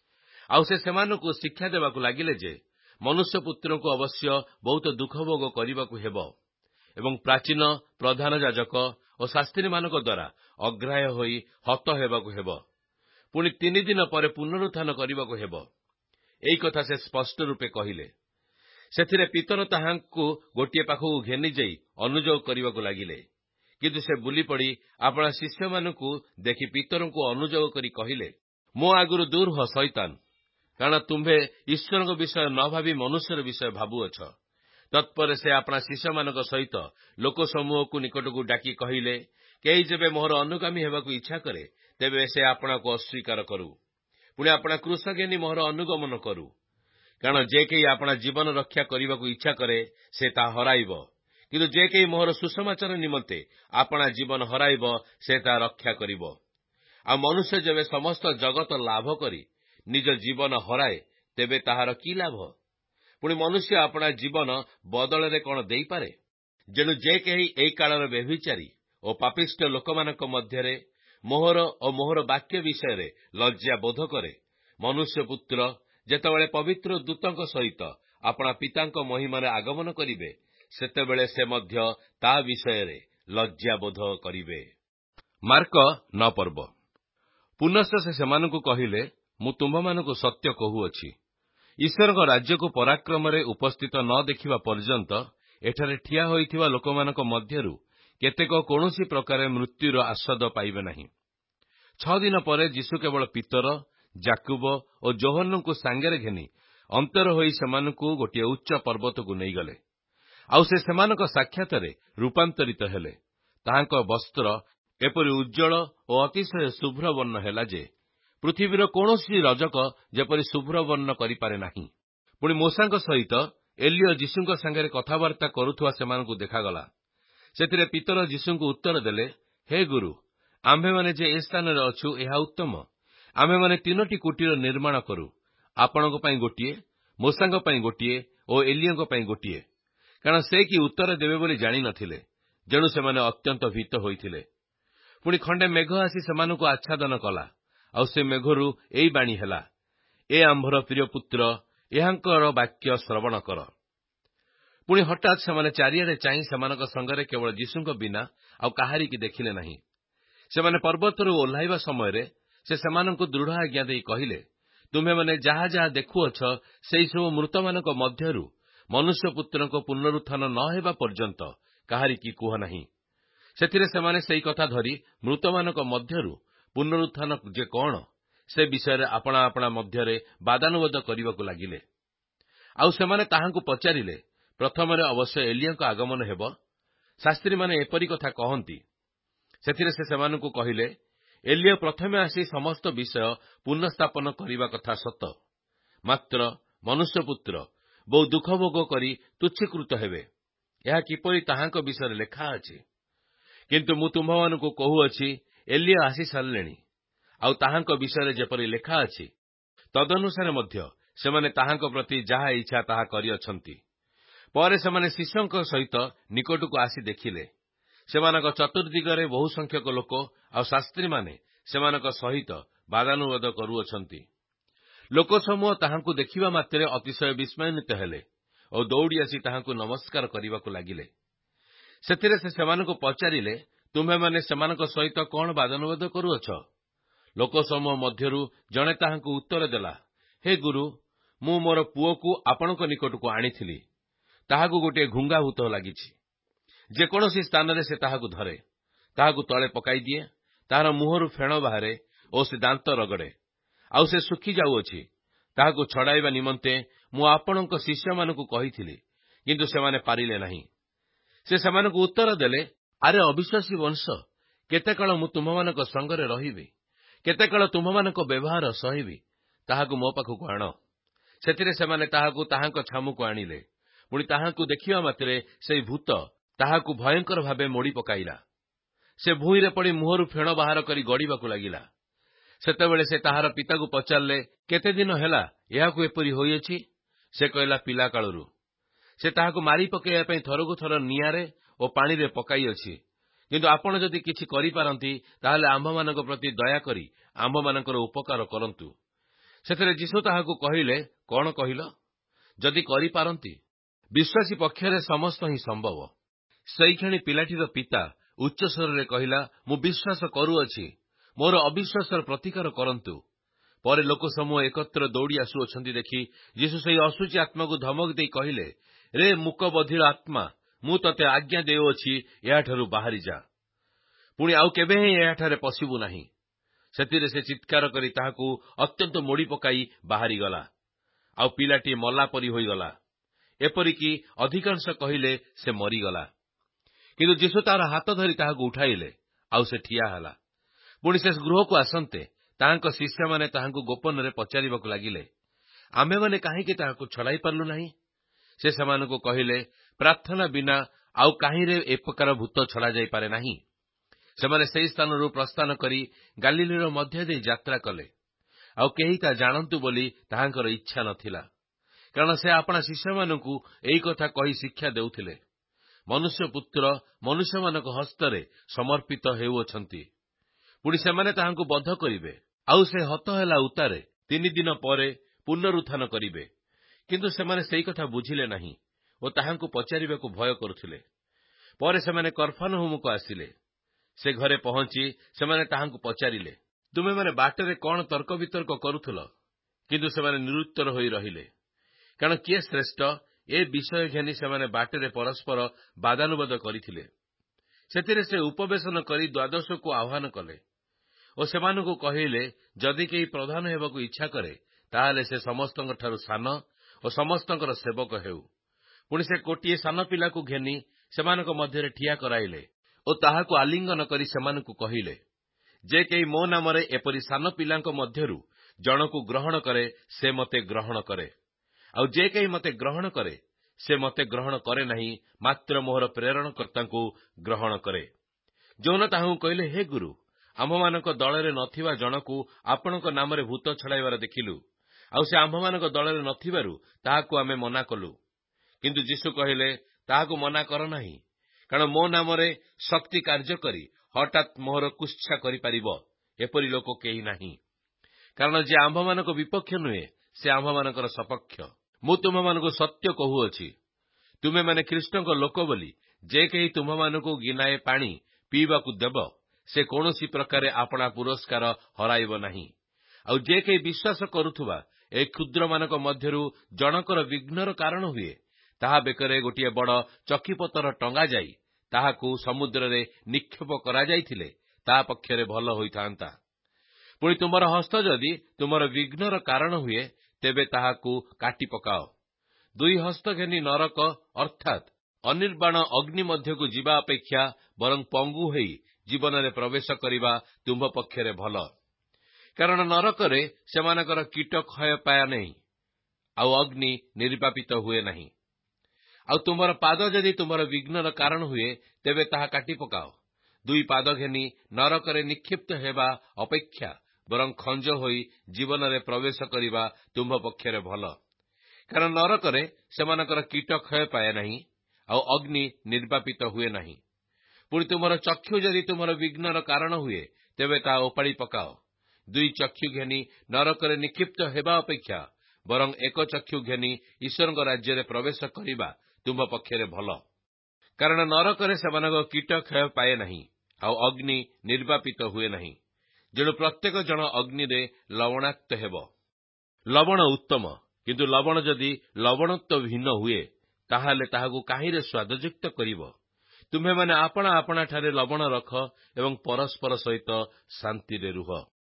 ଆଉ ସେ ସେମାନଙ୍କୁ ଶିକ୍ଷା ଦେବାକୁ ଲାଗିଲେ ଯେ ମନୁଷ୍ୟ ପୁତ୍ରଙ୍କୁ ଅବଶ୍ୟ ବହୁତ ଦୁଃଖ ଭୋଗ କରିବାକୁ ହେବ ଏବଂ ପ୍ରାଚୀନ ପ୍ରଧାନ ଯାଜକ ଓ ଶାସ୍ତ୍ରୀମାନଙ୍କ ଦ୍ୱାରା ଅଗ୍ରାହ୍ୟ ହୋଇ ହତ ହେବାକୁ ହେବ, ପୁଣି ତିନି ଦିନ ପରେ ପୁନରୁତ୍ଥାନ କରିବାକୁ ହେବ। ଏହି କଥା ସେ ସ୍ପଷ୍ଟ ରୂପେ କହିଲେ। ସେଥିରେ ପିତର ତାହାଙ୍କୁ ଗୋଟିଏ ପାଖକୁ ଘେନିଯାଇ ଅନୁଯୋଗ କରିବାକୁ ଲାଗିଲେ। କିନ୍ତୁ ସେ ବୁଲିପଡ଼ି ଆପଣା ଶିଷ୍ୟମାନଙ୍କୁ ଦେଖି ପିତରଙ୍କୁ ଅନୁଯୋଗ କରି କହିଲେ, ମୋ ଆଗରୁ ଦୂର ହୁଅ ଶୈତାନ, କାରଣ ତୁମ୍ଭେ ଈଶ୍ୱରଙ୍କ ବିଷୟ ନ ଭାବି ମନୁଷ୍ୟର ବିଷୟ ଭାବୁଅଛ। ତତ୍ପରେ ସେ ଆପଣା ଶିଷ୍ୟମାନଙ୍କ ସହିତ ଲୋକସମୂହକୁ ନିକଟକୁ ଡାକି କହିଲେ, କେହି ଯେବେ ମୋହର ଅନୁଗାମୀ ହେବାକୁ ଇଚ୍ଛା କରେ, ତେବେ ସେ ଆପଣାକୁ ଅସ୍ୱୀକାର କରୁ, ପୁଣି ଆପଣା କ୍ରୁଶ ଘେନି ମୋହର ଅନୁଗମନ କରୁ। କାରଣ ଯେ କେହି ଆପଣା ଜୀବନ ରକ୍ଷା କରିବାକୁ ଇଚ୍ଛା କରେ, ସେ ତାହା ହରାଇବ, କିନ୍ତୁ ଯେ କେହି ମୋହର ସୁସମାଚାର ନିମନ୍ତେ ଆପଣା ଜୀବନ ହରାଇବ, ସେ ତାହା ରକ୍ଷା କରିବ। ଆଉ ମନୁଷ୍ୟ ଯେବେ ସମସ୍ତ ଜଗତ ଲାଭ କରି ନିଜ ଜୀବନ ହରାଏ, ତେବେ ତାହାର କି ଲାଭ? ପୁଣି ମନୁଷ୍ୟ ଆପଣା ଜୀବନ ବଦଳରେ କଣ ଦେଇପାରେ? ଯେଣୁ ଯେ କେହି ଏହି କାଳର ବ୍ୟଭିଚାରୀ ଓ ପାପିଷ୍ଠ ଲୋକମାନଙ୍କ ମଧ୍ୟରେ ମୋହର ଓ ମୋହର ବାକ୍ୟ ବିଷୟରେ ଲଜ୍ଜା ବୋଧ କରେ, ମନୁଷ୍ୟ ପୁତ୍ର ଯେତେବେଳେ ପବିତ୍ର ଦୂତଙ୍କ ସହିତ ଆପଣା ପିତାଙ୍କ ମହିମାରେ ଆଗମନ କରିବେ, ସେତେବେଳେ ସେ ମଧ୍ୟ ତା ବିଷୟରେ ଲଜ୍ଜା ବୋଧ କରିବେ। ମାର୍କ ନଅ ପର୍ବ। ପୁନଶ୍ଚ ସେ ସେମାନଙ୍କୁ କହିଲେ, ମୁଁ ତୁମ୍ଭମାନଙ୍କୁ ସତ୍ୟ କହୁଅଛି, ଈଶ୍ୱରଙ୍କ ରାଜ୍ୟକୁ ପରାକ୍ରମରେ ଉପସ୍ଥିତ ନ ଦେଖିବା ପର୍ଯ୍ୟନ୍ତ ଏଠାରେ ଠିଆ ହୋଇଥିବା ଲୋକମାନଙ୍କ ମଧ୍ୟରୁ କେତେକ କୌଣସି ପ୍ରକାରେ ମୃତ୍ୟୁର ଆସ୍ୱାଦ ପାଇବେ ନାହିଁ। ଛଅ ଦିନ ପରେ ଯୀଶୁ କେବଳ ପିତର, ଯାକୁବ ଓ ଯୋହନଙ୍କୁ ସାଙ୍ଗରେ ଘେନି ଅନ୍ତର ହୋଇ ସେମାନଙ୍କୁ ଗୋଟିଏ ଉଚ୍ଚ ପର୍ବତକୁ ନେଇଗଲେ। ଆଉ ସେ ସେମାନଙ୍କ ସାକ୍ଷାତରେ ରୂପାନ୍ତରିତ ହେଲେ। ତାହାଙ୍କ ବସ୍ତ୍ର ଏପରି ଉଜ୍ଜ୍ୱଳ ଓ ଅତିଶୟ ଶୁଭ୍ର ବର୍ଣ୍ଣ ହେଲା ଯେ ପୃଥିବୀର କୌଣସି ରଜକ ଯେପରି ଶୁଭ୍ର ବର୍ଣ୍ଣ କରିପାରେ ନାହିଁ। ପୁଣି ମୂଷାଙ୍କ ସହିତ ଏଲିୟ ଯୀଶୁଙ୍କ ସାଙ୍ଗରେ କଥାବାର୍ତ୍ତା କରୁଥିବା ସେମାନଙ୍କୁ ଦେଖାଗଲା। ସେଥିରେ ପିତର ଯୀଶୁଙ୍କୁ ଉତ୍ତର ଦେଲେ, ହେ ଗୁରୁ, ଆମ୍ଭେମାନେ ଯେ ଏ ସ୍ଥାନରେ ଅଛୁ, ଏହା ଉତ୍ତମ। ଆମ୍ଭେମାନେ ତିନୋଟି କୁଟୀର ନିର୍ମାଣ କରୁ, ଆପଣଙ୍କ ପାଇଁ ଗୋଟିଏ, ମୂଷାଙ୍କ ପାଇଁ ଗୋଟିଏ ଓ ଏଲିୟଙ୍କ ପାଇଁ ଗୋଟିଏ। କାରଣ ସେ କି ଉତ୍ତର ଦେବେ ବୋଲି ଜାଣିନଥିଲେ, ଯେଣୁ ସେମାନେ ଅତ୍ୟନ୍ତ ଭୀତ ହୋଇଥିଲେ। ପୁଣି ଖଣ୍ଡେ ମେଘ ଆସି ସେମାନଙ୍କୁ ଆଚ୍ଛାଦନ କଲା, ଆଉ ସେ ମେଘରୁ ଏଇ ବାଣୀ ହେଲା, ଏ ଆମ୍ଭର ପ୍ରିୟ ପୁତ୍ର, ଏହାଙ୍କର ବାକ୍ୟ ଶ୍ରବଣ କର। ପୁଣି ହଠାତ୍ ସେମାନେ ଚାରିଆଡ଼େ ଚାହିଁ ସେମାନଙ୍କ ସଙ୍ଗରେ କେବଳ ଯୀଶୁଙ୍କ ବିନା ଆଉ କାହାରିକି ଦେଖିଲେ ନାହିଁ। ସେମାନେ ପର୍ବତରୁ ଓହ୍ଲାଇବା ସମୟରେ ସେ ସେମାନଙ୍କୁ ଦୃଢ଼ ଆଜ୍ଞା ଦେଇ କହିଲେ, ତୁମ୍ଭେମାନେ ଯାହା ଯାହା ଦେଖୁଅଛ, ସେହିସବୁ ମୃତମାନଙ୍କ ମଧ୍ୟରୁ ମନୁଷ୍ୟ ପୁତ୍ରଙ୍କ ପୁନରୁତ୍ଥାନ ନ ହେବା ପର୍ଯ୍ୟନ୍ତ କାହାରିକି କୁହ ନାହିଁ। ସେଥିରେ ସେମାନେ ସେହି କଥା ଧରି ମୃତମାନଙ୍କ ମଧ୍ୟରୁ ପୁନରୁତ୍ଥାନ ଯେ କଣ, ସେ ବିଷୟରେ ଆପଣା ଆପଣା ମଧ୍ୟରେ ବାଦାନୁବାଦ କରିବାକୁ ଲାଗିଲେ। ଆଉ ସେମାନେ ତାହାଙ୍କୁ ପଚାରିଲେ, ପ୍ରଥମରେ ଅବଶ୍ୟ ଏଲିୟଙ୍କ ଆଗମନ ହେବ? ଶାସ୍ତ୍ରୀମାନେ ଏପରି କଥା କହନ୍ତି। ସେଥିରେ ସେ ସେମାନଙ୍କୁ କହିଲେ, ଏଲିୟ ପ୍ରଥମେ ଆସି ସମସ୍ତ ବିଷୟ ପୁନଃସ୍ଥାପନ କରିବା କଥା ସତ, ମାତ୍ର ମନୁଷ୍ୟ ପୁତ୍ର ବହୁ ଦୁଃଖ ଭୋଗ କରି ତୁଚ୍ଛୀକୃତ ହେବେ, ଏହା କିପରି ତାହାଙ୍କ ବିଷୟରେ ଲେଖା ଅଛି। କିନ୍ତୁ ମୁଁ ତୁମ୍ଭମାନଙ୍କୁ କହୁଅଛି, ଏଲିୟ ଆସି ସାରିଲେଣି, ଆଉ ତାହାଙ୍କ ବିଷୟରେ ଯେପରି ଲେଖା ଅଛି, ତଦନୁସାରେ ମଧ୍ୟ ସେମାନେ ତାହାଙ୍କ ପ୍ରତି ଯାହା ଇଚ୍ଛା ତାହା କରିଅଛନ୍ତି। ପରେ ସେମାନେ ଶିଷ୍ୟଙ୍କ ସହିତ ନିକଟକୁ ଆସି ଦେଖିଲେ, ସେମାନଙ୍କ ଚତୁର୍ଦିଗରେ ବହୁ ସଂଖ୍ୟକ ଲୋକ ଆଉ ଶାସ୍ତ୍ରୀମାନେ ସେମାନଙ୍କ ସହିତ ବାଦାନୁବାଦ କରୁଅଛନ୍ତି। ଲୋକସମୂହ ତାହାଙ୍କୁ ଦେଖିବା ମାତ୍ରେ ଅତିଶୟ ବିସ୍ମୟାନ୍ୱିତ ହେଲେ ଓ ଦୌଡ଼ି ଆସି ତାହାଙ୍କୁ ନମସ୍କାର କରିବାକୁ ଲାଗିଲେ। ସେଥିରେ ସେ ସେମାନଙ୍କୁ ପଚାରିଲେ, ତୁମ୍ଭେମାନେ ସେମାନଙ୍କ ସହିତ କଣ ବାଦାନୁବାଦ କରୁଅଛ? ଲୋକସମୂହ ମଧ୍ୟରୁ ଜଣେ ତାହାଙ୍କୁ ଉତ୍ତର ଦେଲା, ହେ ଗୁରୁ, ମୁଁ ମୋର ପୁଅକୁ ଆପଣଙ୍କ ନିକଟକୁ ଆଣିଥିଲି। ତାହାକୁ ଗୋଟିଏ ଘୁଙ୍ଗାଭୂତ ଲାଗିଛି। ଯେକୌଣସି ସ୍ଥାନରେ ସେ ତାହାକୁ ଧରେ, ତାହାକୁ ତଳେ ପକାଇଦିଏ, ତାହାର ମୁହଁରୁ ଫେଣ ବାହାରେ ଓ ସେ ଦାନ୍ତ ରଗଡ଼େ, ଆଉ ସେ ଶୁଖି ଯାଉଅଛି। ତାହାକୁ ଛଡ଼ାଇବା ନିମନ୍ତେ ମୁଁ ଆପଣଙ୍କ ଶିଷ୍ୟମାନଙ୍କୁ କହିଥିଲି, କିନ୍ତୁ ସେମାନେ ପାରିଲେ ନାହିଁ। ସେ ସେମାନଙ୍କୁ ଉତ୍ତର ଦେଲେ, ଆରେ ଅବିଶ୍ୱାସୀ ବଂଶ, କେତେକାଳ ମୁଁ ତୁମମାନଙ୍କ ସଙ୍ଗରେ ରହିବି? କେତେକାଳ ତୁମମାନଙ୍କ ବ୍ୟବହାର ସହିବି? ତାହାକୁ ମୋ ପାଖକୁ ଆଣ। ସେଥିରେ ସେମାନେ ତାହାକୁ ତାହାଙ୍କ ଛାମୁକୁ ଆଣିଲେ। ପୁଣି ତାହାଙ୍କୁ ଦେଖିବା ମାତ୍ରେ ସେହି ଭୂତ ତାହାକୁ ଭୟଙ୍କର ଭାବେ ମୋଡ଼ି ପକାଇଲା। ସେ ଭୂଇଁରେ ପଡ଼ି ମୁହଁରୁ ଫେଣ ବାହାର କରି ଗଡ଼ିବାକୁ ଲାଗିଲା। ସେତେବେଳେ ସେ ତାହାର ପିତାକୁ ପଚାରିଲେ, କେତେ ଦିନ ହେଲା ଏହାକୁ ଏପରି ହୋଇଅଛି? ସେ କହିଲା, ପିଲା କାଳରୁ। ସେ ତାହାକୁ ମାରି ପକାଇବା ପାଇଁ ଥରକୁ ଥର ନିଆଁରେ ଓ ପାଣିରେ ପକାଇଅଛି। କିନ୍ତୁ ଆପଣ ଯଦି କିଛି କରିପାରନ୍ତି, ତାହେଲେ ଆମ୍ଭମାନଙ୍କ ପ୍ରତି ଦୟାକରି ଆମ୍ଭମାନଙ୍କର ଉପକାର କରନ୍ତୁ। ସେଥିରେ ଯୀଶୁ ତାହାକୁ କହିଲେ, କଣ କହିଲ? ଯଦି କରିପାରନ୍ତି। ବିଶ୍ୱାସୀ ପକ୍ଷରେ ସମସ୍ତ ହିଁ ସମ୍ଭବ। ସେଇକ୍ଷଣି ପିଲାଟିର ପିତା ଉଚ୍ଚସ୍ୱରରେ କହିଲା, ମୁଁ ବିଶ୍ୱାସ କରୁଅଛି, ମୋର ଅବିଶ୍ୱାସର ପ୍ରତିକାର କରନ୍ତୁ। ପରେ ଲୋକସମୂହ ଏକତ୍ର ଦୌଡ଼ି ଆସୁଅଛନ୍ତି ଦେଖି ଯୀଶୁ ସେହି ଅଶୁଚି ଆତ୍ମାକୁ ଧମକ ଦେଇ କହିଲେ, ରେ ମୂକ ବଧିର ଆତ୍ମା, ମୁଁ ତତେ ଆଜ୍ଞା ଦେଉଅଛି, ଏହାଠାରୁ ବାହାରି ଯା। ପୁଣି ଆଉ କେବେ ହିଁ ଏହାଠାରେ ପଶିବୁ ନାହିଁ। ସେଥିରେ ସେ ଚିତ୍କାର କରି ତାହାକୁ ଅତ୍ୟନ୍ତ ମୋଡ଼ି ପକାଇ ବାହାରିଗଲା। ଆଉ ପିଲାଟି ମଲା ପରି ହୋଇଗଲା। ଏପରିକି ଅଧିକାଂଶ କହିଲେ ସେ ମରିଗଲା। କିନ୍ତୁ ଯୀଶୁ ତାହାର ହାତ ଧରି ତାହାକୁ ଉଠାଇଲେ, ଆଉ ସେ ଠିଆ ହେଲା। ପୁଣି ସେ ଗୃହକୁ ଆସନ୍ତେ ତାହାଙ୍କ ଶିଷ୍ୟମାନେ ତାହାଙ୍କୁ ଗୋପନରେ ପଚାରିବାକୁ ଲାଗିଲେ, ଆମ୍ଭେମାନେ କାହିଁକି ତାହାକୁ ଛଡ଼ାଇ ପାରିଲୁ ନାହିଁ? ସେ ସେମାନଙ୍କୁ କହିଲେ, ପ୍ରାର୍ଥନା ବିନା ଆଉ କାହିଁରେ ଏ ପ୍ରକାର ଭୂତ ଛଡ଼ାଯାଇପାରେ ନାହିଁ। ସେମାନେ ସେହି ସ୍ଥାନରୁ ପ୍ରସ୍ଥାନ କରି ଗାଲିଲୀର ମଧ୍ୟ ଦେଇ ଯାତ୍ରା କଲେ। ଆଉ କେହି ତାହା ଜାଣନ୍ତୁ ବୋଲି ତାହାଙ୍କର ଇଚ୍ଛା ନଥିଲା, କାରଣ ସେ ଆପଣା ଶିଷ୍ୟମାନଙ୍କୁ ଏହି କଥା କହି ଶିକ୍ଷା ଦେଉଥିଲେ, ମନୁଷ୍ୟ ପୁତ୍ର ମନୁଷ୍ୟମାନଙ୍କ ହସ୍ତରେ ସମର୍ପିତ ହେଉଅଛନ୍ତି। ପୁଣି ସେମାନେ ତାହାଙ୍କୁ ବଧ କରିବେ, ଆଉ ସେ ହତ ହେଲା ଉତ୍ତାରେ ତିନି ଦିନ ପରେ ପୁନରୁତ୍ଥାନ କରିବେ। କିନ୍ତୁ ସେମାନେ ସେହି କଥା ବୁଝିଲେ ନାହିଁ ଓ ତାହାଙ୍କୁ ପଚାରିବାକୁ ଭୟ କରୁଥିଲେ। ପରେ ସେମାନେ କଫରନହୁମକୁ ଆସିଲେ। ସେ ଘରେ ପହଞ୍ଚି ସେମାନେ ତାହାଙ୍କୁ ପଚାରିଲେ, ତୁମେମାନେ ବାଟରେ କଣ ତର୍କ ବିତର୍କ କରୁଥିଲ? କିନ୍ତୁ ସେମାନେ ନିରୁତ୍ତର ହୋଇ ରହିଲେ। କାରଣ କିଏ ଶ୍ରେଷ୍ଠ, ଏ ବିଷୟ ଘେନି ସେମାନେ ବାଟରେ ପରସ୍ପର ବାଦାନୁବାଦ କରିଥିଲେ। ସେଥିରେ ସେ ଉପବେଶନ କରି ଦ୍ୱାଦଶକୁ ଆହ୍ୱାନ କଲେ ଓ ସେମାନଙ୍କୁ କହିଲେ, ଯଦି କେହି ପ୍ରଧାନ ହେବାକୁ ଇଚ୍ଛା କରେ, ତାହେଲେ ସେ ସମସ୍ତଙ୍କଠାରୁ ସାନ ଓ ସମସ୍ତଙ୍କର ସେବକ ହେଉ। ପୁଣି ସେ ଗୋଟିଏ ସାନ ପିଲାକୁ ଘେନି ସେମାନଙ୍କ ମଧ୍ୟରେ ଠିଆ କରାଇଲେ ଓ ତାହାକୁ ଆଲିଙ୍ଗନ କରି ସେମାନଙ୍କୁ କହିଲେ, ଯେ କେହି ମୋ ନାମରେ ଏପରି ସାନ ପିଲାଙ୍କ ମଧ୍ୟରୁ ଜଣକୁ ଗ୍ରହଣ କରେ, ସେ ମୋତେ ଗ୍ରହଣ କରେ। ଆଉ ଯେ କେହି ମୋତେ ଗ୍ରହଣ କରେ, ସେ ମୋତେ ଗ୍ରହଣ କରେ ନାହିଁ, ମାତ୍ର ମୋହର ପ୍ରେରଣକର୍ତ୍ତାଙ୍କୁ ଗ୍ରହଣ କରେ। ଯୋହନ ତାହାଙ୍କୁ କହିଲେ, ହେ ଗୁରୁ, ଆମ୍ଭମାନଙ୍କ ଦଳରେ ନଥିବା ଜଣକୁ ଆପଣଙ୍କ ନାମରେ ଭୂତ ଛଡ଼ାଇବାର ଦେଖିଲୁ, ଆଉ ସେ ଆମ୍ଭମାନଙ୍କ ଦଳରେ ନଥିବାରୁ ତାହାକୁ ଆମେ ମନା କଲୁ। କିନ୍ତୁ ଯୀଶୁ କହିଲେ, ତାହାକୁ ମନା କର ନାହିଁ, କାରଣ ମୋ ନାମରେ ଶକ୍ତି କାର୍ଯ୍ୟ କରି ହଠାତ୍ ମୋହର କୁତ୍ସା କରିପାରିବ, ଏପରି ଲୋକ କେହି ନାହିଁ। କାରଣ ଯେ ଆମ୍ଭମାନଙ୍କ ବିପକ୍ଷ ନୁହେଁ, ସେ ଆମ୍ଭମାନଙ୍କର ସପକ୍ଷ। ମୁଁ ତୁମମାନଙ୍କୁ ସତ୍ୟ କହୁଅଛି, ତୁମେମାନେ ଖ୍ରୀଷ୍ଟଙ୍କ ଲୋକ ବୋଲି ଯେ କେହି ତୁମମାନଙ୍କୁ ଗିନାଏ ପାଣି ପିଇବାକୁ ଦେବ, ସେ କୌଣସି ପ୍ରକାରେ ଆପଣା ପୁରସ୍କାର ହରାଇବ ନାହିଁ। ଆଉ ଯେ କେହି ବିଶ୍ୱାସ କରୁଥିବା ଏହି କ୍ଷୁଦ୍ରମାନଙ୍କ ମଧ୍ୟରୁ ଜଣକର ବିଘ୍ନର କାରଣ ହୁଏ, ତାହା ବେକରେ ଗୋଟିଏ ବଡ଼ ଚକିପତର ଟଙ୍ଗାଯାଇ ତାହାକୁ ସମୁଦ୍ରରେ ନିକ୍ଷେପ କରାଯାଇଥିଲେ ତାହା ପକ୍ଷରେ ଭଲ ହୋଇଥାନ୍ତା। ପୁଣି ତୁମର ହସ୍ତ ଯଦି ତୁମର ବିଘ୍ନର କାରଣ ହୁଏ, ତେବେ ତାହାକୁ କାଟି ପକାଅ। ଦୁଇ ହସ୍ତ ଘେନି ନରକ ଅର୍ଥାତ୍ ଅନିର୍ବାଣ ଅଗ୍ନି ମଧ୍ୟକୁ ଯିବା ଅପେକ୍ଷା ବରଂ ପଙ୍ଗୁ ହୋଇ ଜୀବନରେ ପ୍ରବେଶ କରିବା ତୁମ୍ଭ ପକ୍ଷରେ ଭଲ। କାରଣ ନରକରେ ସେମାନଙ୍କର କୀଟ କ୍ଷୟ ପାଏ ନାହିଁ, ଆଉ ଅଗ୍ନି ନିର୍ବାପିତ ହୁଏ ନାହିଁ। ଆଉ ତୁମର ପାଦ ଯଦି ତୁମର ବିଘ୍ନର କାରଣ ହୁଏ, ତେବେ ତାହା କାଟି ପକାଅ। ଦୁଇ ପାଦ ଘେନି ନରକରେ ନିକ୍ଷିପ୍ତ ହେବା ଅପେକ୍ଷା ବରଂ ଖଞ୍ଜ ହୋଇ ଜୀବନରେ ପ୍ରବେଶ କରିବା ତୁମ୍ଭ ପକ୍ଷରେ ଭଲ। କାରଣ ନରକରେ ସେମାନଙ୍କର କୀଟ କ୍ଷୟ ପାଏ ନାହିଁ, ଆଉ ଅଗ୍ନି ନିର୍ବାପିତ ହୁଏ ନାହିଁ। ପୁଣି ତୁମର ଚକ୍ଷୁ ଯଦି ତୁମର ବିଘ୍ନର କାରଣ ହୁଏ, ତେବେ ତାହା ଓପାଡ଼ି ପକାଅ। ଦୁଇ ଚକ୍ଷୁ ଘେନି ନରକରେ ନିକ୍ଷିପ୍ତ ହେବା ଅପେକ୍ଷା ବରଂ ଏକ ଚକ୍ଷୁ ଘେନି ଈଶ୍ୱରଙ୍କ ରାଜ୍ୟରେ ପ୍ରବେଶ କରିବା ତୁମ୍ଭ ପକ୍ଷରେ ଭଲ। କାରଣ ନରକରେ ସେମାନଙ୍କ କୀଟ କ୍ଷୟ ପାଏ ନାହିଁ, ଆଉ ଅଗ୍ନି ନିର୍ବାପିତ ହୁଏ ନାହିଁ। ଯେଣୁ ପ୍ରତ୍ୟେକ ଜଣ ଅଗ୍ନିରେ ଲବଣାକ୍ତ ହେବ। ଲବଣ ଉତ୍ତମ, କିନ୍ତୁ ଲବଣ ଯଦି ଲବଣତ୍ୱହୀନ ହୁଏ, ତାହେଲେ ତାହାକୁ କାହିଁରେ ସ୍ୱାଦଯୁକ୍ତ କରିବ? ତୁମ୍ଭେମାନେ ଆପଣା ଆପଣାଠାରେ ଲବଣ ରଖ ଏବଂ ପରସ୍ପର ସହିତ ଶାନ୍ତିରେ ରୁହ।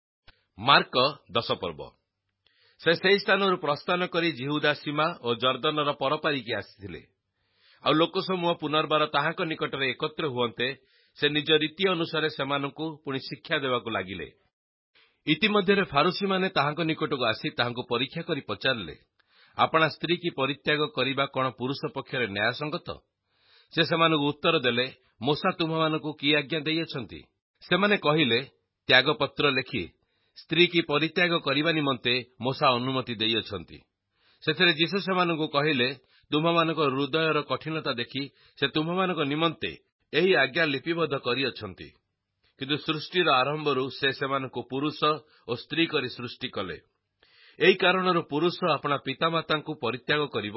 ମାର୍କ ଦଶ ପର୍ବ। ସେ ସେହି ସ୍ଥାନରୁ ପ୍ରସ୍ଥାନ କରି ଯିହୁଦା ସୀମା ଓ ଜର୍ଦ୍ଦନର ପରପାରିକି ଆସିଥିଲେ। ଆଉ ଲୋକସମୂହ ପୁନର୍ବାର ତାହାଙ୍କ ନିକଟରେ ଏକତ୍ର ହୁଅନ୍ତେ ସେ ନିଜ ରୀତି ଅନୁସାରେ ସେମାନଙ୍କୁ ପୁଣି ଶିକ୍ଷା ଦେବାକୁ ଲାଗିଲେ। ଇତିମଧ୍ୟରେ ଫାରୁସୀମାନେ ତାହାଙ୍କ ନିକଟକୁ ଆସି ତାହାଙ୍କୁ ପରୀକ୍ଷା କରି ପଚାରିଲେ, ଆପଣା ସ୍ତ୍ରୀ କି ପରିତ୍ୟାଗ କରିବା କଣ ପୁରୁଷ ପକ୍ଷରେ ନ୍ୟାୟସଙ୍ଗତ? ସେ ସେମାନଙ୍କୁ ଉତ୍ତର ଦେଲେ, ମୂଷା ତୁମ୍ଭମାନଙ୍କୁ କି ଆଜ୍ଞା ଦେଇଅଛନ୍ତି? ସେମାନେ କହିଲେ, ତ୍ୟାଗପତ୍ର ଲେଖି ସ୍ତ୍ରୀ କି ପରିତ୍ୟାଗ କରିବା ନିମନ୍ତେ ମୋଶା ଅନୁମତି ଦେଇଅଛନ୍ତି। ସେଥିରେ ଯୀଶୁ ସେମାନଙ୍କୁ କହିଲେ, ତୁମ୍ଭମାନଙ୍କ ହୃଦୟର କଠିନତା ଦେଖି ସେ ତୁମ୍ଭମାନଙ୍କ ନିମନ୍ତେ ଏହି ଆଜ୍ଞା ଲିପିବଦ୍ଧ କରିଅଛନ୍ତି। କିନ୍ତୁ ସୃଷ୍ଟିର ଆରମ୍ଭରୁ ସେ ସେମାନଙ୍କୁ ପୁରୁଷ ଓ ସ୍ତ୍ରୀ କରି ସୃଷ୍ଟି କଲେ। ଏହି କାରଣରୁ ପୁରୁଷ ଆପଣା ପିତାମାତାଙ୍କୁ ପରିତ୍ୟାଗ କରିବ,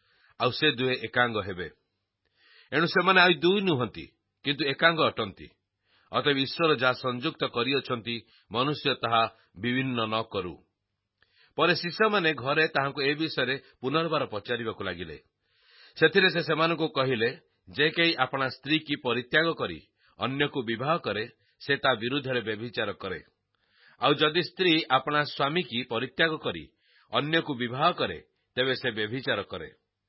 ଆଉ ସେ ଦୁହେଁ ଏକାଙ୍ଗ ହେବେ। ଏଣୁ ସେମାନେ ଆଉ ଦୁଇ ନୁହନ୍ତି, କିନ୍ତୁ ଏକାଙ୍ଗ ଅଟନ୍ତି। ଅତଏବ ଈଶ୍ୱର ଯାହା ସଂଯୁକ୍ତ କରିଅଛନ୍ତି, ମନୁଷ୍ୟ ତାହା ବିଭିନ୍ନ ନ କରୁ। ପରେ ଶିଷ୍ୟମାନେ ଘରେ ତାହାଙ୍କୁ ଏ ବିଷୟରେ ପୁନର୍ବାର ପଚାରିବାକୁ ଲାଗିଲେ। ସେଥିରେ ସେ ସେମାନଙ୍କୁ କହିଲେ, ଯେ କେହି ଆପଣା ସ୍ତ୍ରୀ କି ପରିତ୍ୟାଗ କରି ଅନ୍ୟକୁ ବିବାହ କରେ, ସେ ତା ବିରୁଦ୍ଧରେ ବ୍ୟଭିଚାର କରେ। ଆଉ ଯଦି ସ୍ତ୍ରୀ ଆପଣା ସ୍ୱାମୀ କି ପରିତ୍ୟାଗ କରି ଅନ୍ୟକୁ ବିବାହ କରେ, ତେବେ ସେ ବ୍ୟଭିଚାର କରେ।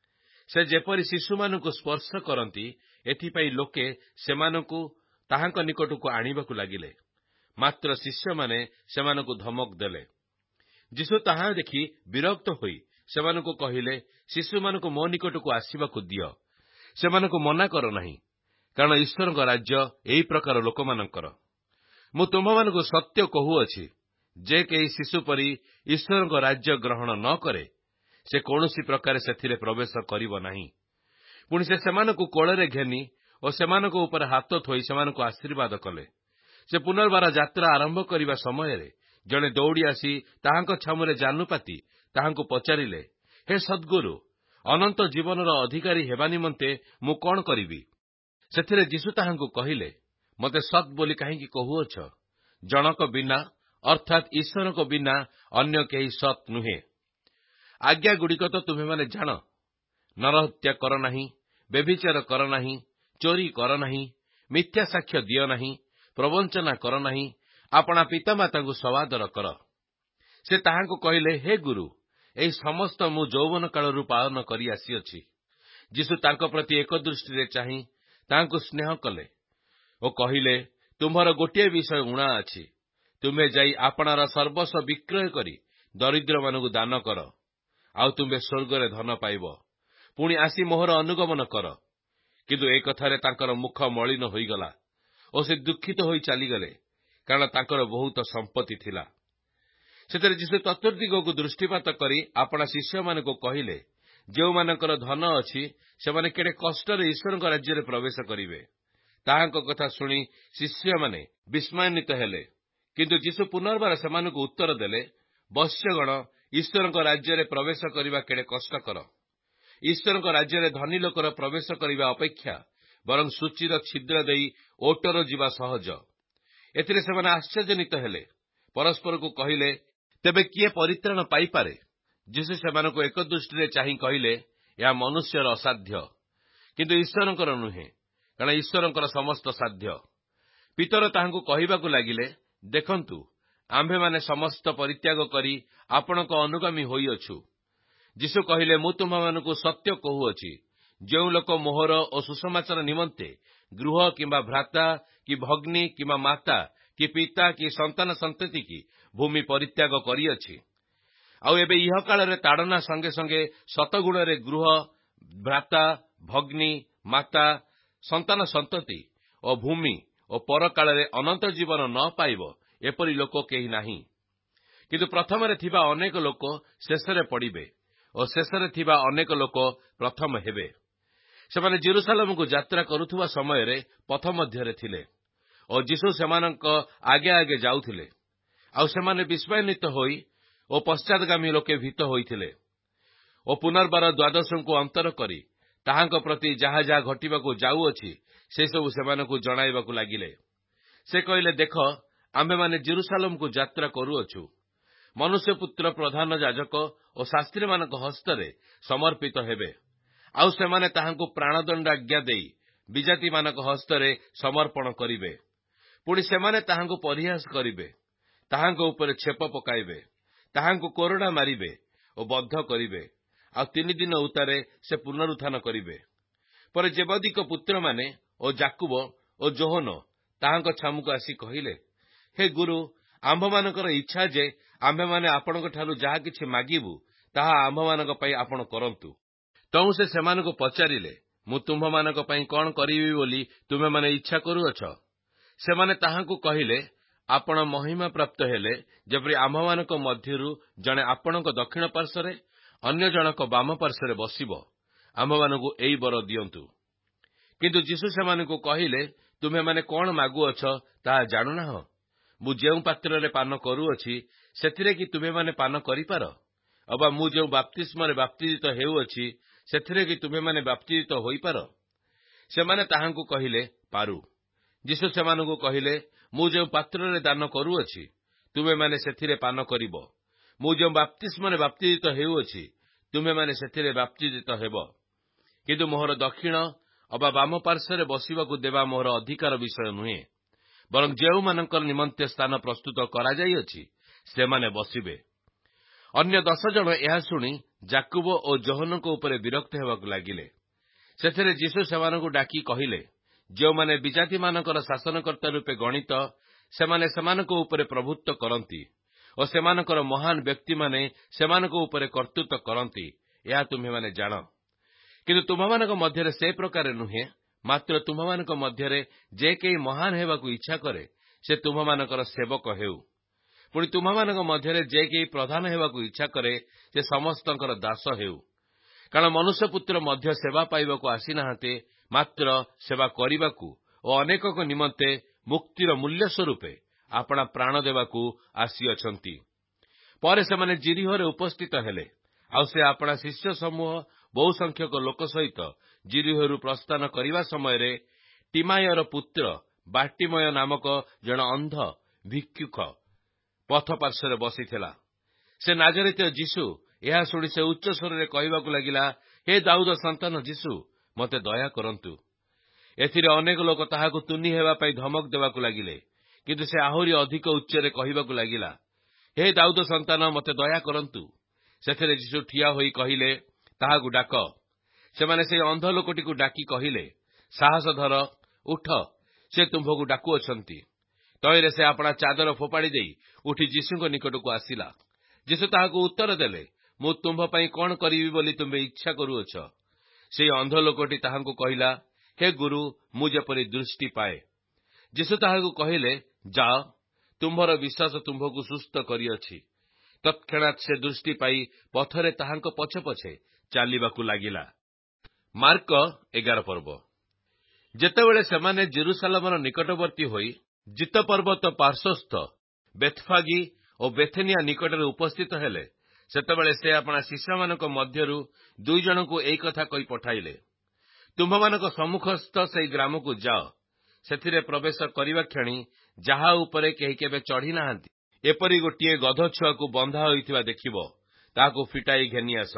ସେ ଯେପରି ଶିଶୁମାନଙ୍କୁ ସ୍ପର୍ଶ କରନ୍ତି, ଏଥିପାଇଁ ଲୋକେ ସେମାନଙ୍କୁ ତାହାଙ୍କ ନିକଟକୁ ଆଣିବାକୁ ଲାଗିଲେ। ମାତ୍ର ଶିଷ୍ୟମାନେ ସେମାନଙ୍କୁ ଧମକ ଦେଲେ। ଯୀଶୁ ତାହା ଦେଖି ବିରକ୍ତ ହୋଇ ସେମାନଙ୍କୁ କହିଲେ, ଶିଶୁମାନଙ୍କୁ ମୋ ନିକଟକୁ ଆସିବାକୁ ଦିଅ, ସେମାନଙ୍କୁ ମନା କର ନାହିଁ, କାରଣ ଈଶ୍ୱରଙ୍କ ରାଜ୍ୟ ଏହି ପ୍ରକାର ଲୋକମାନଙ୍କର। ମୁଁ ତୁମ୍ଭମାନଙ୍କୁ ସତ୍ୟ କହୁଅଛି, ଯେ କେହି ଶିଶୁ ପରି ଈଶ୍ୱରଙ୍କ ରାଜ୍ୟ ଗ୍ରହଣ ନ କରେ, ସେ କୌଣସି ପ୍ରକାରେ ସେଥିରେ ପ୍ରବେଶ କରିବ ନାହିଁ। ପୁଣି ସେ ସେମାନଙ୍କୁ କୋଳରେ ଘେନି ଓ ସେମାନଙ୍କ ଉପରେ ହାତ ଥୋଇ ସେମାନଙ୍କୁ ଆଶୀର୍ବାଦ କଲେ। ସେ ପୁନର୍ବାର ଯାତ୍ରା ଆରମ୍ଭ କରିବା ସମୟରେ ଜଣେ ଦୌଡ଼ି ଆସି ତାହାଙ୍କ ଛାମୁରେ ଜାନୁ ପାତି ତାହାଙ୍କୁ ପଚାରିଲେ, ହେ ସଦ୍ଗୁରୁ, ଅନନ୍ତ ଜୀବନର ଅଧିକାରୀ ହେବା ନିମନ୍ତେ ମୁଁ କଣ କରିବି? ସେଥିରେ ଯୀଶୁ ତାହାଙ୍କୁ କହିଲେ, ମୋତେ ସତ୍ ବୋଲି କାହିଁକି କହୁଅଛ? ଜଣକ ବିନା ଅର୍ଥାତ୍ ଈଶ୍ୱରଙ୍କ ବିନା ଅନ୍ୟ କେହି ସତ୍ ନୁହେଁ। ଆଜ୍ଞାଗୁଡ଼ିକ ତ ତୁମେମାନେ ଜାଣ। ନରହତ୍ୟା କର ନାହିଁ, ବ୍ୟଭିଚାର କର ନାହିଁ, ଚୋରି କର ନାହିଁ, ମିଥ୍ୟା ସାକ୍ଷ୍ୟ ଦିଅ ନାହିଁ, ପ୍ରବଞ୍ଚନା କର ନାହିଁ, ଆପଣା ପିତାମାତାଙ୍କୁ ସବାଦର କର। ସେ ତାହାଙ୍କୁ କହିଲେ, ହେ ଗୁରୁ, ଏହି ସମସ୍ତ ମୁଁ ଯୌବନ କାଳରୁ ପାଳନ କରି ଆସିଅଛି। ଯୀଶୁ ତାଙ୍କ ପ୍ରତି ଏକ ଦୃଷ୍ଟିରେ ଚାହିଁ ତାହାଙ୍କୁ ସ୍ନେହ କଲେ ଓ କହିଲେ, ତୁମ୍ଭର ଗୋଟିଏ ବିଷୟ ଊଣା ଅଛି। ତୁମେ ଯାଇ ଆପଣାର ସର୍ବସ୍ୱ ବିକ୍ରୟ କରି ଦରିଦ୍ରମାନଙ୍କୁ ଦାନ କର, ଆଉ ତୁମ୍ଭେ ସ୍ୱର୍ଗରେ ଧନ ପାଇବ। ପୁଣି ଆସି ମୋହର ଅନୁଗମନ କର। କିନ୍ତୁ ଏ କଥାରେ ତାଙ୍କର ମୁଖ ମଳିନ ହୋଇଗଲା ଓ ସେ ଦୁଃଖିତ ହୋଇ ଚାଲିଗଲେ, କାରଣ ତାଙ୍କର ବହୁତ ସମ୍ପତ୍ତି ଥିଲା। ସେଥିରେ ଯୀଶୁ ଚତୁର୍ଦିଗକୁ ଦୃଷ୍ଟିପାତ କରି ଆପଣା ଶିଷ୍ୟମାନଙ୍କୁ କହିଲେ, ଯେଉଁମାନଙ୍କର ଧନ ଅଛି, ସେମାନେ କେଡ଼େ କଷ୍ଟରେ ଈଶ୍ୱରଙ୍କ ରାଜ୍ୟରେ ପ୍ରବେଶ କରିବେ। ତାହାଙ୍କ କଥା ଶୁଣି ଶିଷ୍ୟମାନେ ବିସ୍ମୟାନ୍ୱିତ ହେଲେ। କିନ୍ତୁ ଯୀଶୁ ପୁନର୍ବାର ସେମାନଙ୍କୁ ଉତ୍ତର ଦେଲେ, ବତ୍ସ୍ୟଗଣ, ଈଶ୍ୱରଙ୍କ ରାଜ୍ୟରେ ପ୍ରବେଶ କରିବା କେଡ଼େ କଷ୍ଟକର। ଈଶ୍ୱରଙ୍କ ରାଜ୍ୟରେ ଧନୀ ଲୋକର ପ୍ରବେଶ କରିବା ଅପେକ୍ଷା ବରଂ ସୂଚୀର ଛିଦ୍ର ଦେଇ ଓଟର ଯିବା ସହଜ। ଏଥିରେ ସେମାନେ ଆଶ୍ଚର୍ଯ୍ୟାନ୍ୱିତ ହେଲେ। ପରସ୍ପରକୁ କହିଲେ, ତେବେ କିଏ ପରିତ୍ରାଣ ପାଇପାରେ? ଯୀଶୁ ସେମାନଙ୍କୁ ଏକ ଦୃଷ୍ଟିରେ ଚାହିଁ କହିଲେ, ଏହା ମନୁଷ୍ୟର ଅସାଧ୍ୟ, କିନ୍ତୁ ଈଶ୍ୱରଙ୍କର ନୁହେଁ, କାରଣ ଈଶ୍ୱରଙ୍କର ସମସ୍ତ ସାଧ୍ୟ। ପିତର ତାହାଙ୍କୁ କହିବାକୁ ଲାଗିଲେ, ଦେଖନ୍ତୁ, ଆମ୍ଭେମାନେ ସମସ୍ତ ପରିତ୍ୟାଗ କରି ଆପଣଙ୍କ ଅନୁଗାମୀ ହୋଇଅଛୁ। ଯୀଶୁ କହିଲେ, ମୁଁ ତୁମ୍ଭମାନଙ୍କୁ ସତ୍ୟ କହୁଅଛି, ଯେଉଁ ଲୋକ ମୋହର ଓ ସୁସମାଚାର ନିମନ୍ତେ ଗୃହ କିମ୍ବା ଭ୍ରାତା କି ଭଗ୍ନୀ କିମ୍ବା ମାତା କି ପିତା କି ସନ୍ତାନ ସନ୍ତତି କି ଭୂମି ପରିତ୍ୟାଗ କରିଅଛି, ଆଉ ଏବେ ଇହକାଳରେ ତାଡ଼ନା ସଙ୍ଗେ ସଙ୍ଗେ ଶତଗୁଣରେ ଗୃହ, ଭ୍ରାତା, ଭଗ୍ନୀ, ମାତା, ସନ୍ତାନ ସନ୍ତତି ଓ ଭୂମି ଓ ପରକାଳରେ ଅନନ୍ତ ଜୀବନ ନ ପାଇବ, ଏପରି ଲୋକ କେହି ନାହିଁ। କିନ୍ତୁ ପ୍ରଥମରେ ଥିବା ଅନେକ ଲୋକ ଶେଷରେ ପଡ଼ିବେ ଓ ଶେଷରେ ଥିବା ଅନେକ ଲୋକ ପ୍ରଥମ ହେବେ। ସେମାନେ ଜେରୁସାଲେମକୁ ଯାତ୍ରା କରୁଥିବା ସମୟରେ ପଥ ମଧ୍ୟରେ ଥିଲେ ଓ ଯୀଶୁ ସେମାନଙ୍କ ଆଗେ ଆଗେ ଯାଉଥିଲେ। ଆଉ ସେମାନେ ବିସ୍ମୟାନ୍ୱିତ ହୋଇ ଓ ପଶ୍ଚାଦଗାମୀ ଲୋକେ ଭୀତ ହୋଇଥିଲେ ଓ ପୁନର୍ବାର ଦ୍ୱାଦଶଙ୍କୁ ଅନ୍ତର କରି ତାହାଙ୍କ ପ୍ରତି ଯାହା ଯାହା ଘଟିବାକୁ ଯାଉଅଛି, ସେସବୁ ସେମାନଙ୍କୁ ଜଣାଇବାକୁ ଲାଗିଲେ। ସେ କହିଲେ, ଦେଖ, ଆମ୍ଭେମାନେ ଜେରୁସାଲେମକୁ ଯାତ୍ରା କରୁଅଛୁ। ମନୁଷ୍ୟପୁତ୍ର ପ୍ରଧାନ ଯାଜକ ଓ ଶାସ୍ତ୍ରୀମାନଙ୍କ ହସ୍ତରେ ସମର୍ପିତ ହେବେ, ଆଉ ସେମାନେ ତାହାଙ୍କୁ ପ୍ରାଣଦଣ୍ଡାଜ୍ଞା ଦେଇ ବିଜାତିମାନଙ୍କ ହସ୍ତରେ ସମର୍ପଣ କରିବେ। ପୁଣି ସେମାନେ ତାହାଙ୍କୁ ପରିହାସ କରିବେ, ତାହାଙ୍କ ଉପରେ ଛେପ ପକାଇବେ, ତାହାଙ୍କୁ କୋରଡ଼ା ମାରିବେ ଓ ବଦ୍ଧ କରିବେ, ଆଉ ତିନି ଦିନ ଉତ୍ତାରେ ସେ ପୁନରୁତ୍ଥାନ କରିବେ। ପରେ ଜେବଦୀଙ୍କ ପୁତ୍ରମାନେ ଓ ଯାକୁବ ଓ ଯୋହନ ତାହାଙ୍କ ଛାମୁକୁ ଆସି କହିଲେ, ହେ ଗୁରୁ, ଆମ୍ଭମାନଙ୍କର ଇଚ୍ଛା ଯେ ଆମ୍ଭେମାନେ ଆପଣଙ୍କଠାରୁ ଯାହା କିଛି ମାଗିବୁ, ତାହା ଆମ୍ଭମାନଙ୍କ ପାଇଁ ଆପଣ କରନ୍ତୁ। ତଣୁ ସେ ସେମାନଙ୍କୁ ପଚାରିଲେ, ମୁଁ ତୁମ୍ଭମାନଙ୍କ ପାଇଁ କଣ କରିବି ବୋଲି ତୁମେମାନେ ଇଚ୍ଛା କରୁଅଛ? ସେମାନେ ତାହାଙ୍କୁ କହିଲେ, ଆପଣ ମହିମା ପ୍ରାପ୍ତ ହେଲେ ଯେପରି ଆମ୍ଭମାନଙ୍କ ମଧ୍ୟରୁ ଜଣେ ଆପଣଙ୍କ ଦକ୍ଷିଣ ପାର୍ଶ୍ୱରେ ଅନ୍ୟ ଜଣକ ବାମ ପାର୍ଶ୍ୱରେ ବସିବ, ଆମ୍ଭମାନଙ୍କୁ ଏଇ ବର ଦିଅନ୍ତୁ। କିନ୍ତୁ ଯୀଶୁ ସେମାନଙ୍କୁ କହିଲେ, ତୁମେମାନେ କଣ ମାଗୁଅଛ ତାହା ଜାଣୁନାହଁ? ମୁଁ ଯେଉଁ ପାତ୍ରରେ ପାନ କରୁଅଛି ସେଥିରେ କି ତୁମେମାନେ ପାନ କରିପାର? ଅବା ମୁଁ ଯେଉଁ ବାପ୍ତିସ୍ମରେ ବାପ୍ତିଜିତ ହେଉଅଛି ସେଥିରେ କି ତୁମେମାନେ ବାପ୍ତିଜିତ ହୋଇପାର? ସେମାନେ ତାହାଙ୍କୁ କହିଲେ, ପାରୁ। ଯୀଶୁ ସେମାନଙ୍କୁ କହିଲେ, ମୁଁ ଯେଉଁ ପାତ୍ରରେ ଦାନ କରୁଅଛି ତୁମେମାନେ ସେଥିରେ ପାନ କରିବ। ମୁଁ ଯେଉଁ ବାପ୍ତିସ୍ମରେ ବାପ୍ତିଜିତ ହେଉଅଛି ତୁମେମାନେ ସେଥିରେ ବାପ୍ତିଜିତ ହେବ। କିନ୍ତୁ ମୋହର ଦକ୍ଷିଣ ଅବା ବାମ ପାର୍ଶ୍ୱରେ ବସିବାକୁ ଦେବା ମୋହର ଅଧିକାର ବିଷୟ ନୁହେଁ, ବରଂ ଯେଉଁମାନଙ୍କର ନିମନ୍ତେ ସ୍ଥାନ ପ୍ରସ୍ତୁତ କରାଯାଇଅଛି ସେମାନେ ବସିବେ। ଅନ୍ୟ ଦଶ ଜଣ ଏହା ଶୁଣି ଯାକୁବ ଓ ଯୋହନଙ୍କ ଉପରେ ବିରକ୍ତ ହେବାକୁ ଲାଗିଲେ। ସେଥିରେ ଯୀଶୁ ସେମାନଙ୍କୁ ଡାକି କହିଲେ, ଯେଉଁମାନେ ବିଜାତିମାନଙ୍କର ଶାସନକର୍ତ୍ତା ରୂପେ ଗଣିତ, ସେମାନେ ସେମାନଙ୍କ ଉପରେ ପ୍ରଭୁତ୍ୱ କରନ୍ତି ଓ ସେମାନଙ୍କର ମହାନ ବ୍ୟକ୍ତିମାନେ ସେମାନଙ୍କ ଉପରେ କର୍ତ୍ତୃତ୍ୱ କରନ୍ତି, ଏହା ତୁମ୍ଭେମାନେ ଜାଣ। କିନ୍ତୁ ତୁମମାନଙ୍କ ମଧ୍ୟରେ ସେ ପ୍ରକାର ନୁହେଁ, ମାତ୍ର ତୁମମାନଙ୍କ ମଧ୍ୟରେ ଯେ କେହି ମହାନ ହେବାକୁ ଇଚ୍ଛା କରେ ସେ ତୁମମାନଙ୍କର ସେବକ ହେଉ। ପୁଣି ତୁମମାନଙ୍କ ମଧ୍ୟରେ ଯେ କେହି ପ୍ରଧାନ ହେବାକୁ ଇଚ୍ଛା କରେ ସେ ସମସ୍ତଙ୍କର ଦାସ ହେଉ। କାରଣ ମନୁଷ୍ୟପୁତ୍ର ମଧ୍ୟ ସେବା ପାଇବାକୁ ଆସିନାହାନ୍ତି, ମାତ୍ର ସେବା କରିବାକୁ ଓ ଅନେକଙ୍କ ନିମନ୍ତେ ମୁକ୍ତିର ମୂଲ୍ୟ ସ୍ୱରୂପେ ଆପଣା ପ୍ରାଣ ଦେବାକୁ ଆସିଅଛନ୍ତି। ପରେ ସେମାନେ ଜିରିହୋରେ ଉପସ୍ଥିତ ହେଲେ। ଆଉ ସେ ଆପଣା ଶିଷ୍ୟ ସମୂହ ବହୁ ସଂଖ୍ୟକ ଲୋକ ସହିତ ଜିରିହୋରୁ ପ୍ରସ୍ଥାନ କରିବା ସମୟରେ ଟିମାୟର ପୁତ୍ର ବାର୍ଟିମୟ ନାମକ ଜଣେ ଅନ୍ଧ ଭିକ୍ଷୁକ ପଥ ପାର୍ଶ୍ୱରେ ବସିଥିଲା। ସେ ନାଜରେତୀୟ ଯୀଶୁ ଏହା ଶୁଣି ସେ ଉଚ୍ଚ ସ୍ୱରରେ କହିବାକୁ ଲାଗିଲା, ହେ ଦାଉଦ ସନ୍ତାନ ଯୀଶୁ, ମୋତେ ଦୟା କରନ୍ତୁ। ଏଥିରେ ଅନେକ ଲୋକ ତାହାକୁ ତୁନି ହେବା ପାଇଁ ଧମକ ଦେବାକୁ ଲାଗିଲେ। କିନ୍ତୁ ସେ ଆହୁରି ଅଧିକ ଉଚ୍ଚରେ କହିବାକୁ ଲାଗିଲା, ହେ ଦାଉଦ ସନ୍ତାନ, ମୋତେ ଦୟା କରନ୍ତୁ। ସେଥିରେ ଯୀଶୁ ଠିଆ ହୋଇ କହିଲେ, ତାହାକୁ ଡାକ। ସେମାନେ ସେହି ଅନ୍ଧ ଲୋକଟିକୁ ଡାକି କହିଲେ, ସାହସ ଧର, ଉଠ, ସେ ତୁମ୍ଭକୁ ଡାକୁଅଛନ୍ତି। ତହିଁରେ ସେ ଆପଣା ଚାଦର ଫୋପାଡ଼ି ଦେଇ ଉଠି ଯୀଶୁଙ୍କ ନିକଟକୁ ଆସିଲା। ଯୀଶୁ ତାହାକୁ ଉତ୍ତର ଦେଲେ, ମୁଁ ତୁମ୍ଭ ପାଇଁ କଣ କରିବି ବୋଲି ତୁମ୍ଭେ ଇଚ୍ଛା କରୁଅଛ? ସେହି ଅନ୍ଧ ଲୋକଟି ତାହାଙ୍କୁ କହିଲା, ହେ ଗୁରୁ, ମୁଁ ଯେପରି ଦୃଷ୍ଟି ପାଏ। ଯୀଶୁ ତାହାକୁ କହିଲେ, ଯାଅ, ତୁମ୍ଭର ବିଶ୍ୱାସ ତୁମ୍ଭକୁ ସୁସ୍ଥ କରିଅଛି। ତତ୍କ୍ଷଣାତ୍ ସେ ଦୃଷ୍ଟି ପାଇ ପଥରେ ତାହାଙ୍କ ପଛେ ପଛେ ଚାଲିବାକୁ ଲାଗିଲା। ମାର୍କ ଏଗାର ପର୍ବ। ଯେତେବେଳେ ସେମାନେ ଜେରୁସାଲେମର ନିକଟବର୍ତ୍ତୀ ହୋଇ ଜିତ ପର୍ବତ ପାର୍ଶ୍ୱସ୍ଥ ବେଥଫାଗି ଓ ବେଥେନିଆ ନିକଟରେ ଉପସ୍ଥିତ ହେଲେ, ସେତେବେଳେ ସେ ଆପଣା ଶିଷ୍ୟମାନଙ୍କ ମଧ୍ୟରୁ ଦୁଇ ଜଣଙ୍କୁ ଏଇ କଥା କହି ପଠାଇଲେ, ତୁମ୍ଭମାନଙ୍କ ସମ୍ମୁଖସ୍ଥ ସେହି ଗ୍ରାମକୁ ଯାଅ। ସେଥିରେ ପ୍ରବେଶ କରିବା କ୍ଷଣି ଯାହା ଉପରେ କେହି କେବେ ଚଢ଼ି ନାହାନ୍ତି, ଏପରି ଗୋଟିଏ ଗଧ ଛୁଆକୁ ବନ୍ଧା ହୋଇଥିବା ଦେଖିବ, ତାହାକୁ ଫିଟାଇ ଘେନି ଆସ।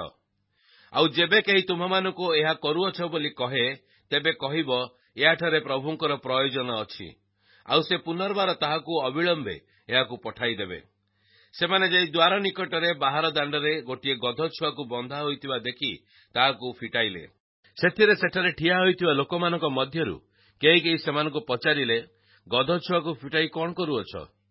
ଆଉ ଯେବେ କେହି ତୁମ୍ଭମାନଙ୍କୁ ଏହା କରୁଅଛ ବୋଲି କହେ, ତେବେ କହିବ, ଏହାଠାରେ ପ୍ରଭୁଙ୍କର ପ୍ରୟୋଜନ ଅଛି। ଆଉ ସେ ପୁନର୍ବାର ତାହାକୁ ଅବିଳମ୍ବେ ଏହାକୁ ପଠାଇଦେବେ। ସେମାନେ ଯାଇ ଦ୍ୱାର ନିକଟରେ ବାହାର ଦାଣ୍ଡରେ ଗୋଟିଏ ଗଧ ଛୁଆକୁ ବନ୍ଧା ହୋଇଥିବା ଦେଖି ତାହାକୁ ଫିଟାଇଲେ। ସେଥିରେ ସେଠାରେ ଠିଆ ହୋଇଥିବା ଲୋକମାନଙ୍କ ମଧ୍ୟରୁ କେହି କେହି ସେମାନଙ୍କୁ ପଚାରିଲେ, ଗଧ ଛୁଆକୁ ଫିଟାଇ କଣ କରୁଅଛ?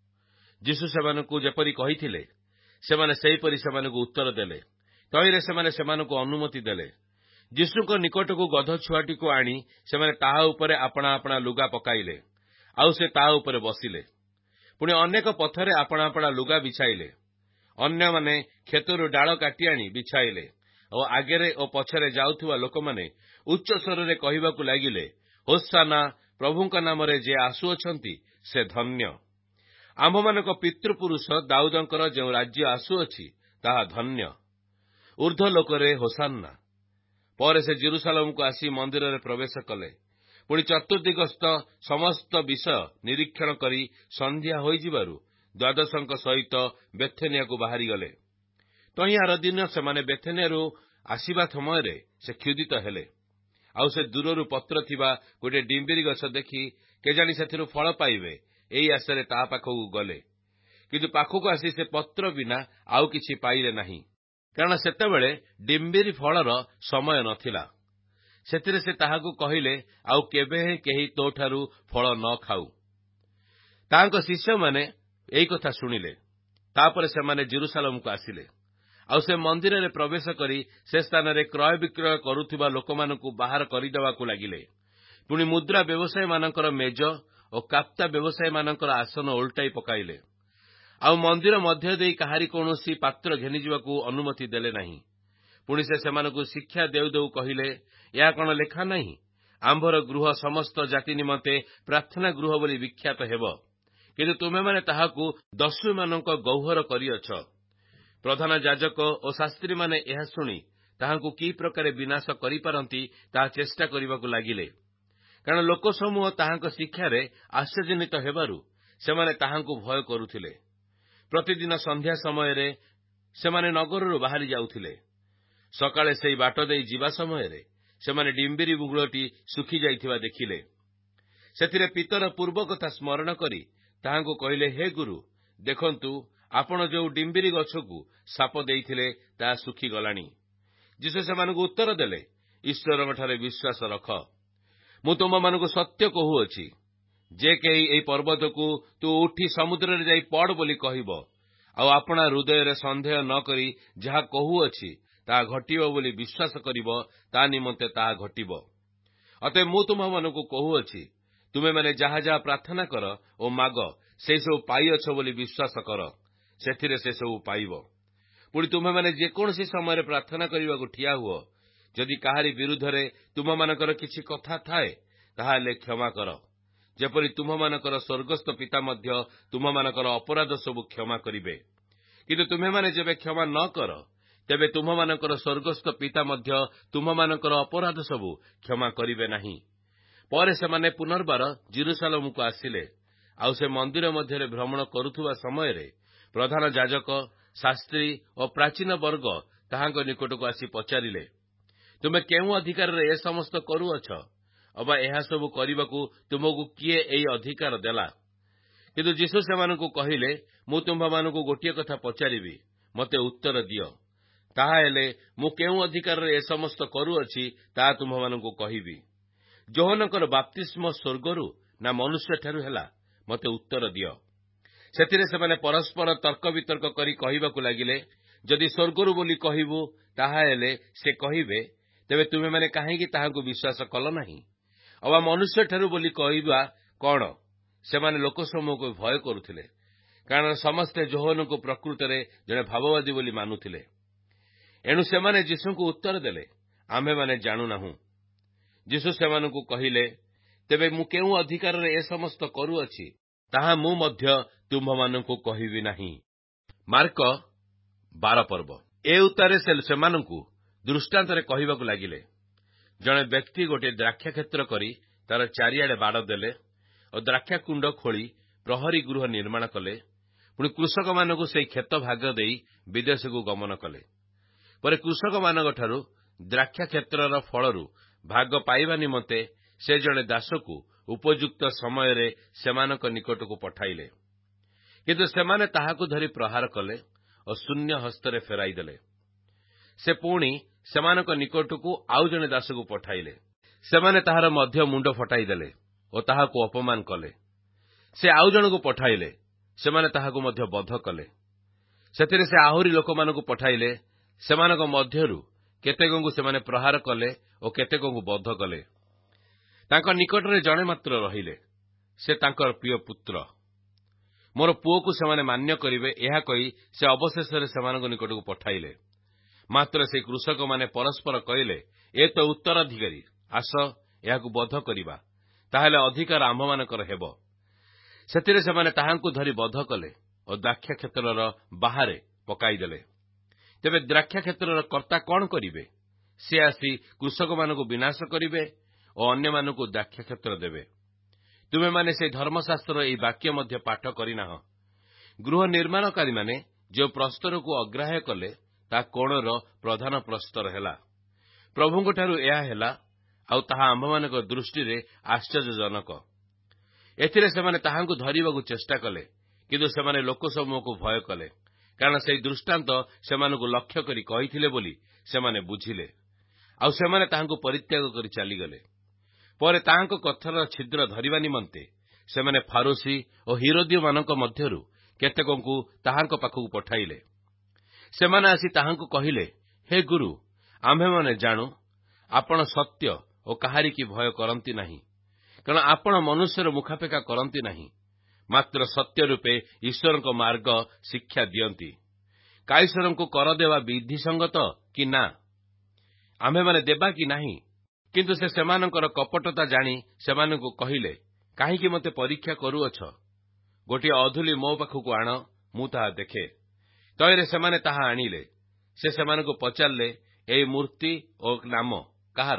ଯୀଶୁ ସେମାନଙ୍କୁ ଯେପରି କହିଥିଲେ, ସେମାନେ ସେହିପରି ସେମାନଙ୍କୁ ଉତ୍ତର ଦେଲେ। ତହିଁରେ ସେମାନେ ସେମାନଙ୍କୁ ଅନୁମତି ଦେଲେ। ଯୀଶୁଙ୍କ ନିକଟକୁ ଗଧ ଛୁଆଟିକୁ ଆଣି ସେମାନେ ତାହା ଉପରେ ଆପଣା ଆପଣା ଲୁଗା ପକାଇଲେ। ଆଉ ସେ ତାହା ଉପରେ ବସିଲେ। ପୁଣି ଅନେକ ପଥରେ ଆପଣା ଆପଣା ଲୁଗା ବିଛାଇଲେ। ଅନ୍ୟମାନେ କ୍ଷେତରୁ ଡାଳ କାଟି ଆଣି ବିଛାଇଲେ। ଓ ଆଗରେ ଓ ପଛରେ ଯାଉଥିବା ଲୋକମାନେ ଉଚ୍ଚ ସ୍ୱରରେ କହିବାକୁ ଲାଗିଲେ, ହୋଶାନା, ପ୍ରଭୁଙ୍କ ନାମରେ ଯେ ଆସୁଅଛନ୍ତି ସେ ଧନ୍ୟ। ଆମ୍ଭମାନଙ୍କ ପିତୃପୁରୁଷ ଦାଉଦଙ୍କର ଯେଉଁ ରାଜ୍ୟ ଆସୁଅଛି ତାହା ଧନ୍ୟ। ଉର୍ଦ୍ଧ୍ୱ ଲୋକରେ ହୋଶାନା। ପରେ ସେ ଜେରୁସାଲେମକୁ ଆସି ମନ୍ଦିରରେ ପ୍ରବେଶ କଲେ। ପୁଣି ଚତୁର୍ଦିଗସ୍ଥ ସମସ୍ତ ବିଷୟ ନିରୀକ୍ଷଣ କରି ସନ୍ଧ୍ୟା ହୋଇଯିବାରୁ ଦ୍ୱାଦଶଙ୍କ ସହିତ ବେଥେନିଆକୁ ବାହାରିଗଲେ। ତହିଁ ଆର ଦିନ ସେମାନେ ବେଥେନିଆରୁ ଆସିବା ସମୟରେ ସେ କ୍ଷୁଧିତ ହେଲେ। ଆଉ ସେ ଦୂରରୁ ପତ୍ର ଥିବା ଗୋଟିଏ ଡିମ୍ବିରି ଗଛ ଦେଖି କେଜାଣି ସେଥିରୁ ଫଳ ପାଇବେ, ଏଇ ଆଶାରେ ତାହା ପାଖକୁ ଗଲେ। କିନ୍ତୁ ପାଖକୁ ଆସି ସେ ପତ୍ର ବିନା ଆଉ କିଛି ପାଇଲେ ନାହିଁ, କାରଣ ସେତେବେଳେ ଡିମ୍ବିରି ଫଳର ସମୟ ନଥିଲା। ସେଥିରେ ସେ ତାହାକୁ କହିଲେ, ଆଉ କେବେ ହେଁ କେହି ତୋଠାରୁ ଫଳ ନ ଖାଉ। ତାହାଙ୍କ ଶିଷ୍ୟମାନେ ଏଇ କଥା ଶୁଣିଲେ। ତାପରେ ସେମାନେ ଜେରୁସାଲେମକୁ ଆସିଲେ। ଆଉ ସେ ମନ୍ଦିରରେ ପ୍ରବେଶ କରି ସେ ସ୍ଥାନରେ କ୍ରୟ ବିକ୍ରୟ କରୁଥିବା ଲୋକମାନଙ୍କୁ ବାହାର କରିଦେବାକୁ ଲାଗିଲେ। ପୁଣି ମୁଦ୍ରା ବ୍ୟବସାୟୀମାନଙ୍କର ମେଜ ଓ କାପ୍ତା ବ୍ୟବସାୟୀମାନଙ୍କର ଆସନ ଓଲଟାଇ ପକାଇଲେ। ଆଉ ମନ୍ଦିର ମଧ୍ୟ ଦେଇ କାହାରି କୌଣସି ପାତ୍ର ଘେନିଯିବାକୁ ଅନୁମତି ଦେଲେ ନାହିଁ। ପୁଣି ସେ ସେମାନଙ୍କୁ ଶିକ୍ଷା ଦେଉ ଦେଉ କହିଲେ, ଏହା କଣ ଲେଖା ନାହିଁ, ଆମ୍ଭର ଗୃହ ସମସ୍ତ ଜାତି ନିମନ୍ତେ ପ୍ରାର୍ଥନା ଗୃହ ବୋଲି ବିଖ୍ୟାତ ହେବ, କିନ୍ତୁ ତୁମେମାନେ ତାହାକୁ ଦସ୍ୟୁମାନଙ୍କ ଗହ୍ୱର କରିଅଛ। ପ୍ରଧାନ ଯାଜକ ଓ ଶାସ୍ତ୍ରୀମାନେ ଏହା ଶୁଣି ତାହାଙ୍କୁ କି ପ୍ରକାରେ ବିନାଶ କରିପାରନ୍ତି ତାହା ଚେଷ୍ଟା କରିବାକୁ ଲାଗିଲେ, କାରଣ ଲୋକସମୂହ ତାହାଙ୍କ ଶିକ୍ଷାରେ ଆଶ୍ଚର୍ଯ୍ୟାନ୍ୱିତ ହେବାରୁ ସେମାନେ ତାହାଙ୍କୁ ଭୟ କରୁଥିଲେ। ପ୍ରତିଦିନ ସନ୍ଧ୍ୟା ସମୟରେ ସେମାନେ ନଗରରୁ ବାହାରି ଯାଉଥିଲେ। ସକାଳେ ସେହି ବାଟ ଦେଇ ଯିବା ସମୟରେ ସେମାନେ ଡିମ୍ବିରି ବୁଗୁଳଟି ଶୁଖିଯାଇଥିବା ଦେଖିଲେ। ସେଥିରେ ପିତର ପୂର୍ବ କଥା ସ୍ମରଣ କରି ତାହାଙ୍କୁ କହିଲେ, ହେ ଗୁରୁ, ଦେଖନ୍ତୁ, ଆପଣ ଯେଉଁ ଡିମ୍ବିରି ଗଛକୁ ଶାପ ଦେଇଥିଲେ ତାହା ଶୁଖିଗଲାଣି। ଯୀଶୁ ସେମାନଙ୍କୁ ଉତ୍ତର ଦେଲେ, ଈଶ୍ୱରଙ୍କଠାରେ ବିଶ୍ୱାସ ରଖ। ମୁଁ ତୁମମାନଙ୍କୁ ସତ୍ୟ କହୁଅଛି, ଯେ କେହି ଏହି ପର୍ବତକୁ ତୁ ଉଠି ସମୁଦ୍ରରେ ଯାଇ ପଡ଼ ବୋଲି କହିବ, ଆଉ ଆପଣା ହୃଦୟରେ ସନ୍ଦେହ ନ କରି ଯାହା କହୁଅଛି ତାହା ଘଟିବ ବୋଲି ବିଶ୍ୱାସ କରିବ, ତା ନିମନ୍ତେ ତାହା ଘଟିବ। ଅତଏବ ମୁଁ ତୁମମାନଙ୍କୁ କହୁଅଛି, ତୁମେମାନେ ଯାହା ଯାହା ପ୍ରାର୍ଥନା କର ଓ ମାଗ, ସେହିସବୁ ପାଇଅଛ ବୋଲି ବିଶ୍ୱାସ କର, ସେଥିରେ ସେସବୁ ପାଇବ। ପୁଣି ତୁମେମାନେ ଯେକୌଣସି ସମୟରେ ପ୍ରାର୍ଥନା କରିବାକୁ ଠିଆ ହୁଅ, ଯଦି କାହାରି ବିରୁଦ୍ଧରେ ତୁମମାନଙ୍କର କିଛି କଥା ଥାଏ, ତାହାହେଲେ କ୍ଷମା କର, ଯେପରି ତୁମମାନଙ୍କର ସ୍ୱର୍ଗସ୍ଥ ପିତା ମଧ୍ୟ ତୁମମାନଙ୍କର ଅପରାଧ ସବୁ କ୍ଷମା କରିବେ। କିନ୍ତୁ ତୁମେମାନେ ଯେବେ କ୍ଷମା ନ କର, ତେବେ ତୁମମାନଙ୍କର ସ୍ୱର୍ଗସ୍ଥ ପିତା ମଧ୍ୟ ତୁମମାନଙ୍କର ଅପରାଧ ସବୁ କ୍ଷମା କରିବେ ନାହିଁ। ପରେ ସେମାନେ ପୁନର୍ବାର ଜେରୁସାଲେମକୁ ଆସିଲେ। ଆଉ ସେ ମନ୍ଦିର ମଧ୍ୟରେ ଭ୍ରମଣ କରୁଥିବା ସମୟରେ ପ୍ରଧାନ ଯାଜକ, ଶାସ୍ତ୍ରୀ ଓ ପ୍ରାଚୀନ ବର୍ଗ ତାହାଙ୍କ ନିକଟକୁ ଆସି ପଚାରିଲେ, ତୁମେ କେଉଁ ଅଧିକାରରେ ଏ ସମସ୍ତ କରୁଅଛ? ଅବା ଏହାସବୁ କରିବାକୁ ତୁମକୁ କିଏ ଏହି ଅଧିକାର ଦେଲା? କିନ୍ତୁ ଯୀଶୁ ସେମାନଙ୍କୁ କହିଲେ, ମୁଁ ତୁମ୍ଭମାନଙ୍କୁ ଗୋଟିଏ କଥା ପଚାରିବି, ମୋତେ ଉତ୍ତର ଦିଅ। ତାହା ହେଲେ ମୁଁ କେଉଁ ଅଧିକାରରେ ଏ ସମସ୍ତ କରୁଅଛି ତାହା ତୁମ୍ଭମାନଙ୍କୁ କହିବି। ଯୋହନଙ୍କର ବାପ୍ତିସ୍ମ ସ୍ୱର୍ଗରୁ ନା ମନୁଷ୍ୟଠାରୁ ହେଲା? ମୋତେ ଉତ୍ତର ଦିଅ। ସେଥିରେ ସେମାନେ ପରସ୍ପର ତର୍କ ବିତର୍କ କରି କହିବାକୁ ଲାଗିଲେ, ଯଦି ସ୍ୱର୍ଗରୁ ବୋଲି କହିବୁ, ତାହାହେଲେ ସେ କହିବେ, ତେବେ ତୁମେମାନେ କାହିଁକି ତାହାଙ୍କୁ ବିଶ୍ୱାସ କଲ ନାହିଁ? ଅବା ମନୁଷ୍ୟଠାରୁ ବୋଲି କହିବା କଣ? ସେମାନେ ଲୋକସମୂହକୁ ଭୟ କରୁଥିଲେ, କାରଣ ସମସ୍ତେ ଯୋହନଙ୍କୁ ପ୍ରକୃତରେ ଜଣେ ଭାବବାଦୀ ବୋଲି ମାନୁଥିଲେ। ଏଣୁ ସେମାନେ ଯୀଶୁଙ୍କୁ ଉତ୍ତର ଦେଲେ, ଆମ୍ଭେମାନେ ଜାଣୁନାହୁଁ। ଯୀଶୁ ସେମାନଙ୍କୁ କହିଲେ, ତେବେ ମୁଁ କେଉଁ ଅଧିକାରରେ ଏ ସମସ୍ତ କରୁଅଛି, ତାହା ମୁଁ ମଧ୍ୟ ତୁମ୍ଭମାନଙ୍କୁ କହିବି ନାହିଁ। ମାର୍କ ବାର ପର୍ବ। ଏ ଉତ୍ତାରେ ସେ ସେମାନଙ୍କୁ ଦୃଷ୍ଟାନ୍ତରେ କହିବାକୁ ଲାଗିଲେ, ଜଣେ ବ୍ୟକ୍ତି ଗୋଟିଏ ଦ୍ରାକ୍ଷାକ୍ଷେତ୍ର କରି ତାର ଚାରିଆଡ଼େ ବାଡ଼ ଦେଲେ ଓ ଦ୍ରାକ୍ଷାକୁଣ୍ଡ ଖୋଳି ପ୍ରହରୀ ଗୃହ ନିର୍ମାଣ କଲେ। ପୁଣି କୃଷକମାନଙ୍କୁ ସେହି କ୍ଷେତ ଭାଗ ଦେଇ ବିଦେଶକୁ ଗମନ କଲେ। ପରେ କୃଷକମାନଙ୍କଠାରୁ ଦ୍ରାକ୍ଷାକ୍ଷେତ୍ରର ଫଳରୁ ଭାଗ ପାଇବା ନିମନ୍ତେ ସେ ଜଣେ ଦାସକୁ ଉପଯୁକ୍ତ ସମୟରେ ସେମାନଙ୍କ ନିକଟକୁ ପଠାଇଲେ। କିନ୍ତୁ ସେମାନେ ତାହାକୁ ଧରି ପ୍ରହାର କଲେ ଓ ଶୂନ୍ୟ ହସ୍ତରେ ଫେରାଇଦେଲେ। ସେ ପୁଣି ସେମାନଙ୍କ ନିକଟକୁ ଆଉ ଜଣେ ଦାସକୁ ପଠାଇଲେ। ସେମାନେ ତାହାର ମଧ୍ୟ ମୁଣ୍ଡ ଫଟାଇଦେଲେ ଓ ତାହାକୁ ଅପମାନ କଲେ। ସେ ଆଉ ଜଣକୁ ପଠାଇଲେ। ସେମାନେ ତାହାକୁ ମଧ୍ୟ ବଧ କଲେ। ସେଥିରେ ସେ ଆହୁରି ଲୋକମାନଙ୍କୁ ପଠାଇଲେ। ସେମାନଙ୍କ ମଧ୍ୟରୁ କେତେକଙ୍କୁ ସେମାନେ ପ୍ରହାର କଲେ ଓ କେତେକଙ୍କୁ ବଧ କଲେ। ତାଙ୍କ ନିକଟରେ ଜଣେ ମାତ୍ର ରହିଲେ, ସେ ତାଙ୍କର ପ୍ରିୟ ପୁତ୍ର। ମୋର ପୁଅକୁ ସେମାନେ ମାନ୍ୟ କରିବେ, ଏହା କହି ସେ ଅବଶେଷରେ ସେମାନଙ୍କ ନିକଟକୁ ପଠାଇଲେ। ମାତ୍ର ସେହି କୃଷକମାନେ ପରସ୍ପର କହିଲେ, ଏ ତ ଉତ୍ତରାଧିକାରୀ, ଆସ ଏହାକୁ ବଧ କରିବା, ତାହେଲେ ଅଧିକାର ଆମ୍ଭମାନଙ୍କର ହେବ। ସେଥିରେ ସେମାନେ ତାହାଙ୍କୁ ଧରି ବଧ କଲେ ଓ ଦ୍ରାକ୍ଷାକ୍ଷେତ୍ରର ବାହାରେ ପକାଇଦେଲେ। ତେବେ ଦ୍ରାକ୍ଷାକ୍ଷେତ୍ରର କର୍ତ୍ତା କଣ କରିବେ? ସେ ଆସି କୃଷକମାନଙ୍କୁ ବିନାଶ କରିବେ ଓ ଅନ୍ୟମାନଙ୍କୁ ଦ୍ରାକ୍ଷାକ୍ଷେତ୍ର ଦେବେ। ତୁମେମାନେ ସେହି ଧର୍ମଶାସ୍ତ୍ରର ଏହି ବାକ୍ୟ ମଧ୍ୟ ପାଠ କରିନାହଁ। ଗୃହ ନିର୍ମାଣକାରୀମାନେ ଯେଉଁ ପ୍ରସ୍ତରକୁ ଅଗ୍ରାହ୍ୟ କଲେ, ତାହା କୋଣର ପ୍ରଧାନ ପ୍ରସ୍ତର ହେଲା। ପ୍ରଭୁଙ୍କଠାରୁ ଏହା ହେଲା, ଆଉ ତାହା ଆମ୍ଭମାନଙ୍କ ଦୃଷ୍ଟିରେ ଆଶ୍ଚର୍ଯ୍ୟଜନକ। ଏଥିରେ ସେମାନେ ତାହାଙ୍କୁ ଧରିବାକୁ ଚେଷ୍ଟା କଲେ, କିନ୍ତୁ ସେମାନେ ଲୋକସମୂହକୁ ଭୟ କଲେ, କାରଣ ସେହି ଦୃଷ୍ଟାନ୍ତ ସେମାନଙ୍କୁ ଲକ୍ଷ୍ୟ କରି କହିଥିଲେ ବୋଲି ସେମାନେ ବୁଝିଲେ। ଆଉ ସେମାନେ ତାହାଙ୍କୁ ପରିତ୍ୟାଗ କରି ଚାଲିଗଲେ। ପରେ ତାହାଙ୍କ କଥାର ଛିଦ୍ର ଧରିବା ନିମନ୍ତେ ସେମାନେ ଫାରୁସୀ ଓ ହିରୋଦୀୟମାନଙ୍କ ମଧ୍ୟରୁ କେତେକଙ୍କୁ ତାହାଙ୍କ ପାଖକୁ ପଠାଇଲେ। ସେମାନେ ଆସି ତାହାଙ୍କୁ କହିଲେ, ହେ ଗୁରୁ, ଆମ୍ଭେମାନେ ଜାଣୁ, ଆପଣ ସତ୍ୟ ଓ କାହାରିକି ଭୟ କରନ୍ତି ନାହିଁ, କାରଣ ଆପଣ ମନୁଷ୍ୟର ମୁଖାପେକ୍ଷା କରନ୍ତି ନାହିଁ, ମାତ୍ର ସତ୍ୟ ରୂପେ ଈଶ୍ୱରଙ୍କ ମାର୍ଗ ଶିକ୍ଷା ଦିଅନ୍ତି। କାଇସରଙ୍କୁ କର ଦେବା ବିଧିସଙ୍ଗତ କି ନା? ଆମ୍ଭେମାନେ ଦେବା କି ନାହିଁ? କିନ୍ତୁ ସେ ସେମାନଙ୍କର କପଟତା ଜାଣି ସେମାନଙ୍କୁ କହିଲେ, କାହିଁକି ମୋତେ ପରୀକ୍ଷା କରୁଅଛ? ଗୋଟିଏ ଅଧୂଲି ମୋ ପାଖକୁ ଆଣ, ମୁଁ ତାହା ଦେଖେ। ତହିଁରେ ସେମାନେ ତାହା ଆଣିଲେ। ସେ ସେମାନଙ୍କୁ ପଚାରିଲେ, ଏହି ମୂର୍ତ୍ତି ଓ ନାମ କାହାର?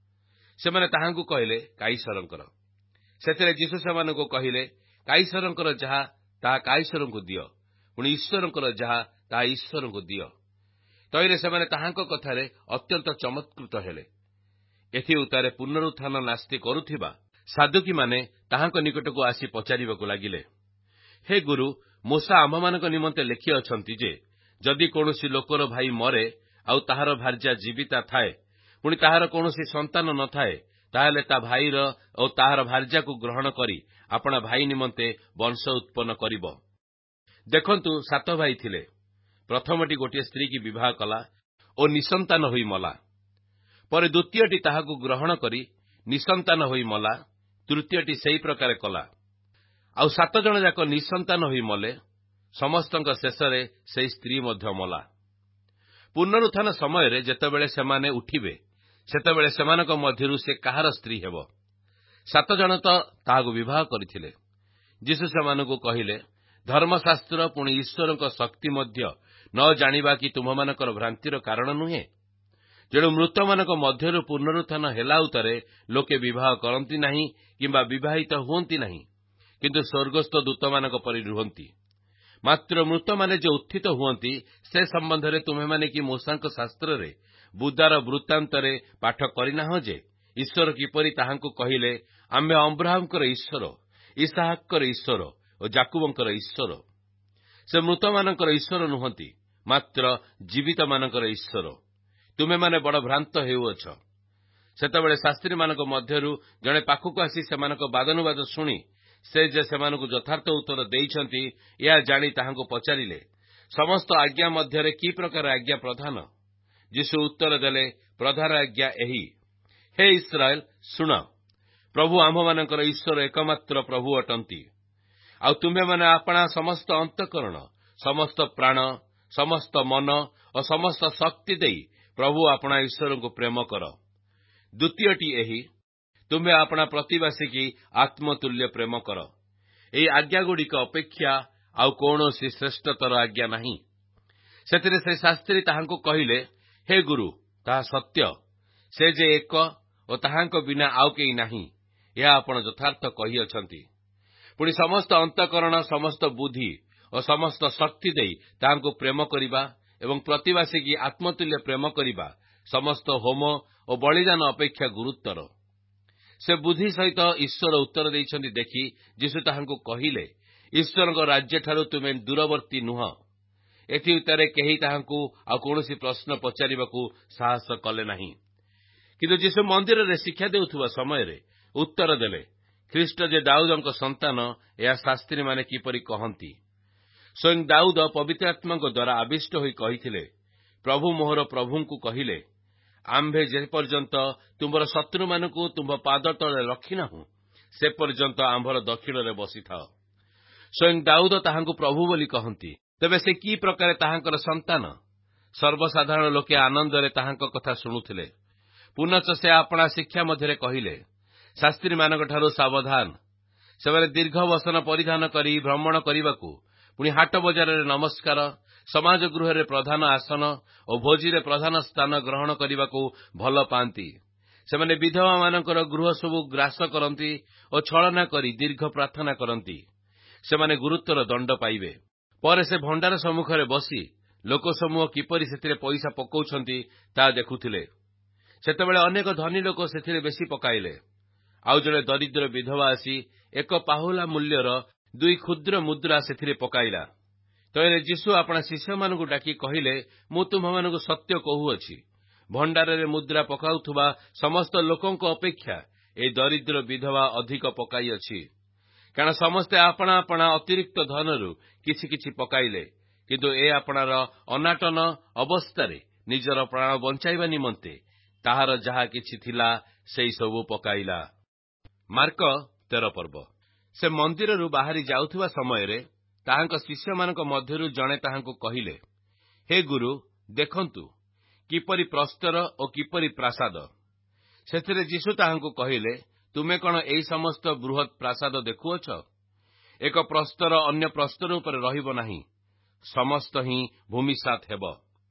ସେମାନେ ତାହାଙ୍କୁ କହିଲେ, କାଇସରଙ୍କର। ସେଥିରେ ଯୀଶୁ ସେମାନଙ୍କୁ କହିଲେ, କାଇସରଙ୍କର ଯାହା ତାହା କାଇସରଙ୍କୁ ଦିଅ, ପୁଣି ଈଶ୍ୱରଙ୍କର ଯାହା ତାହା ଈଶ୍ୱରଙ୍କୁ ଦିଅ। ତହିଁରେ ସେମାନେ ତାହାଙ୍କ କଥାରେ ଅତ୍ୟନ୍ତ ଚମତ୍କୃତ ହେଲେ। ଏଥି ଉତ୍ତାରେ ପୁନରୁତ୍ଥାନ ନାସ୍ତି କରୁଥିବା ସାଦୁକୀମାନେ ତାହାଙ୍କ ନିକଟକୁ ଆସି ପଚାରିବାକୁ ଲାଗିଲେ, ହେ ଗୁରୁ, ମୂସା ଆମ୍ଭମାନଙ୍କ ନିମନ୍ତେ ଲେଖିଅଛନ୍ତି ଯେ, ଯଦି କୌଣସି ଲୋକର ଭାଇ ମରେ ଆଉ ତାହାର ଭାର୍ଯ୍ୟା ଜୀବିତା ଥାଏ, ପୁଣି ତାହାର କୌଣସି ସନ୍ତାନ ନଥାଏ, ତାହେଲେ ତା ଭାଇର ଓ ତାହାର ଭାର୍ଯ୍ୟାକୁ ଗ୍ରହଣ କରି ଆପଣା ଭାଇ ନିମନ୍ତେ ବଂଶ ଉତ୍ପନ୍ନ କରିବ। ଦେଖନ୍ତୁ, ସାତ ଭାଇ ଥିଲେ। ପ୍ରଥମଟି ଗୋଟିଏ ସ୍ତ୍ରୀକି ବିବାହ କଲା ଓ ନିଃସନ୍ତାନ ହୋଇ ମଲା। ପରେ ଦ୍ୱିତୀୟଟି ତାହାକୁ ଗ୍ରହଣ କରି ନିଃସନ୍ତାନ ହୋଇ ମଲା। ତୃତୀୟଟି ସେହି ପ୍ରକାର କଲା। ଆଉ ସାତ ଜଣ ଯାକ ନିଃସନ୍ତାନ ହୋଇ ମଲେ। ସମସ୍ତଙ୍କ ଶେଷରେ ସେହି ସ୍ତ୍ରୀ ମଧ୍ୟ ମଲା। ପୁନରୁତ୍ଥାନ ସମୟରେ ଯେତେବେଳେ ସେମାନେ ଉଠିବେ, ସେତେବେଳେ ସେମାନଙ୍କ ମଧ୍ୟରୁ ସେ କାହାର ସ୍ତ୍ରୀ ହେବ? ସାତ ଜଣ ତ ତାହାକୁ ବିବାହ କରିଥିଲେ। ଯୀଶୁ ସେମାନଙ୍କୁ କହିଲେ, ଧର୍ମଶାସ୍ତ୍ର ପୁଣି ଈଶ୍ୱରଙ୍କ ଶକ୍ତି ମଧ୍ୟ ନ ଜାଣିବା କି ତୁମମାନଙ୍କର ଭ୍ରାନ୍ତିର କାରଣ ନୁହେଁ? ତେଣୁ ମୃତମାନଙ୍କ ମଧ୍ୟରୁ ପୁନରୁତ୍ଥାନ ହେଲା ଉତ୍ତାରେ ଲୋକେ ବିବାହ କରନ୍ତି ନାହିଁ କିମ୍ବା ବିବାହିତ ହୁଅନ୍ତି ନାହିଁ, କିନ୍ତୁ ସ୍ୱର୍ଗସ୍ଥ ଦୂତମାନଙ୍କ ପରି ରୁହନ୍ତି। ମାତ୍ର ମୃତମାନେ ଯେ ଉତ୍ଥିତ ହୁଅନ୍ତି, ସେ ସମ୍ବନ୍ଧରେ ତୁମେମାନେ କି ମୂସାଙ୍କ ଶାସ୍ତ୍ରରେ ବୁଦାର ବୃତ୍ତାନ୍ତରେ ପାଠ କରିନାହଁ ଯେ, ଈଶ୍ୱର କିପରି ତାହାଙ୍କୁ କହିଲେ, ଆମ୍ଭେ ଅବ୍ରାହମଙ୍କର ଈଶ୍ୱର, ଇସାହାକଙ୍କର ଈଶ୍ୱର ଓ ଯାକୁବଙ୍କର ଈଶ୍ୱର। ସେ ମୃତମାନଙ୍କର ଈଶ୍ୱର ନୁହନ୍ତି, ମାତ୍ର ଜୀବିତମାନଙ୍କର ଈଶ୍ୱର। ତୁମେମାନେ ବଡ଼ ଭ୍ରାନ୍ତ ହେଉଅଛ। ସେତେବେଳେ ଶାସ୍ତ୍ରୀମାନଙ୍କ ମଧ୍ୟରୁ ଜଣେ ପାଖକୁ ଆସି ସେମାନଙ୍କ ବାଦନୁବାଦ ଶୁଣି ସେ ଯେ ସେମାନଙ୍କୁ ଯଥାର୍ଥ ଉତ୍ତର ଦେଇଛନ୍ତି, ଏହା ଜାଣି ତାହାଙ୍କୁ ପଚାରିଲେ, ସମସ୍ତ ଆଜ୍ଞା ମଧ୍ୟରେ କି ପ୍ରକାର ଆଜ୍ଞା ପ୍ରଧାନ? ଯୀଶୁ ଉତ୍ତର ଦେଲେ, ପ୍ରଧାନ ଆଜ୍ଞା ଏହି, ହେ ଇସ୍ରାଏଲ, ଶୁଣ, ପ୍ରଭୁ ଆମ୍ଭମାନଙ୍କର ଈଶ୍ୱର ଏକମାତ୍ର ପ୍ରଭୁ ଅଟନ୍ତି। ଆଉ ତୁମେମାନେ ଆପଣା ସମସ୍ତ ଅନ୍ତଃକରଣ, ସମସ୍ତ ପ୍ରାଣ, ସମସ୍ତ ମନ ଓ ସମସ୍ତ ଶକ୍ତି ଦେଇ ପ୍ରଭୁ ଆପଣା ଈଶ୍ୱରଙ୍କୁ ପ୍ରେମ କର। ଦ୍ୱିତୀୟଟି ଏହି, ତୁମ୍ଭେ ଆପଣା ପ୍ରତିବାସୀକି ଆତ୍ମତୁଲ୍ୟ ପ୍ରେମ କର। ଏହି ଆଜ୍ଞାଗୁଡ଼ିକ ଅପେକ୍ଷା ଆଉ କୌଣସି ଶ୍ରେଷ୍ଠତର ଆଜ୍ଞା ନାହିଁ। ସେଥିରେ ସେ ଶାସ୍ତ୍ରୀ ତାହାଙ୍କୁ କହିଲେ, ହେ ଗୁରୁ, ତାହା ସତ୍ୟ, ସେ ଯେ ଏକ ଓ ତାହାଙ୍କ ବିନା ଆଉ କେହି ନାହିଁ, ଏହା ଆପଣ ଯଥାର୍ଥ କହିଅଛନ୍ତି। ପୁଣି ସମସ୍ତ ଅନ୍ତଃକରଣ, ସମସ୍ତ ବୁଦ୍ଧି ଓ ସମସ୍ତ ଶକ୍ତି ଦେଇ ତାହାଙ୍କୁ ପ୍ରେମ କରିବା ଏବଂ ପ୍ରତିବାସୀକି ଆତ୍ମତୁଲ୍ୟ ପ୍ରେମ କରିବା ସମସ୍ତ ହୋମ ଓ ବଳିଦାନ ଅପେକ୍ଷା ଗୁରୁତର। ସେ ବୁଦ୍ଧି ସହିତ ଈଶ୍ୱର ଉତ୍ତର ଦେଇଛନ୍ତି ଦେଖି ଯୀଶୁ ତାହାଙ୍କୁ କହିଲେ, ଈଶ୍ୱରଙ୍କ ରାଜ୍ୟଠାରୁ ତୁମେ ଦୂରବର୍ତ୍ତୀ ନୁହଁ। ଏଥି ଉତ୍ତାରେ କେହି ତାହାଙ୍କୁ ଆଉ କୌଣସି ପ୍ରଶ୍ନ ପଚାରିବାକୁ ସାହସ କଲେ ନାହିଁ। କିନ୍ତୁ ଯୀଶୁ ମନ୍ଦିରରେ ଶିକ୍ଷା ଦେଉଥିବା ସମୟରେ ଉତ୍ତର ଦେଲେ, ଖ୍ରୀଷ୍ଟ ଯେ ଦାଉଦଙ୍କ ସନ୍ତାନ, ଏହା ଶାସ୍ତ୍ରୀମାନେ କିପରି କହନ୍ତି? ସ୍ୱୟଂ ଦାଉଦ ପବିତ୍ର ଆତ୍ମାଙ୍କ ଦ୍ୱାରା ଆବିଷ୍ଟ ହୋଇ କହିଥିଲେ, ପ୍ରଭୁ ମୋହର ପ୍ରଭୁଙ୍କୁ କହିଲେ, ଆମ୍ଭେ ଯେପର୍ଯ୍ୟନ୍ତ ତୁମ୍ଭର ଶତ୍ରୁମାନଙ୍କୁ ତୁମ୍ଭ ପାଦ ତଳେ ରଖିନାହୁଁ, ସେ ପର୍ଯ୍ୟନ୍ତ ଆମ୍ଭର ଦକ୍ଷିଣରେ ବସିଥାଅ। ସ୍ୱୟଂ ଦାଉଦ ତାହାଙ୍କୁ ପ୍ରଭୁ ବୋଲି କହନ୍ତି। ତେବେ ସେ କି ପ୍ରକାରେ ତାହାଙ୍କର ସନ୍ତାନ? ସର୍ବସାଧାରଣ ଲୋକେ ଆନନ୍ଦରେ ତାହାଙ୍କ କଥା ଶୁଣୁଥିଲେ। ପୁନଶ୍ଚ ସେ ଆପଣା ଶିକ୍ଷା ମଧ୍ୟରେ କହିଲେ, ଶାସ୍ତ୍ରୀମାନଙ୍କଠାରୁ ସାବଧାନ। ସେମାନେ ଦୀର୍ଘ ବସନ ପରିଧାନ କରି ଭ୍ରମଣ କରିବାକୁ, ପୁଣି ହାଟ ବଜାରରେ ନମସ୍କାର, ସମାଜ ଗୃହରେ ପ୍ରଧାନ ଆସନ ଓ ଭୋଜିରେ ପ୍ରଧାନ ସ୍ଥାନ ଗ୍ରହଣ କରିବାକୁ ଭଲ ପାଆନ୍ତି। ସେମାନେ ବିଧବାମାନଙ୍କର ଗୃହ ସବୁ ଗ୍ରାସ କରନ୍ତି ଓ ଛଳନା କରି ଦୀର୍ଘ ପ୍ରାର୍ଥନା କରନ୍ତି। ସେମାନେ ଗୁରୁତର ଦଣ୍ଡ ପାଇବେ। ପରେ ସେ ଭଣ୍ଡାର ସମ୍ମୁଖରେ ବସି ଲୋକସମୂହ କିପରି ସେଥିରେ ପଇସା ପକାଉଛନ୍ତି ତାହା ଦେଖୁଥିଲେ। ସେତେବେଳେ ଅନେକ ଧନୀ ଲୋକ ସେଥିରେ ବେଶୀ ପକାଇଲେ। ଆଉ ଜଣେ ଦରିଦ୍ର ବିଧବା ଆସି ଏକ ପାହୁଲା ମୂଲ୍ୟର ଦୁଇ କ୍ଷୁଦ୍ର ମୁଦ୍ରା ସେଥିରେ ପକାଇଲା। ତହିଁରେ ଯୀଶୁ ଆପଣା ଶିଷ୍ୟମାନଙ୍କୁ ଡାକି କହିଲେ, ମୁଁ ତୁମ୍ଭମାନଙ୍କୁ ସତ୍ୟ କହୁଅଛି, ଭଣ୍ଡାରରେ ମୁଦ୍ରା ପକାଉଥିବା ସମସ୍ତ ଲୋକଙ୍କ ଅପେକ୍ଷା ଏହି ଦରିଦ୍ର ବିଧବା ଅଧିକ ପକାଇଅଛି। କାରଣ ସମସ୍ତେ ଆପଣା ଆପଣା ଅତିରିକ୍ତ ଧନରୁ କିଛି କିଛି ପକାଇଲେ, କିନ୍ତୁ ଏ ଆପଣାର ଅନାଟନ ଅବସ୍ଥାରେ ନିଜର ପ୍ରାଣ ବଞ୍ଚାଇବା ନିମନ୍ତେ ତାହାର ଯାହା କିଛି ଥିଲା, ସେହି ସବୁ ପକାଇଲା। ମାର୍କ ତେର ପର୍ବ। ସେ ମନ୍ଦିରରୁ ବାହାରି ଯାଉଥିବା ସମୟରେ ତାହାଙ୍କ ଶିଷ୍ୟମାନଙ୍କ ମଧ୍ୟରୁ ଜଣେ ତାହାଙ୍କୁ କହିଲେ, ହେ ଗୁରୁ, ଦେଖନ୍ତୁ କିପରି ପ୍ରସ୍ତର ଓ କିପରି ପ୍ରାସାଦ। ସେଥିରେ ଯୀଶୁ ତାହାଙ୍କୁ କହିଲେ, ତୁମେ କଣ ଏହି ସମସ୍ତ ବୃହତ୍ ପ୍ରାସାଦ ଦେଖୁଅଛ? ଏକ ପ୍ରସ୍ତର ଅନ୍ୟ ପ୍ରସ୍ତର ଉପରେ ରହିବ ନାହିଁ, ସମସ୍ତ ହିଁ ଭୂମିସାତ୍ ହେବ।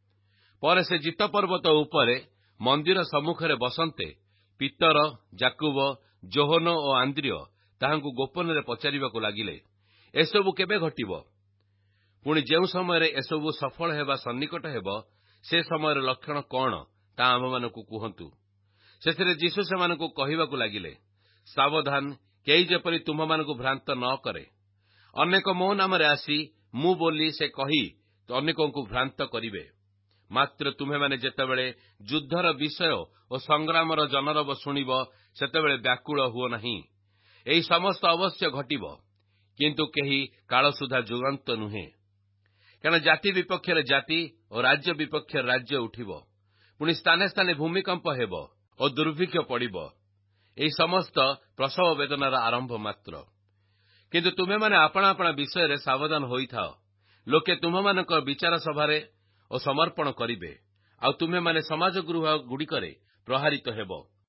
ପରେ ସେ ଜିତ ପର୍ବତ ଉପରେ ମନ୍ଦିର ସମ୍ମୁଖରେ ବସନ୍ତେ ପିତର, ଯାକୁବ, ଯୋହନ ଓ ଆନ୍ଦ୍ରିୟ ତାହାଙ୍କୁ ଗୋପନରେ ପଚାରିବାକୁ ଲାଗିଲେ, ଏସବୁ କେବେ ଘଟିବ? ପୁଣି ଯେଉଁ ସମୟରେ ଏସବୁ ସଫଳ ହେବା ସନ୍ନିକଟ ହେବ, ସେ ସମୟର ଲକ୍ଷଣ କଣ, ତାହା ଆମ୍ଭମାନଙ୍କୁ କୁହନ୍ତୁ। ସେଥିରେ ଯୀଶୁ ସେମାନଙ୍କୁ କହିବାକୁ ଲାଗିଲେ, ସାବଧାନ, କେହି ଯେପରି ତୁମ୍ଭମାନଙ୍କୁ ଭ୍ରାନ୍ତ ନ କରେ। ଅନେକ ମୋ ନାମରେ ଆସି ମୁଁ ବୋଲି ସେ କହି ଅନେକଙ୍କୁ ଭ୍ରାନ୍ତ କରିବେ। ମାତ୍ର ତୁମେମାନେ ଯେତେବେଳେ ଯୁଦ୍ଧର ବିଷୟ ଓ ସଂଗ୍ରାମର ଜନରବ ଶୁଣିବ, ସେତେବେଳେ ବ୍ୟାକୁଳ ହୁଅ ନାହିଁ। ଏହି ସମସ୍ତ ଅବଶ୍ୟ ଘଟିବ, କିନ୍ତୁ କେହି କାଳ ସୁଦ୍ଧା ଯୁଗାନ୍ତ ନୁହେଁ। କାରଣ ଜାତି ବିପକ୍ଷରେ ଜାତି ଓ ରାଜ୍ୟ ବିପକ୍ଷରେ ରାଜ୍ୟ ଉଠିବ। ପୁଣି ସ୍ଥାନେ ସ୍ଥାନେ ଭୂମିକମ୍ପ ହେବ ଓ ଦୁର୍ଭିକ୍ଷ ପଡ଼ିବ। ଏହି ସମସ୍ତ ପ୍ରସବ ବେଦନାର ଆରମ୍ଭ ମାତ୍ର। କିନ୍ତୁ ତୁମେମାନେ ଆପଣା ଆପଣା ବିଷୟରେ ସାବଧାନ ହୋଇଥାଅ। ଲୋକେ ତୁମମାନଙ୍କ ବିଚାର ସଭାରେ ଓ ସମର୍ପଣ କରିବେ, ଆଉ ତୁମେମାନେ ସମାଜ ଗୃହ ଗୁଡ଼ିକରେ ପ୍ରହାରିତ ହେବ।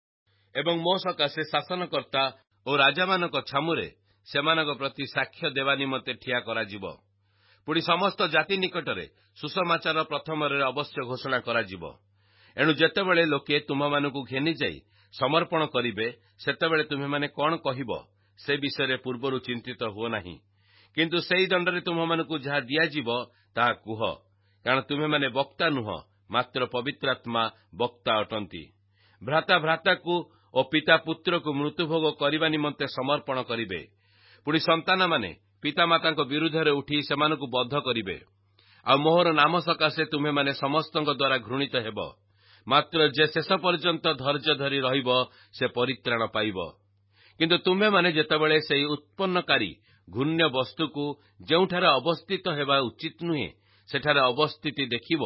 ଏବଂ ମୋ ସକାଶେ ଶାସନକର୍ତ୍ତା ଓ ରାଜାମାନଙ୍କ ଛାମୁରେ ସେମାନଙ୍କ ପ୍ରତି ସାକ୍ଷ୍ୟ ଦେବା ନିମନ୍ତେ ଠିଆ କରାଯିବ। ପୁଣି ସମସ୍ତ ଜାତି ନିକଟରେ ସୁସମାଚାର ପ୍ରଥମରେ ଅବଶ୍ୟ ଘୋଷଣା କରାଯିବ। ଏଣୁ ଯେତେବେଳେ ଲୋକେ ତୁମମାନଙ୍କୁ ଘେନିଯାଇ ସମର୍ପଣ କରିବେ, ସେତେବେଳେ ତୁମେମାନେ କଣ କହିବ, ସେ ବିଷୟରେ ପୂର୍ବରୁ ଚିନ୍ତିତ ହୁଅ ନାହିଁ। କିନ୍ତୁ ସେହି ଦଣ୍ଡରେ ତୁମମାନଙ୍କୁ ଯାହା ଦିଆଯିବ ତାହା କୁହ, କାରଣ ତୁମେମାନେ ବକ୍ତା ନୁହଁ, ମାତ୍ର ପବିତ୍ରାତ୍ମା ବକ୍ତା ଅଟନ୍ତି। ଭ୍ରାତା ଭ୍ରାତାକୁ ଓ ପିତା ପୁତ୍ରକୁ ମୃତ୍ୟୁଭୋଗ କରିବା ନିମନ୍ତେ ସମର୍ପଣ କରିବେ। ପୁଣି ସନ୍ତାନମାନେ ପିତାମାତାଙ୍କ ବିରୁଦ୍ଧରେ ଉଠି ସେମାନଙ୍କୁ ବଦ୍ଧ କରିବେ। ଆଉ ମୋହର ନାମ ସକାଶେ ତୁମେମାନେ ସମସ୍ତଙ୍କ ଦ୍ୱାରା ଘୃଣିତ ହେବ। ମାତ୍ର ଯେ ଶେଷ ପର୍ଯ୍ୟନ୍ତ ଧୈର୍ଯ୍ୟ ଧରି ରହିବ, ସେ ପରିତ୍ରାଣ ପାଇବ। କିନ୍ତୁ ତୁମେମାନେ ଯେତେବେଳେ ସେହି ଉତ୍ପନ୍ନକାରୀ ଘୂର୍ଣ୍ଣ ବସ୍ତୁକୁ ଯେଉଁଠାରେ ଅବସ୍ଥିତ ହେବା ଉଚିତ ନୁହେଁ, ସେଠାରେ ଅବସ୍ଥିତି ଦେଖିବ,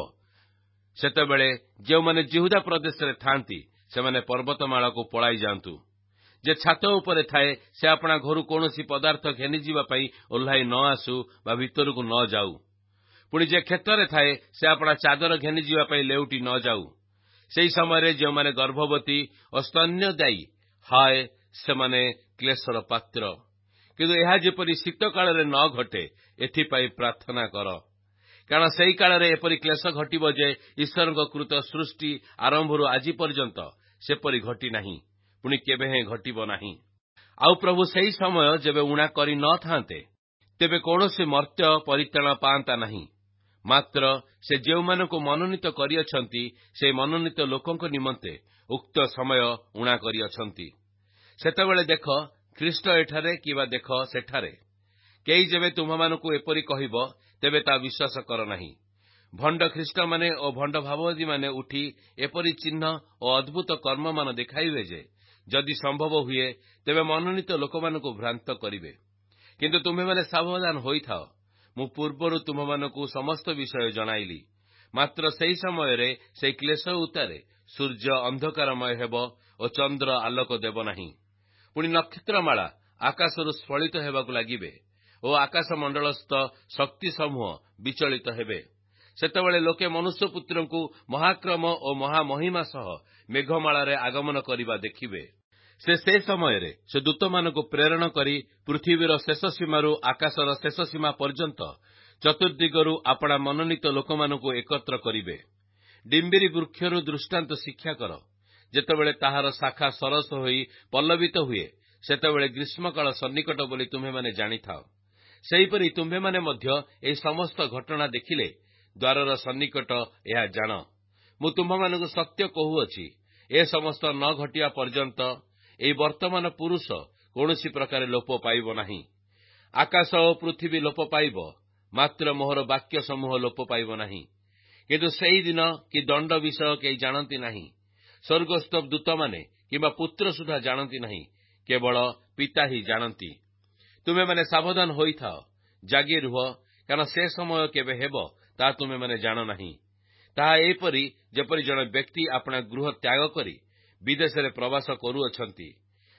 ସେତେବେଳେ ଯେଉଁମାନେ ଜିହୁଦା ପ୍ରଦେଶରେ ଥାଆନ୍ତି, ସେମାନେ ପର୍ବତମାଳାକୁ ପଳାଇ ଯାଆନ୍ତୁ। ଯେ ଛାତ ଉପରେ ଥାଏ, ସେ ଆପଣା ଘରୁ କୌଣସି ପଦାର୍ଥ ଘେନିଯିବା ପାଇଁ ଓହ୍ଲାଇ ନ ଆସୁ ବା ଭିତରକୁ ନ ଯାଉ। ପୁଣି ଯେ କ୍ଷେତରେ ଥାଏ, ସେ ଆପଣା ଚାଦର ଘେନିଯିବା ପାଇଁ ଲେଉଟି ନ ଯାଉ। ସେହି ସମୟରେ ଯେଉଁମାନେ ଗର୍ଭବତୀ ଓ ସ୍ତନ୍ୟଦାୟୀ, ହାୟ, ସେମାନେ କ୍ଲେଶର ପାତ୍ର। କିନ୍ତୁ ଏହା ଯେପରି ଶୀତ କାଳରେ ନ ଘଟେ, ଏଥିପାଇଁ ପ୍ରାର୍ଥନା କର। କାରଣ ସେହି କାଳରେ ଏପରି କ୍ଲେଶ ଘଟିବ ଯେ ଈଶ୍ୱରଙ୍କ କୃତ ସୃଷ୍ଟି ଆରମ୍ଭରୁ ଆଜି ପର୍ଯ୍ୟନ୍ତ ସେପରି ଘଟି ନାହିଁ, ପୁଣି କେବେ ହେଁ ଘଟିବ ନାହିଁ। ଆଉ ପ୍ରଭୁ ସେହି ସମୟ ଯେବେ ଊଣା କରି ନ ଥାନ୍ତେ, ତେବେ କୌଣସି ମର୍ତ୍ତ୍ୟ ପରିତ୍ରାଣ ପାଆନ୍ତା ନାହିଁ। ମାତ୍ର ସେ ଯେଉଁମାନଙ୍କୁ ମନୋନୀତ କରିଅଛନ୍ତି, ସେହି ମନୋନୀତ ଲୋକଙ୍କ ନିମନ୍ତେ ଉକ୍ତ ସମୟ ଊଣା କରିଅଛନ୍ତି। ସେତେବେଳେ ଦେଖ ଖ୍ରୀଷ୍ଟ ଏଠାରେ କିମ୍ବା ଦେଖ ସେଠାରେ। କେହି ଯେବେ ତୁମମାନଙ୍କୁ ଏପରି କହିବ, ତେବେ ତା ବିଶ୍ୱାସ କର ନାହିଁ। ଭଣ୍ଡ ଖ୍ରୀଷ୍ଟମାନେ ଓ ଭଣ୍ଡ ଭାବବାଦୀମାନେ ଉଠି ଏପରି ଚିହ୍ନ ଓ ଅଦ୍ଭୁତ କର୍ମମାନ ଦେଖାଇବେ ଯେ, ଯଦି ସମ୍ଭବ ହୁଏ, ତେବେ ମନୋନୀତ ଲୋକମାନଙ୍କୁ ଭ୍ରାନ୍ତ କରିବେ। କିନ୍ତୁ ତୁମେମାନେ ସାବଧାନ ହୋଇଥାଅ। ମୁଁ ପୂର୍ବରୁ ତୁମମାନଙ୍କୁ ସମସ୍ତ ବିଷୟ ଜଣାଇଲି। ମାତ୍ର ସେହି ସମୟରେ ସେହି କ୍ଲେଶ ଉତ୍ତାରେ ସୂର୍ଯ୍ୟ ଅନ୍ଧକାରମୟ ହେବ ଓ ଚନ୍ଦ୍ର ଆଲୋକ ଦେବ ନାହିଁ। ପୁଣି ନକ୍ଷତ୍ରମାଳା ଆକାଶରୁ ସ୍ଫଳିତ ହେବାକୁ ଲାଗିବେ ଓ ଆକାଶମଣ୍ଡଳସ୍ଥ ଶକ୍ତି ସମୂହ ବିଚଳିତ ହେବେ। ସେତେବେଳେ ଲୋକେ ମନୁଷ୍ୟପୁତ୍ରଙ୍କୁ ମହାକ୍ରମ ଓ ମହାମହିମା ସହ ମେଘମାଳାରେ ଆଗମନ କରିବା ଦେଖିବେ। ସେ ସେ ସମୟରେ ସେ ଦୂତମାନଙ୍କୁ ପ୍ରେରଣ କରି ପୃଥିବୀର ଶେଷ ସୀମାରୁ ଆକାଶର ଶେଷ ସୀମା ପର୍ଯ୍ୟନ୍ତ ଚତୁର୍ଦିଗରୁ ଆପଣା ମନୋନୀତ ଲୋକମାନଙ୍କୁ ଏକତ୍ର କରିବେ। ଡିମ୍ବିରି ବୃକ୍ଷରୁ ଦୃଷ୍ଟାନ୍ତ ଶିକ୍ଷା କର। ଯେତେବେଳେ ତାହାର ଶାଖା ସରସ ହୋଇ ପଲ୍ଲବିତ ହୁଏ, ସେତେବେଳେ ଗ୍ରୀଷ୍ମକାଳ ସନ୍ନିକଟ ବୋଲି ତୁମେମାନେ ଜାଣିଥାଅ। ସେହିପରି ତୁମ୍ଭେମାନେ ମଧ୍ୟ ଏହି ସମସ୍ତ ଘଟଣା ଦେଖିଲେ ଦ୍ୱାରର ସନ୍ନିକଟ ଏହା ଜାଣ। ମୁଁ ତୁମ୍ଭମାନଙ୍କୁ ସତ୍ୟ କହୁଅଛି, ଏ ସମସ୍ତ ନ ଘଟିବା ପର୍ଯ୍ୟନ୍ତ ଏହି ବର୍ତ୍ତମାନ ପୁରୁଷ କୌଣସି ପ୍ରକାର ଲୋପ ପାଇବ ନାହିଁ। ଆକାଶ ଓ ପୃଥିବୀ ଲୋପ ପାଇବ, ମାତ୍ର ମୋହର ବାକ୍ୟ ସମୂହ ଲୋପ ପାଇବ ନାହିଁ। କିନ୍ତୁ ସେହି ଦିନ କି ଦଣ୍ଡ ବିଷୟ କେହି ଜାଣନ୍ତି ନାହିଁ, ସ୍ୱର୍ଗସ୍ଥ ଦୂତମାନେ କିମ୍ବା ପୁତ୍ର ସୁଦ୍ଧା ଜାଣନ୍ତି ନାହିଁ, କେବଳ ପିତା ହିଁ ଜାଣନ୍ତି। ତୁମେମାନେ ସାବଧାନ ହୋଇଥାଅ, ଜାଗି ରୁହ, କାରଣ ସେ ସମୟ କେବେ ହେବ ତାହା ତୁମେମାନେ ଜାଣ ନାହିଁ। ତାହା ଏପରି ଯେପରି ଜଣେ ବ୍ୟକ୍ତି ଆପଣା ଗୃହ ତ୍ୟାଗ କରି ବିଦେଶରେ ପ୍ରବାସ କରୁଅଛନ୍ତି,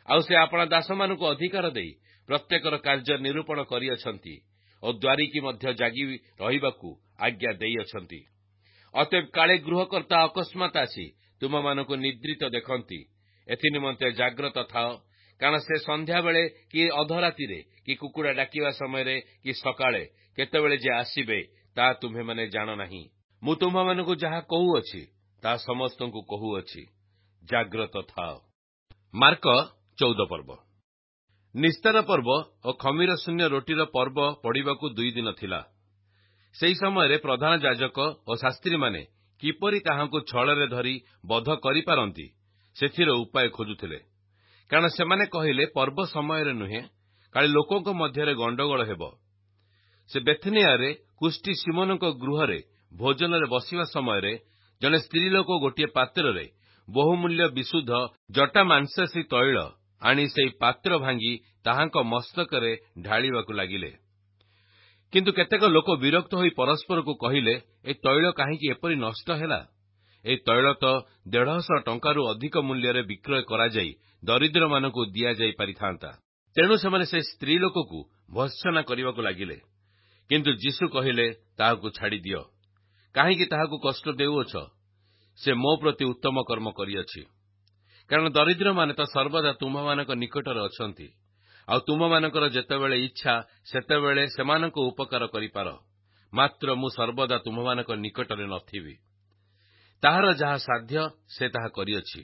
ଆଉ ସେ ଆପଣା ଦାସମାନଙ୍କୁ ଅଧିକାର ଦେଇ ପ୍ରତ୍ୟେକର କାର୍ଯ୍ୟ ନିରୂପଣ କରିଅଛନ୍ତି ଓ ଦ୍ୱାରିକି ମଧ୍ୟ ଜାଗି ରହିବାକୁ ଆଜ୍ଞା ଦେଇଅଛନ୍ତି। ଅତଏବ କାଳେ ଗୃହକର୍ତ୍ତା ଅକସ୍ମାତ୍ ଆସି ତୁମମାନଙ୍କୁ ନିଦ୍ରିତ ଦେଖନ୍ତି, ଏଥି ନିମନ୍ତେ ଜାଗ୍ରତ ଥାଅ, କାରଣ ସେ ସନ୍ଧ୍ୟାବେଳେ କି ଅଧରାତିରେ କି କୁକୁଡ଼ା ଡାକିବା ସମୟରେ କି ସକାଳେ କେତେବେଳେ ଯେ ଆସିବେ ତାହା ତୁମ୍ଭେମାନେ ଜାଣ ନାହିଁ। ମୁଁ ତୁମ୍ଭମାନଙ୍କୁ ଯାହା କହୁଅଛି ତାହା ସମସ୍ତଙ୍କୁ କହୁଅଛି, ଜାଗ୍ରତ ଥାଅ। ମାର୍କ ଚଉଦ ପର୍ବ। ନିସ୍ତାର ପର୍ବ ଓ ଖମିର ଶୂନ୍ୟ ରୋଟିର ପର୍ବ ପଡ଼ିବାକୁ ଦୁଇ ଦିନ ଥିଲା। ସେହି ସମୟରେ ପ୍ରଧାନ ଯାଜକ ଓ ଶାସ୍ତ୍ରୀମାନେ କିପରି ତାହାଙ୍କୁ ଛଳରେ ଧରି ବଧ କରିପାରନ୍ତି ସେଥିର ଉପାୟ ଖୋଜୁଥିଲେ, କାରଣ ସେମାନେ କହିଲେ, ପର୍ବ ସମୟରେ ନୁହେଁ, କାଳେ ଲୋକଙ୍କ ମଧ୍ୟରେ ଗଣ୍ଡଗୋଳ ହେବ। ସେ ବେଥନିଆରେ କୁଷ୍ଟି ସିମୋନଙ୍କ ଗୃହରେ ଭୋଜନରେ ବସିବା ସମୟରେ ଜଣେ ସ୍ତ୍ରୀ ଲୋକ ଗୋଟିଏ ପାତ୍ରରେ ବହୁମୂଲ୍ୟ ବିଶୁଦ୍ଧ ଜଟାମାଂସାଶୀ ତୈଳ ଆଣି ସେହି ପାତ୍ର ଭାଙ୍ଗି ତାହାଙ୍କ ମସ୍ତକରେ ଢାଳିବାକୁ ଲାଗିଲେ। କିନ୍ତୁ କେତେକ ଲୋକ ବିରକ୍ତ ହୋଇ ପରସ୍ପରକୁ କହିଲେ, ଏ ତୈଳ କାହିଁକି ଏପରି ନଷ୍ଟ ହେଲା? ଏହି ତୈଳ ତ ଦେଢ଼ଶହ ଟଙ୍କାରୁ ଅଧିକ ମୂଲ୍ୟରେ ବିକ୍ରୟ କରାଯାଇ ଦରିଦ୍ରମାନଙ୍କୁ ଦିଆଯାଇ ପାରିଥାନ୍ତା। ତେଣୁ ସେମାନେ ସେ ସ୍ତ୍ରୀ ଲୋକକୁ ଭର୍ତ୍ସନା କରିବାକୁ ଲାଗିଲେ। କିନ୍ତୁ ଯୀଶୁ କହିଲେ, ତାହାକୁ ଛାଡ଼ିଦିଅ, କାହିଁକି ତାହାକୁ କଷ୍ଟ ଦେଉଅଛ? ସେ ମୋ ପ୍ରତି ଉତ୍ତମ କର୍ମ କରିଅଛି। କାରଣ ଦରିଦ୍ରମାନେ ତ ସର୍ବଦା ତୁମ୍ଭମାନଙ୍କ ନିକଟରେ ଅଛନ୍ତି, ଆଉ ତୁମ୍ଭମାନଙ୍କର ଯେତେବେଳେ ଇଚ୍ଛା ସେତେବେଳେ ସେମାନଙ୍କ ଉପକାର କରିପାର, ମାତ୍ର ମୁଁ ସର୍ବଦା ତୁମ୍ଭମାନଙ୍କ ନିକଟରେ ନଥିବି। ତାହାର ଯାହା ସାଧ୍ୟ ସେ ତାହା କରିଅଛି।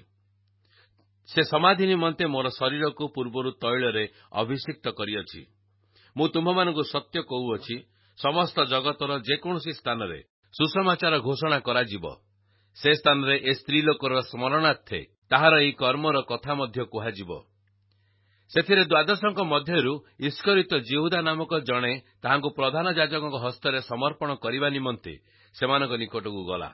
ସେ ସମାଧି ନିମନ୍ତେ ମୋର ଶରୀରକୁ ପୂର୍ବରୁ ତୈଳରେ ଅଭିଷିକ୍ତ କରିଅଛି। ମୁଁ ତୁମ୍ଭମାନଙ୍କୁ ସତ୍ୟ କହୁଅଛି, ସମସ୍ତ ଜଗତର ଯେକୌଣସି ସ୍ଥାନରେ ସୁସମାଚାର ଘୋଷଣା କରାଯିବ, ସେ ସ୍ଥାନରେ ଏ ସ୍ତ୍ରୀ ଲୋକର ସ୍ମରଣାର୍ଥେ ତାହାର ଏହି କର୍ମର କଥା ମଧ୍ୟ କୁହାଯିବ। ସେଥିରେ ଦ୍ୱାଦଶଙ୍କ ମଧ୍ୟରୁ ଇସ୍କରିତ ଯିହୁଦା ନାମକ ଜଣେ ତାହାଙ୍କୁ ପ୍ରଧାନ ଯାଜକଙ୍କ ହସ୍ତରେ ସମର୍ପଣ କରିବା ନିମନ୍ତେ ସେମାନଙ୍କ ନିକଟକୁ ଗଲା।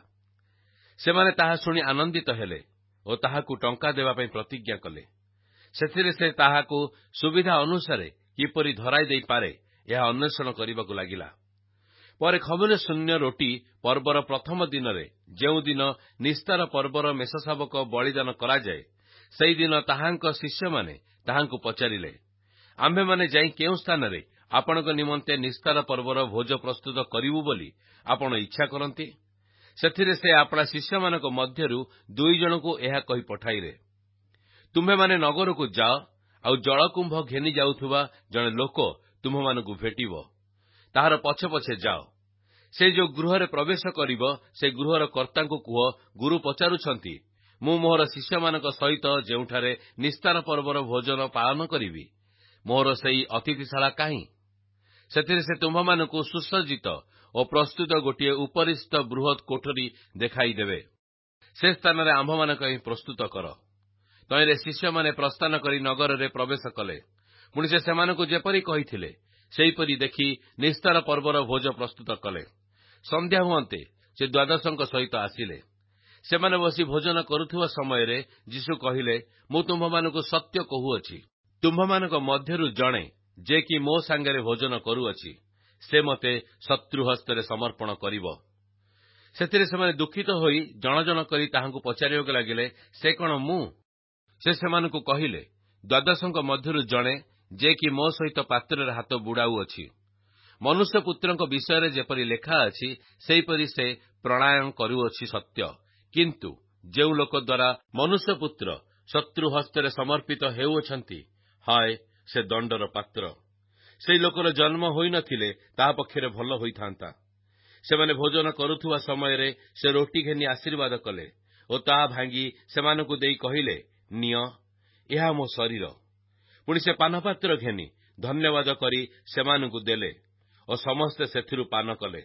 ସେମାନେ ତାହା ଶୁଣି ଆନନ୍ଦିତ ହେଲେ ଓ ତାହାକୁ ଟଙ୍କା ଦେବା ପାଇଁ ପ୍ରତିଜ୍ଞା କଲେ। ସେଥିରେ ସେ ତାହାକୁ ସୁବିଧା ଅନୁସାରେ କିପରି ଧରାଇ ଦେଇପାରେ ଏହା ଅନ୍ୱେଷଣ କରିବାକୁ ଲାଗିଲା। ପରେ ଖମିର ଶୂନ୍ୟ ରୋଟି ପର୍ବର ପ୍ରଥମ ଦିନରେ, ଯେଉଁଦିନ ନିସ୍ତାର ପର୍ବର ମେଷଶାବକ ବଳିଦାନ କରାଯାଏ, ସେହିଦିନ ତାହାଙ୍କ ଶିଷ୍ୟମାନେ ତାହାଙ୍କୁ ପଚାରିଲେ, ଆମ୍ଭେମାନେ ଯାଇ କେଉଁ ସ୍ଥାନରେ ଆପଣଙ୍କ ନିମନ୍ତେ ନିସ୍ତାର ପର୍ବର ଭୋଜ ପ୍ରସ୍ତୁତ କରିବୁ ବୋଲି ଆପଣ ଇଚ୍ଛା କରନ୍ତି? ସେଥିରେ ସେ ଆପଣା ଶିଷ୍ୟମାନଙ୍କ ମଧ୍ୟରୁ ଦୁଇ ଜଣଙ୍କୁ ଏହା କହି ପଠାଇଲେ, ତୁମ୍ଭେମାନେ ନଗରକୁ ଯାଅ, ଆଉ ଜଳକୁମ୍ଭ ଘେନି ଯାଉଥିବା ଜଣେ ଲୋକ ତୁମ୍ଭମାନଙ୍କୁ ଭେଟିବ, ତାହାର ପଛେ ପଛେ ଯାଅ। ସେ ଯେଉଁ ଗୃହରେ ପ୍ରବେଶ କରିବ, ସେ ଗୃହର କର୍ତ୍ତାଙ୍କୁ କୁହ, ଗୁରୁ ପଚାରୁଛନ୍ତି, ମୁଁ ମୋହର ଶିଷ୍ୟମାନଙ୍କ ସହିତ ଯେଉଁଠାରେ ନିସ୍ତାର ପର୍ବର ଭୋଜନ ପାଳନ କରିବି, ମୋହର ସେହି ଅତିଥିଶାଳା କାହିଁ? ସେଥିରେ ସେ ତୁମ୍ଭମାନଙ୍କୁ ସୁସଜ୍ଜିତ ଓ ପ୍ରସ୍ତୁତ ଗୋଟିଏ ଉପରିସ୍ଥ ବୃହତ୍ କୋଠରୀ ଦେଖାଇଦେବେ। ସେ ସ୍ଥାନରେ ଆମ୍ଭମାନଙ୍କ ପାଇଁ ପ୍ରସ୍ତୁତ କର। ତହିଁରେ ଶିଷ୍ୟମାନେ ପ୍ରସ୍ଥାନ କରି ନଗରରେ ପ୍ରବେଶ କଲେ। ପୁଣି ସେ ସେମାନଙ୍କୁ ଯେପରି କହିଥିଲେ ସେହିପରି ଦେଖି ନିସ୍ତାର ପର୍ବର ଭୋଜ ପ୍ରସ୍ତୁତ କଲେ। ସନ୍ଧ୍ୟା ହୁଅନ୍ତେ ସେ ଦ୍ୱାଦଶଙ୍କ ସହିତ ଆସିଲେ। ସେମାନେ ବସି ଭୋଜନ କରୁଥିବା ସମୟରେ ଯୀଶୁ କହିଲେ, ମୁଁ ତୁମ୍ଭମାନଙ୍କୁ ସତ୍ୟ କହୁଅଛି, ତୁମ୍ଭମାନଙ୍କ ମଧ୍ୟରୁ ଜଣେ ଯେ କି ମୋ ସାଙ୍ଗରେ ଭୋଜନ କରୁଅଛି, ସେ ମୋତେ ଶତ୍ରୁ ହସ୍ତରେ ସମର୍ପଣ କରିବ। ସେଥିରେ ସେମାନେ ଦୁଃଖିତ ହୋଇ ଜଣ ଜଣ କରି ତାହାଙ୍କୁ ପଚାରିବାକୁ ଲାଗିଲେ, ସେ କଣ ମୁଁ? ସେ ସେମାନଙ୍କୁ କହିଲେ, ଦ୍ୱାଦଶଙ୍କ ମଧ୍ୟରୁ ଜଣେ ଯେ କି ମୋ ସହିତ ପାତ୍ରରେ ହାତ ବୁଡ଼ାଉଅଛି। ମନୁଷ୍ୟପୁତ୍ରଙ୍କ ବିଷୟରେ ଯେପରି ଲେଖା ଅଛି, ସେହିପରି ସେ ପ୍ରଣାୟନ କରୁଅଛି ସତ୍ୟ, କିନ୍ତୁ ଯେଉଁ ଲୋକ ଦ୍ୱାରା ମନୁଷ୍ୟପୁତ୍ର ଶତ୍ରୁ ହସ୍ତରେ ସମର୍ପିତ ହେଉଅଛନ୍ତି, ହାୟ ସେ ଦଣ୍ଡର ପାତ୍ର। ସେହି ଲୋକର ଜନ୍ମ ହୋଇନଥିଲେ ତାହା ପକ୍ଷରେ ଭଲ ହୋଇଥାନ୍ତା। ସେମାନେ ଭୋଜନ କରୁଥିବା ସମୟରେ ସେ ରୋଟି ଘେନି ଆଶୀର୍ବାଦ କଲେ ଓ ତାହା ଭାଙ୍ଗି ସେମାନଙ୍କୁ ଦେଇ କହିଲେ, ନିଅ, ଏହା ମୋ ଶରୀର। ପୁଣି ସେ ପାନପାତ୍ର ଘେନି ଧନ୍ୟବାଦ କରି ସେମାନଙ୍କୁ ଦେଲେ ଓ ସମସ୍ତେ ସେଥିରୁ ପାନ କଲେ।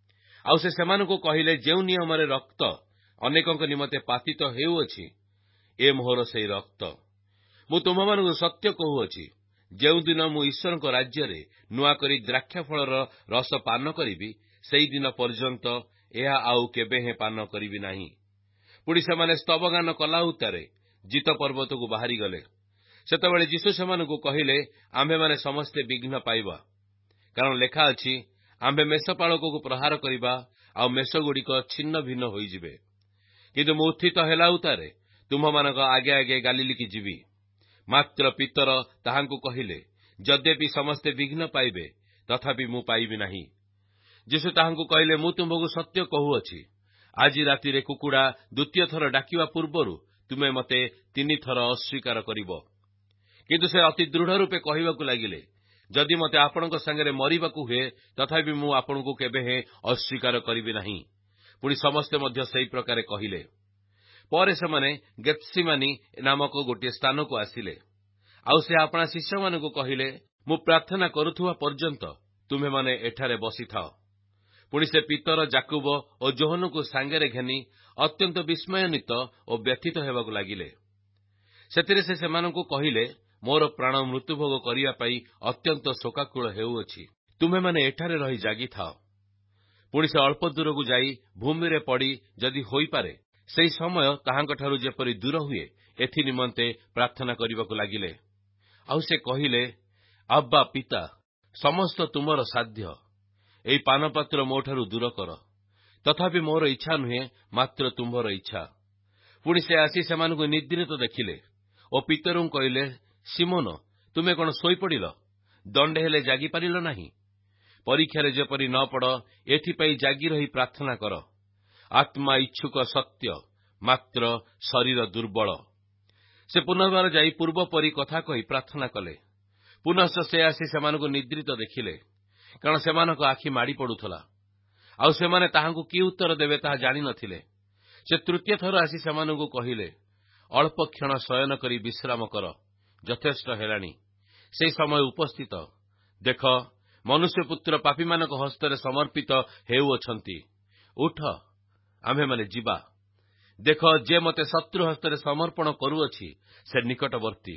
ଆଉ ସେ ସେମାନଙ୍କୁ କହିଲେ, ଯେଉଁ ନିୟମରେ ରକ୍ତ ଅନେକଙ୍କ ନିମନ୍ତେ ପାତିତ ହେଉଅଛି, ଏ ମୋହର ସେହି ରକ୍ତ। ମୁଁ ତୁମମାନଙ୍କୁ ସତ୍ୟ କହୁଅଛି, ଯେଉଁଦିନ ମୁଁ ଈଶ୍ୱରଙ୍କ ରାଜ୍ୟରେ ନୂଆକରି ଦ୍ରାକ୍ଷାଫଳର ରସ ପାନ କରିବି, ସେହିଦିନ ପର୍ଯ୍ୟନ୍ତ ଏହା ଆଉ କେବେ ହେଁ ପାନ କରିବି ନାହିଁ। ପୁଣି ସେମାନେ ସ୍ତବଗାନ କଲା ଉତ୍ତାରେ ଜିତ ପର୍ବତକୁ ବାହାରିଗଲେ। ସେତେବେଳେ ଯୀଶୁ ସେମାନଙ୍କୁ କହିଲେ, ଆମ୍ଭେମାନେ ସମସ୍ତେ ବିଘ୍ନ ପାଇବା, କାରଣ ଲେଖା ଅଛି, ଆମ୍ଭେ ମେଷପାଳକକୁ ପ୍ରହାର କରିବା, ଆଉ ମେଷଗୁଡ଼ିକ ଛିନ୍ନ ଭିନ୍ନ ହୋଇଯିବେ। କିନ୍ତୁ ମୁଁ ଉତ୍ଥିତ ହେଲା ଉତ୍ତାରେ ତୁମ୍ଭମାନଙ୍କ ଆଗେ ଆଗେ ଗାଲିଲିକି ଯିବି। ମାତ୍ର ପିତର ତାହାଙ୍କୁ କହିଲେ, ଯଦ୍ୟପି ସମସ୍ତେ ବିଘ୍ନ ପାଇବେ, ତଥାପି ମୁଁ ପାଇବି ନାହିଁ। ଯୀଶୁ ତାହାଙ୍କୁ କହିଲେ, ମୁଁ ତୁମକୁ ସତ୍ୟ କହୁଅଛି, ଆଜି ରାତିରେ କୁକୁଡ଼ା ଦ୍ୱିତୀୟ ଥର ଡାକିବା ପୂର୍ବରୁ ତୁମେ ମୋତେ ତିନି ଥର ଅସ୍ୱୀକାର କରିବ। କିନ୍ତୁ ସେ ଅତି ଦୃଢ଼ ରୂପେ କହିବାକୁ ଲାଗିଲେ, ଯଦି ମୋତେ ଆପଣଙ୍କ ସାଙ୍ଗରେ ମରିବାକୁ ହୁଏ, ତଥାପି ମୁଁ ଆପଣଙ୍କୁ କେବେ ହେଁ ଅସ୍ୱୀକାର କରିବି ନାହିଁ। ପୁଣି ସମସ୍ତେ ମଧ୍ୟ ସେହି ପ୍ରକାରେ କହିଲେ। ପରେ ସେମାନେ ଗେତ୍ସିମାନି ନାମକ ଗୋଟିଏ ସ୍ଥାନକୁ ଆସିଲେ। ଆଉ ସେ ଆପଣା ଶିଷ୍ୟମାନଙ୍କୁ କହିଲେ, ମୁଁ ପ୍ରାର୍ଥନା କରୁଥିବା ପର୍ଯ୍ୟନ୍ତ ତୁମେମାନେ ଏଠାରେ ବସିଥାଅ। ପୁଣି ସେ ପିତର, ଯାକୁବ ଓ ଯୋହନଙ୍କୁ ସାଙ୍ଗରେ ଘେନି ଅତ୍ୟନ୍ତ ବିସ୍ମୟାନ୍ୱିତ ଓ ବ୍ୟଥିତ ହେବାକୁ ଲାଗିଲେ। ସେଥିରେ ସେ ସେମାନଙ୍କୁ କହିଲେ, ମୋର ପ୍ରାଣ ମୃତ୍ୟୁଭୋଗ କରିବା ପାଇଁ ଅତ୍ୟନ୍ତ ଶୋକାକୁଳ ହେଉଅଛି। ତୁମେମାନେ ଏଠାରେ ରହି ଜାଗିଥାଅ। ପୁଣି ସେ ଅଳ୍ପ ଦୂରକୁ ଯାଇ ଭୂମିରେ ପଡ଼ି ଯଦି ହୋଇପାରେ ସେହି ସମୟ ତାହାଙ୍କଠାରୁ ଯେପରି ଦୂର ହୁଏ, ଏଥି ନିମନ୍ତେ ପ୍ରାର୍ଥନା କରିବାକୁ ଲାଗିଲେ। ଆଉ ସେ କହିଲେ, ଆବ୍ବା ପିତା, ସମସ୍ତ ତୁମର ସାଧ୍ୟ, ଏହି ପାନପାତ୍ର ମୋଠାରୁ ଦୂର କର। ତଥାପି ମୋର ଇଚ୍ଛା ନୁହେଁ, ମାତ୍ର ତୁମ୍ଭର ଇଚ୍ଛା। ପୁଣି ସେ ଆସି ସେମାନଙ୍କୁ ନିଦ୍ରିତ ଦେଖିଲେ ଓ ପିତରଙ୍କୁ କହିଲେ, ସିମୋନ, ତୁମେ କଣ ଶୋଇପଡ଼ିଲ? ଦଣ୍ଡେ ହେଲେ ଜାଗିପାରିଲ ନାହିଁ? ପରୀକ୍ଷାରେ ଯେପରି ନ ପଡ଼, ଏଥିପାଇଁ ଜାଗି ରହି ପ୍ରାର୍ଥନା କର। ଆତ୍ମା ଇଚ୍ଛୁକ ସତ୍ୟ, ମାତ୍ର ଶରୀର ଦୁର୍ବଳ। ସେ ପୁନର୍ବାର ଯାଇ ପୂର୍ବ ପରି କଥା କହି ପ୍ରାର୍ଥନା କଲେ। ପୁନଶ୍ଚ ସେ ଆସି ସେମାନଙ୍କୁ ନିଦ୍ରିତ ଦେଖିଲେ, କାରଣ ସେମାନଙ୍କ ଆଖି ମାଡ଼ି ପଡ଼ୁଥିଲା। ଆଉ ସେମାନେ ତାହାଙ୍କୁ କି ଉତ୍ତର ଦେବେ ତାହା ଜାଣିନଥିଲେ। ସେ ତୃତୀୟ ଥର ଆସି ସେମାନଙ୍କୁ କହିଲେ, ଅଳ୍ପ କ୍ଷଣ ଶୟନ କରି ବିଶ୍ରାମ କର, ଯଥେଷ୍ଟ ହେଲାଣି। ସେହି ସମୟ ଉପସ୍ଥିତ। ଦେଖ, ମନୁଷ୍ୟପୁତ୍ର ପାପୀମାନଙ୍କ ହସ୍ତରେ ସମର୍ପିତ ହେଉଅଛନ୍ତି। ଉଠ, ଆମ୍ଭେମାନେ ଯିବା। ଦେଖ, ଯେ ମୋତେ ଶତ୍ରୁ ହସ୍ତରେ ସମର୍ପଣ କରୁଅଛି, ସେ ନିକଟବର୍ତ୍ତୀ।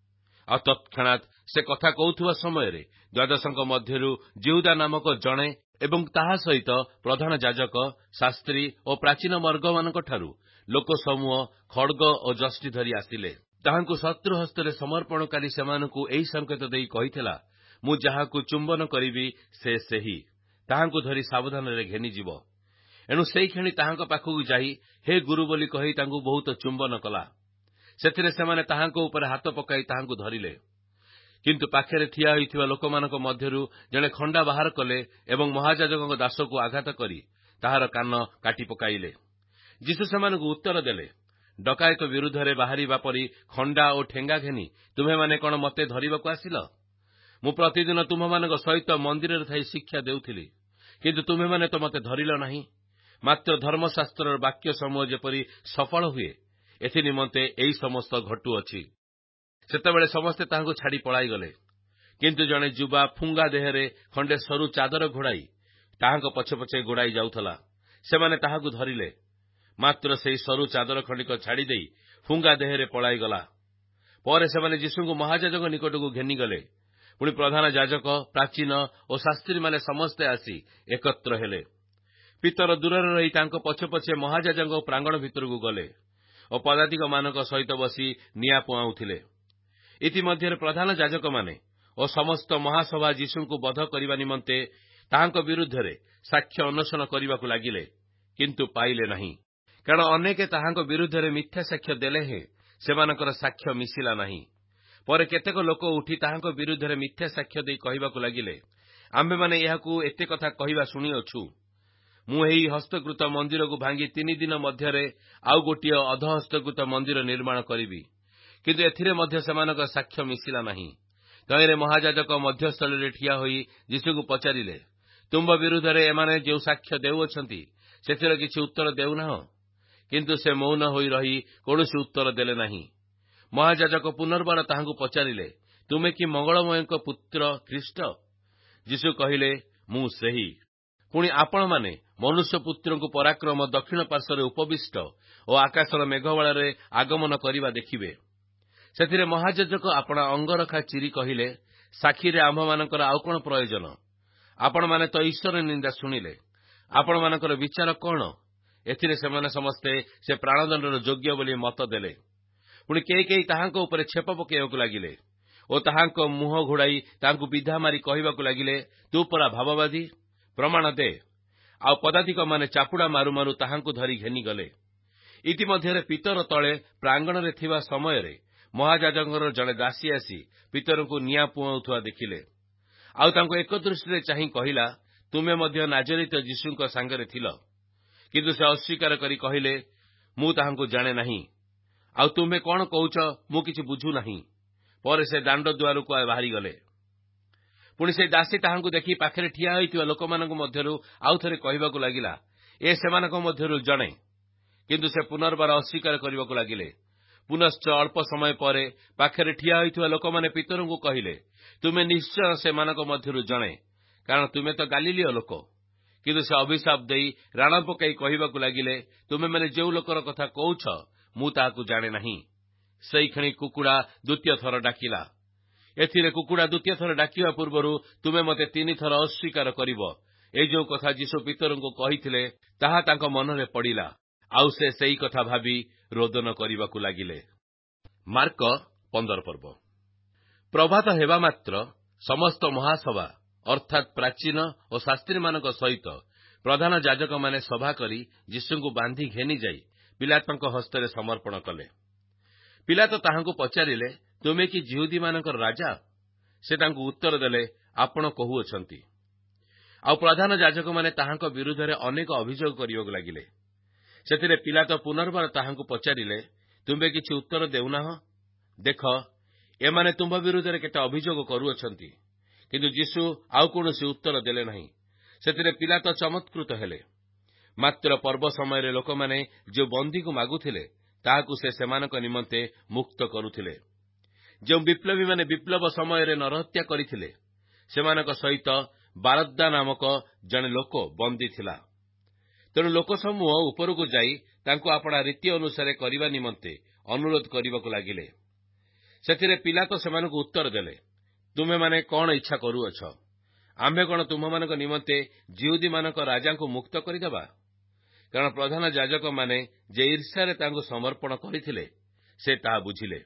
ଆଉ ତତ୍କ୍ଷଣାତ୍ ସେ କଥା କହୁଥିବା ସମୟରେ ଦ୍ୱାଦଶଙ୍କ ମଧ୍ୟରୁ ଯିହୁଦା ନାମକ ଜଣେ ଏବଂ ତାହା ସହିତ ପ୍ରଧାନ ଯାଜକ, ଶାସ୍ତ୍ରୀ ଓ ପ୍ରାଚୀନ ବର୍ଗମାନଙ୍କଠାରୁ ଲୋକସମୂହ ଖଡ୍ଗ ଓ ଯଷ୍ଟି ଧରି ଆସିଲେ। ତାହାଙ୍କୁ ଶତ୍ରୁ ହସ୍ତରେ ସମର୍ପଣକାରୀ ସେମାନଙ୍କୁ ଏହି ସଙ୍କେତ ଦେଇ କହିଥିଲା, ମୁଁ ଯାହାକୁ ଚୁମ୍ବନ କରିବି ସେ ସେହି, ତାହାଙ୍କୁ ଧରି ସାବଧାନରେ ଘେନିଯିବ। ଏଣୁ ସେଇକ୍ଷଣି ତାହାଙ୍କ ପାଖକୁ ଯାଇ ହେ ଗୁରୁ ବୋଲି କହି ତାଙ୍କୁ ବହୁତ ଚୁମ୍ବନ କଲା। ସେଥିରେ ସେମାନେ ତାହାଙ୍କ ଉପରେ ହାତ ପକାଇ ତାହାଙ୍କୁ ଧରିଲେ। କିନ୍ତୁ ପାଖରେ ଠିଆ ହୋଇଥିବା ଲୋକମାନଙ୍କ ମଧ୍ୟରୁ ଜଣେ ଖଣ୍ଡା ବାହାର କଲେ ଏବଂ ମହାଯାଜକଙ୍କ ଦାସକୁ ଆଘାତ କରି ତାହାର କାନ କାଟି ପକାଇଲେ। ଯୀଶୁ ସେମାନଙ୍କୁ ଉତ୍ତର ଦେଲେ, ଡକାୟତ ବିରୁଦ୍ଧରେ ବାହାରିବା ପରି ଖଣ୍ଡା ଓ ଠେଙ୍ଗା ଘେନି ତୁମେମାନେ କଣ ମୋତେ ଧରିବାକୁ ଆସିଲ? ମୁଁ ପ୍ରତିଦିନ ତୁମମାନଙ୍କ ସହିତ ମନ୍ଦିରରେ ଥାଇ ଶିକ୍ଷା ଦେଉଥିଲି, କିନ୍ତୁ ତୁମେମାନେ ତ ମୋତେ ଧରିଲ ନାହିଁ। ମାତ୍ର ଧର୍ମଶାସ୍ତ୍ରର ବାକ୍ୟ ସମୂହ ଯେପରି ସଫଳ ହୁଏ, ଏଥି ନିମନ୍ତେ ଏହି ସମସ୍ତ ଘଟୁଅଛି। ସେତେବେଳେ ସମସ୍ତେ ତାହାଙ୍କୁ ଛାଡ଼ି ପଳାଇଗଲେ। କିନ୍ତୁ ଜଣେ ଯୁବା ଫୁଙ୍ଗା ଦେହରେ ଖଣ୍ଡେ ସରୁ ଚାଦର ଘୋଡ଼ାଇ ତାହାଙ୍କ ପଛେ ପଛେ ଗୋଡ଼ାଇ ଯାଉଥିଲା। ସେମାନେ ତାହାକୁ ଧରିଲେ, ମାତ୍ର ସେହି ସରୁ ଚାଦର ଖଣ୍ଡିକ ଛାଡ଼ିଦେଇ ଫୁଙ୍ଗା ଦେହରେ ପଳାଇଗଲା। ପରେ ସେମାନେ ଯୀଶୁଙ୍କୁ ମହାଯାଜକ ନିକଟକୁ ଘେନିଗଲେ। ପୁଣି ପ୍ରଧାନ ଯାଜକ, ପ୍ରାଚୀନ ଓ ଶାସ୍ତ୍ରୀମାନେ ସମସ୍ତେ ଆସି ଏକତ୍ର ହେଲେ। ପିତର ଦୂରରେ ରହି ତାଙ୍କ ପଛେ ପଛେ ମହାଯାଜକଙ୍କ ପ୍ରାଙ୍ଗଣ ଭିତରକୁ ଗଲେ ଓ ପଦାତିକମାନଙ୍କ ସହିତ ବସି ନିଆଁ ପୁଆଉଥିଲେ। ଇତିମଧ୍ୟରେ ପ୍ରଧାନ ଯାଜକମାନେ ଓ ସମସ୍ତ ମହାସଭା ଯୀଶୁଙ୍କୁ ବଧ କରିବା ନିମନ୍ତେ ତାହାଙ୍କ ବିରୁଦ୍ଧରେ ସାକ୍ଷ୍ୟ ଅନ୍ୱେଷଣ କରିବାକୁ ଲାଗିଲେ, କିନ୍ତୁ ପାଇଲେ ନାହିଁ। କାରଣ ଅନେକେ ତାହାଙ୍କ ବିରୁଦ୍ଧରେ ମିଥ୍ୟା ସାକ୍ଷ୍ୟ ଦେଲେ ହେଁ ସେମାନଙ୍କର ସାକ୍ଷ୍ୟ ମିଶିଲା ନାହିଁ। ପରେ କେତେକ ଲୋକ ଉଠି ତାହାଙ୍କ ବିରୁଦ୍ଧରେ ମିଥ୍ୟା ସାକ୍ଷ୍ୟ ଦେଇ କହିବାକୁ ଲାଗିଲେ, ଆମ୍ଭେମାନେ ଏହାକୁ ଏତେ କଥା କହିବା ଶୁଣିଅଛୁ। ମୁଁ ଏହି ହସ୍ତକୃତ ମନ୍ଦିରକୁ ଭାଙ୍ଗି ତିନି ଦିନ ମଧ୍ୟରେ ଆଉ ଗୋଟିଏ ଅଧହସ୍ତକୃତ ମନ୍ଦିର ନିର୍ମାଣ କରିବି। କିନ୍ତୁ ଏଥିରେ ମଧ୍ୟ ସେମାନଙ୍କ ସାକ୍ଷ୍ୟ ମିଶିଲା ନାହିଁ। ତହିଁରେ ମହାଯାଜକ ମଧ୍ୟସ୍ଥଳରେ ଠିଆ ହୋଇ ଯୀଶୁଙ୍କୁ ପଚାରିଲେ, ତୁମ୍ଭ ବିରୁଦ୍ଧରେ ଏମାନେ ଯେଉଁ ସାକ୍ଷ୍ୟ ଦେଉଅଛନ୍ତି, ସେଥିର କିଛି ଉତ୍ତର ଦେଉନାହଁ? କିନ୍ତୁ ସେ ମୌନ ହୋଇ ରହି କୌଣସି ଉତ୍ତର ଦେଲେ ନାହିଁ। ମହାଯାଜକ ପୁନର୍ବାର ତାହାଙ୍କୁ ପଚାରିଲେ, ତୁମେ କି ମଙ୍ଗଳମୟଙ୍କ ପୁତ୍ର ଖ୍ରୀଷ୍ଟ? ଯୀଶୁ କହିଲେ, ମୁଁ ସେହି। ପୁଣି ଆପଣମାନେ ମନୁଷ୍ୟପୁତ୍ରଙ୍କୁ ପରାକ୍ରମ ଦକ୍ଷିଣ ପାର୍ଶ୍ୱରେ ଉପବିଷ୍ଟ ଓ ଆକାଶର ମେଘବାଳରେ ଆଗମନ କରିବା ଦେଖିବେ। ସେଥିରେ ମହାଯାଜକ ଆପଣା ଅଙ୍ଗରଖା ଚିରି କହିଲେ, ସାକ୍ଷୀରେ ଆମ୍ଭମାନଙ୍କର ଆଉ କଣ ପ୍ରୟୋଜନ? ଆପଣମାନେ ତ ଈଶ୍ୱର ନିନ୍ଦା ଶୁଣିଲେ, ଆପଣମାନଙ୍କର ବିଚାର କଣ? ଏଥିରେ ସେମାନେ ସମସ୍ତେ ସେ ପ୍ରାଣଦଣ୍ଡର ଯୋଗ୍ୟ ବୋଲି ମତ ଦେଲେ। ପୁଣି କେହି କେହି ତାହାଙ୍କ ଉପରେ ଛେପ ପକାଇବାକୁ ଲାଗିଲେ ଓ ତାହାଙ୍କ ମୁହଁ ଘୋଡ଼ାଇ ତାହାଙ୍କୁ ବିଧା ମାରି କହିବାକୁ ଲାଗିଲେ, ତୁ ପରା ଭାବବାଦୀ, ପ୍ରମାଣ ଦେ। ଆଉ ପଦାତିକମାନେ ଚାପୁଡ଼ା ମାରୁ ମାରୁ ତାହାଙ୍କୁ ଧରି ଘେନିଗଲେ। ଇତିମଧ୍ୟରେ ପିତର ତଳେ ପ୍ରାଙ୍ଗଣରେ ଥିବା ସମୟରେ ମହାଯାଜକଙ୍କର ଜଣେ ଦାସୀ ଆସି ପିତରଙ୍କୁ ନିଆଁ ପୁଆଉଥିବା ଦେଖିଲେ। ଆଉ ତାଙ୍କୁ ଏକ ଦୃଷ୍ଟିରେ ଚାହିଁ କହିଲା, ତୁମେ ମଧ୍ୟ ନାଜରିତ ଯୀଶୁଙ୍କ ସାଙ୍ଗରେ ଥିଲ। କିନ୍ତୁ ସେ ଅସ୍ୱୀକାର କରି କହିଲେ, ମୁଁ ତାହାଙ୍କୁ ଜାଣେ ନାହିଁ। ଆଉ ତୁମେ କଣ କହୁଛ ମୁଁ କିଛି ବୁଝୁନାହିଁ। ପରେ ସେ ଦାଣ୍ଡ ଦୁଆରକୁ ବାହାରିଗଲେ। ପୁଣି ସେ ଦାସୀ ତାହାଙ୍କୁ ଦେଖି ପାଖରେ ଠିଆ ହୋଇଥିବା ଲୋକମାନଙ୍କ ମଧ୍ୟରୁ ଆଉ ଥରେ କହିବାକୁ ଲାଗିଲା, ଏ ସେମାନଙ୍କ ମଧ୍ୟରୁ ଜଣେ। କିନ୍ତୁ ସେ ପୁନର୍ବାର ଅସ୍ୱୀକାର କରିବାକୁ ଲାଗିଲେ। ପୁନଶ୍ଚ ଅଳ୍ପ ସମୟ ପରେ ପାଖରେ ଠିଆ ହୋଇଥିବା ଲୋକମାନେ ପିତରଙ୍କୁ କହିଲେ, ତୁମେ ନିଶ୍ଚୟ ସେମାନଙ୍କ ମଧ୍ୟରୁ ଜଣେ, କାରଣ ତୁମେ ତ ଗାଲିଲୀୟ ଲୋକ। କିନ୍ତୁ ସେ ଅଭିଶାପ ଦେଇ ରାଣ ପକାଇ କହିବାକୁ ଲାଗିଲେ, ତୁମେମାନେ ଯେଉଁ ଲୋକର କଥା କହୁଛ ମୁଁ ତାହାକୁ ଜାଣେ ନାହିଁ। ସେଇକ୍ଷଣି କୁକୁଡ଼ା ଦ୍ୱିତୀୟ ଥର ଡାକିଲା। ଏଥିରେ କୁକୁଡ଼ା ଦ୍ୱିତୀୟ ଥର ଡାକିବା ପୂର୍ବରୁ ତୁମେ ମୋତେ ତିନି ଥର ଅସ୍ୱୀକାର କରିବ, ଏଇ ଯେଉଁ କଥା ଯୀଶୁ ପିତରଙ୍କୁ କହିଥିଲେ ତାହା ତାଙ୍କ ମନରେ ପଡ଼ିଲା। ଆଉ ସେ ସେଇ କଥା ଭାବି ରୋଦନ କରିବାକୁ ଲାଗିଲେ। ମାର୍କ ପନ୍ଦର ପର୍ବ। ପ୍ରଭାତ ହେବା ମାତ୍ର ସମସ୍ତ ମହାସଭା ଅର୍ଥାତ୍ ପ୍ରାଚୀନ ଓ ଶାସ୍ତ୍ରୀମାନଙ୍କ ସହିତ ପ୍ରଧାନ ଯାଜକମାନେ ସଭା କରି ଯୀଶୁଙ୍କୁ ବାନ୍ଧି ଘେନିଯାଇ ପିଲାତଙ୍କ ହସ୍ତରେ ସମର୍ପଣ କଲେ। ପିଲାତ ତାହାଙ୍କୁ ପଚାରିଲେ, ତୁମେ କି ଯିହୁଦୀମାନଙ୍କର ରାଜା? ସେ ତାଙ୍କୁ ଉତ୍ତର ଦେଲେ, ଆପଣ କହୁଅଛନ୍ତି। ଆଉ ପ୍ରଧାନ ଯାଜକମାନେ ତାହାଙ୍କ ବିରୁଦ୍ଧରେ ଅନେକ ଅଭିଯୋଗ କରିବାକୁ ଲାଗିଲେ। ସେଥିରେ ପିଲାତ ପୁନର୍ବାର ତାହାଙ୍କୁ ପଚାରିଲେ, ତୁମେ କିଛି ଉତ୍ତର ଦେଉନାହଁ? ଦେଖ, ଏମାନେ ତୁମ୍ଭ ବିରୁଦ୍ଧରେ କେତେ ଅଭିଯୋଗ କରୁଅଛନ୍ତି। କିନ୍ତୁ ଯୀଶୁ ଆଉ କୌଣସି ଉତ୍ତର ଦେଲେ ନାହିଁ। ସେଥିରେ ପିଲାତ ଚମତ୍କୃତ ହେଲେ। ମାତ୍ର ପର୍ବ ସମୟରେ ଲୋକମାନେ ଯେଉଁ ବନ୍ଦୀକୁ ମାଗୁଥିଲେ ତାହାକୁ ସେ ସେମାନଙ୍କ ନିମନ୍ତେ ମୁକ୍ତ କରୁଥିଲେ। ଯେଉଁ ବିପ୍ଳବୀମାନେ ବିପ୍ଳବ ସମୟରେ ନରହତ୍ୟା କରିଥିଲେ ସେମାନଙ୍କ ସହିତ ବାରଦ୍ଦା ନାମକ ଜଣେ ଲୋକ ବନ୍ଦୀ ଥିଲା। ତେଣୁ ଲୋକସମୂହ ଉପରକୁ ଯାଇ ତାଙ୍କୁ ଆପଣା ରୀତି ଅନୁସାରେ କରିବା ନିମନ୍ତେ ଅନୁରୋଧ କରିବାକୁ ଲାଗିଲେ। ସେଥିରେ ପିଲାତ ସେମାନଙ୍କୁ ଉତ୍ତର ଦେଲେ, ତୁମେମାନେ କଣ ଇଚ୍ଛା କରୁଅଛ? ଆମ୍ଭେ କଣ ତୁମମାନଙ୍କ ନିମନ୍ତେ ଯିହୁଦୀମାନଙ୍କ ରାଜାଙ୍କୁ ମୁକ୍ତ କରିଦେବା? କାରଣ ପ୍ରଧାନ ଯାଜକମାନେ ଯେ ଈର୍ଷାରେ ତାଙ୍କୁ ସମର୍ପଣ କରିଥିଲେ ସେ ତାହା ବୁଝିଲେ।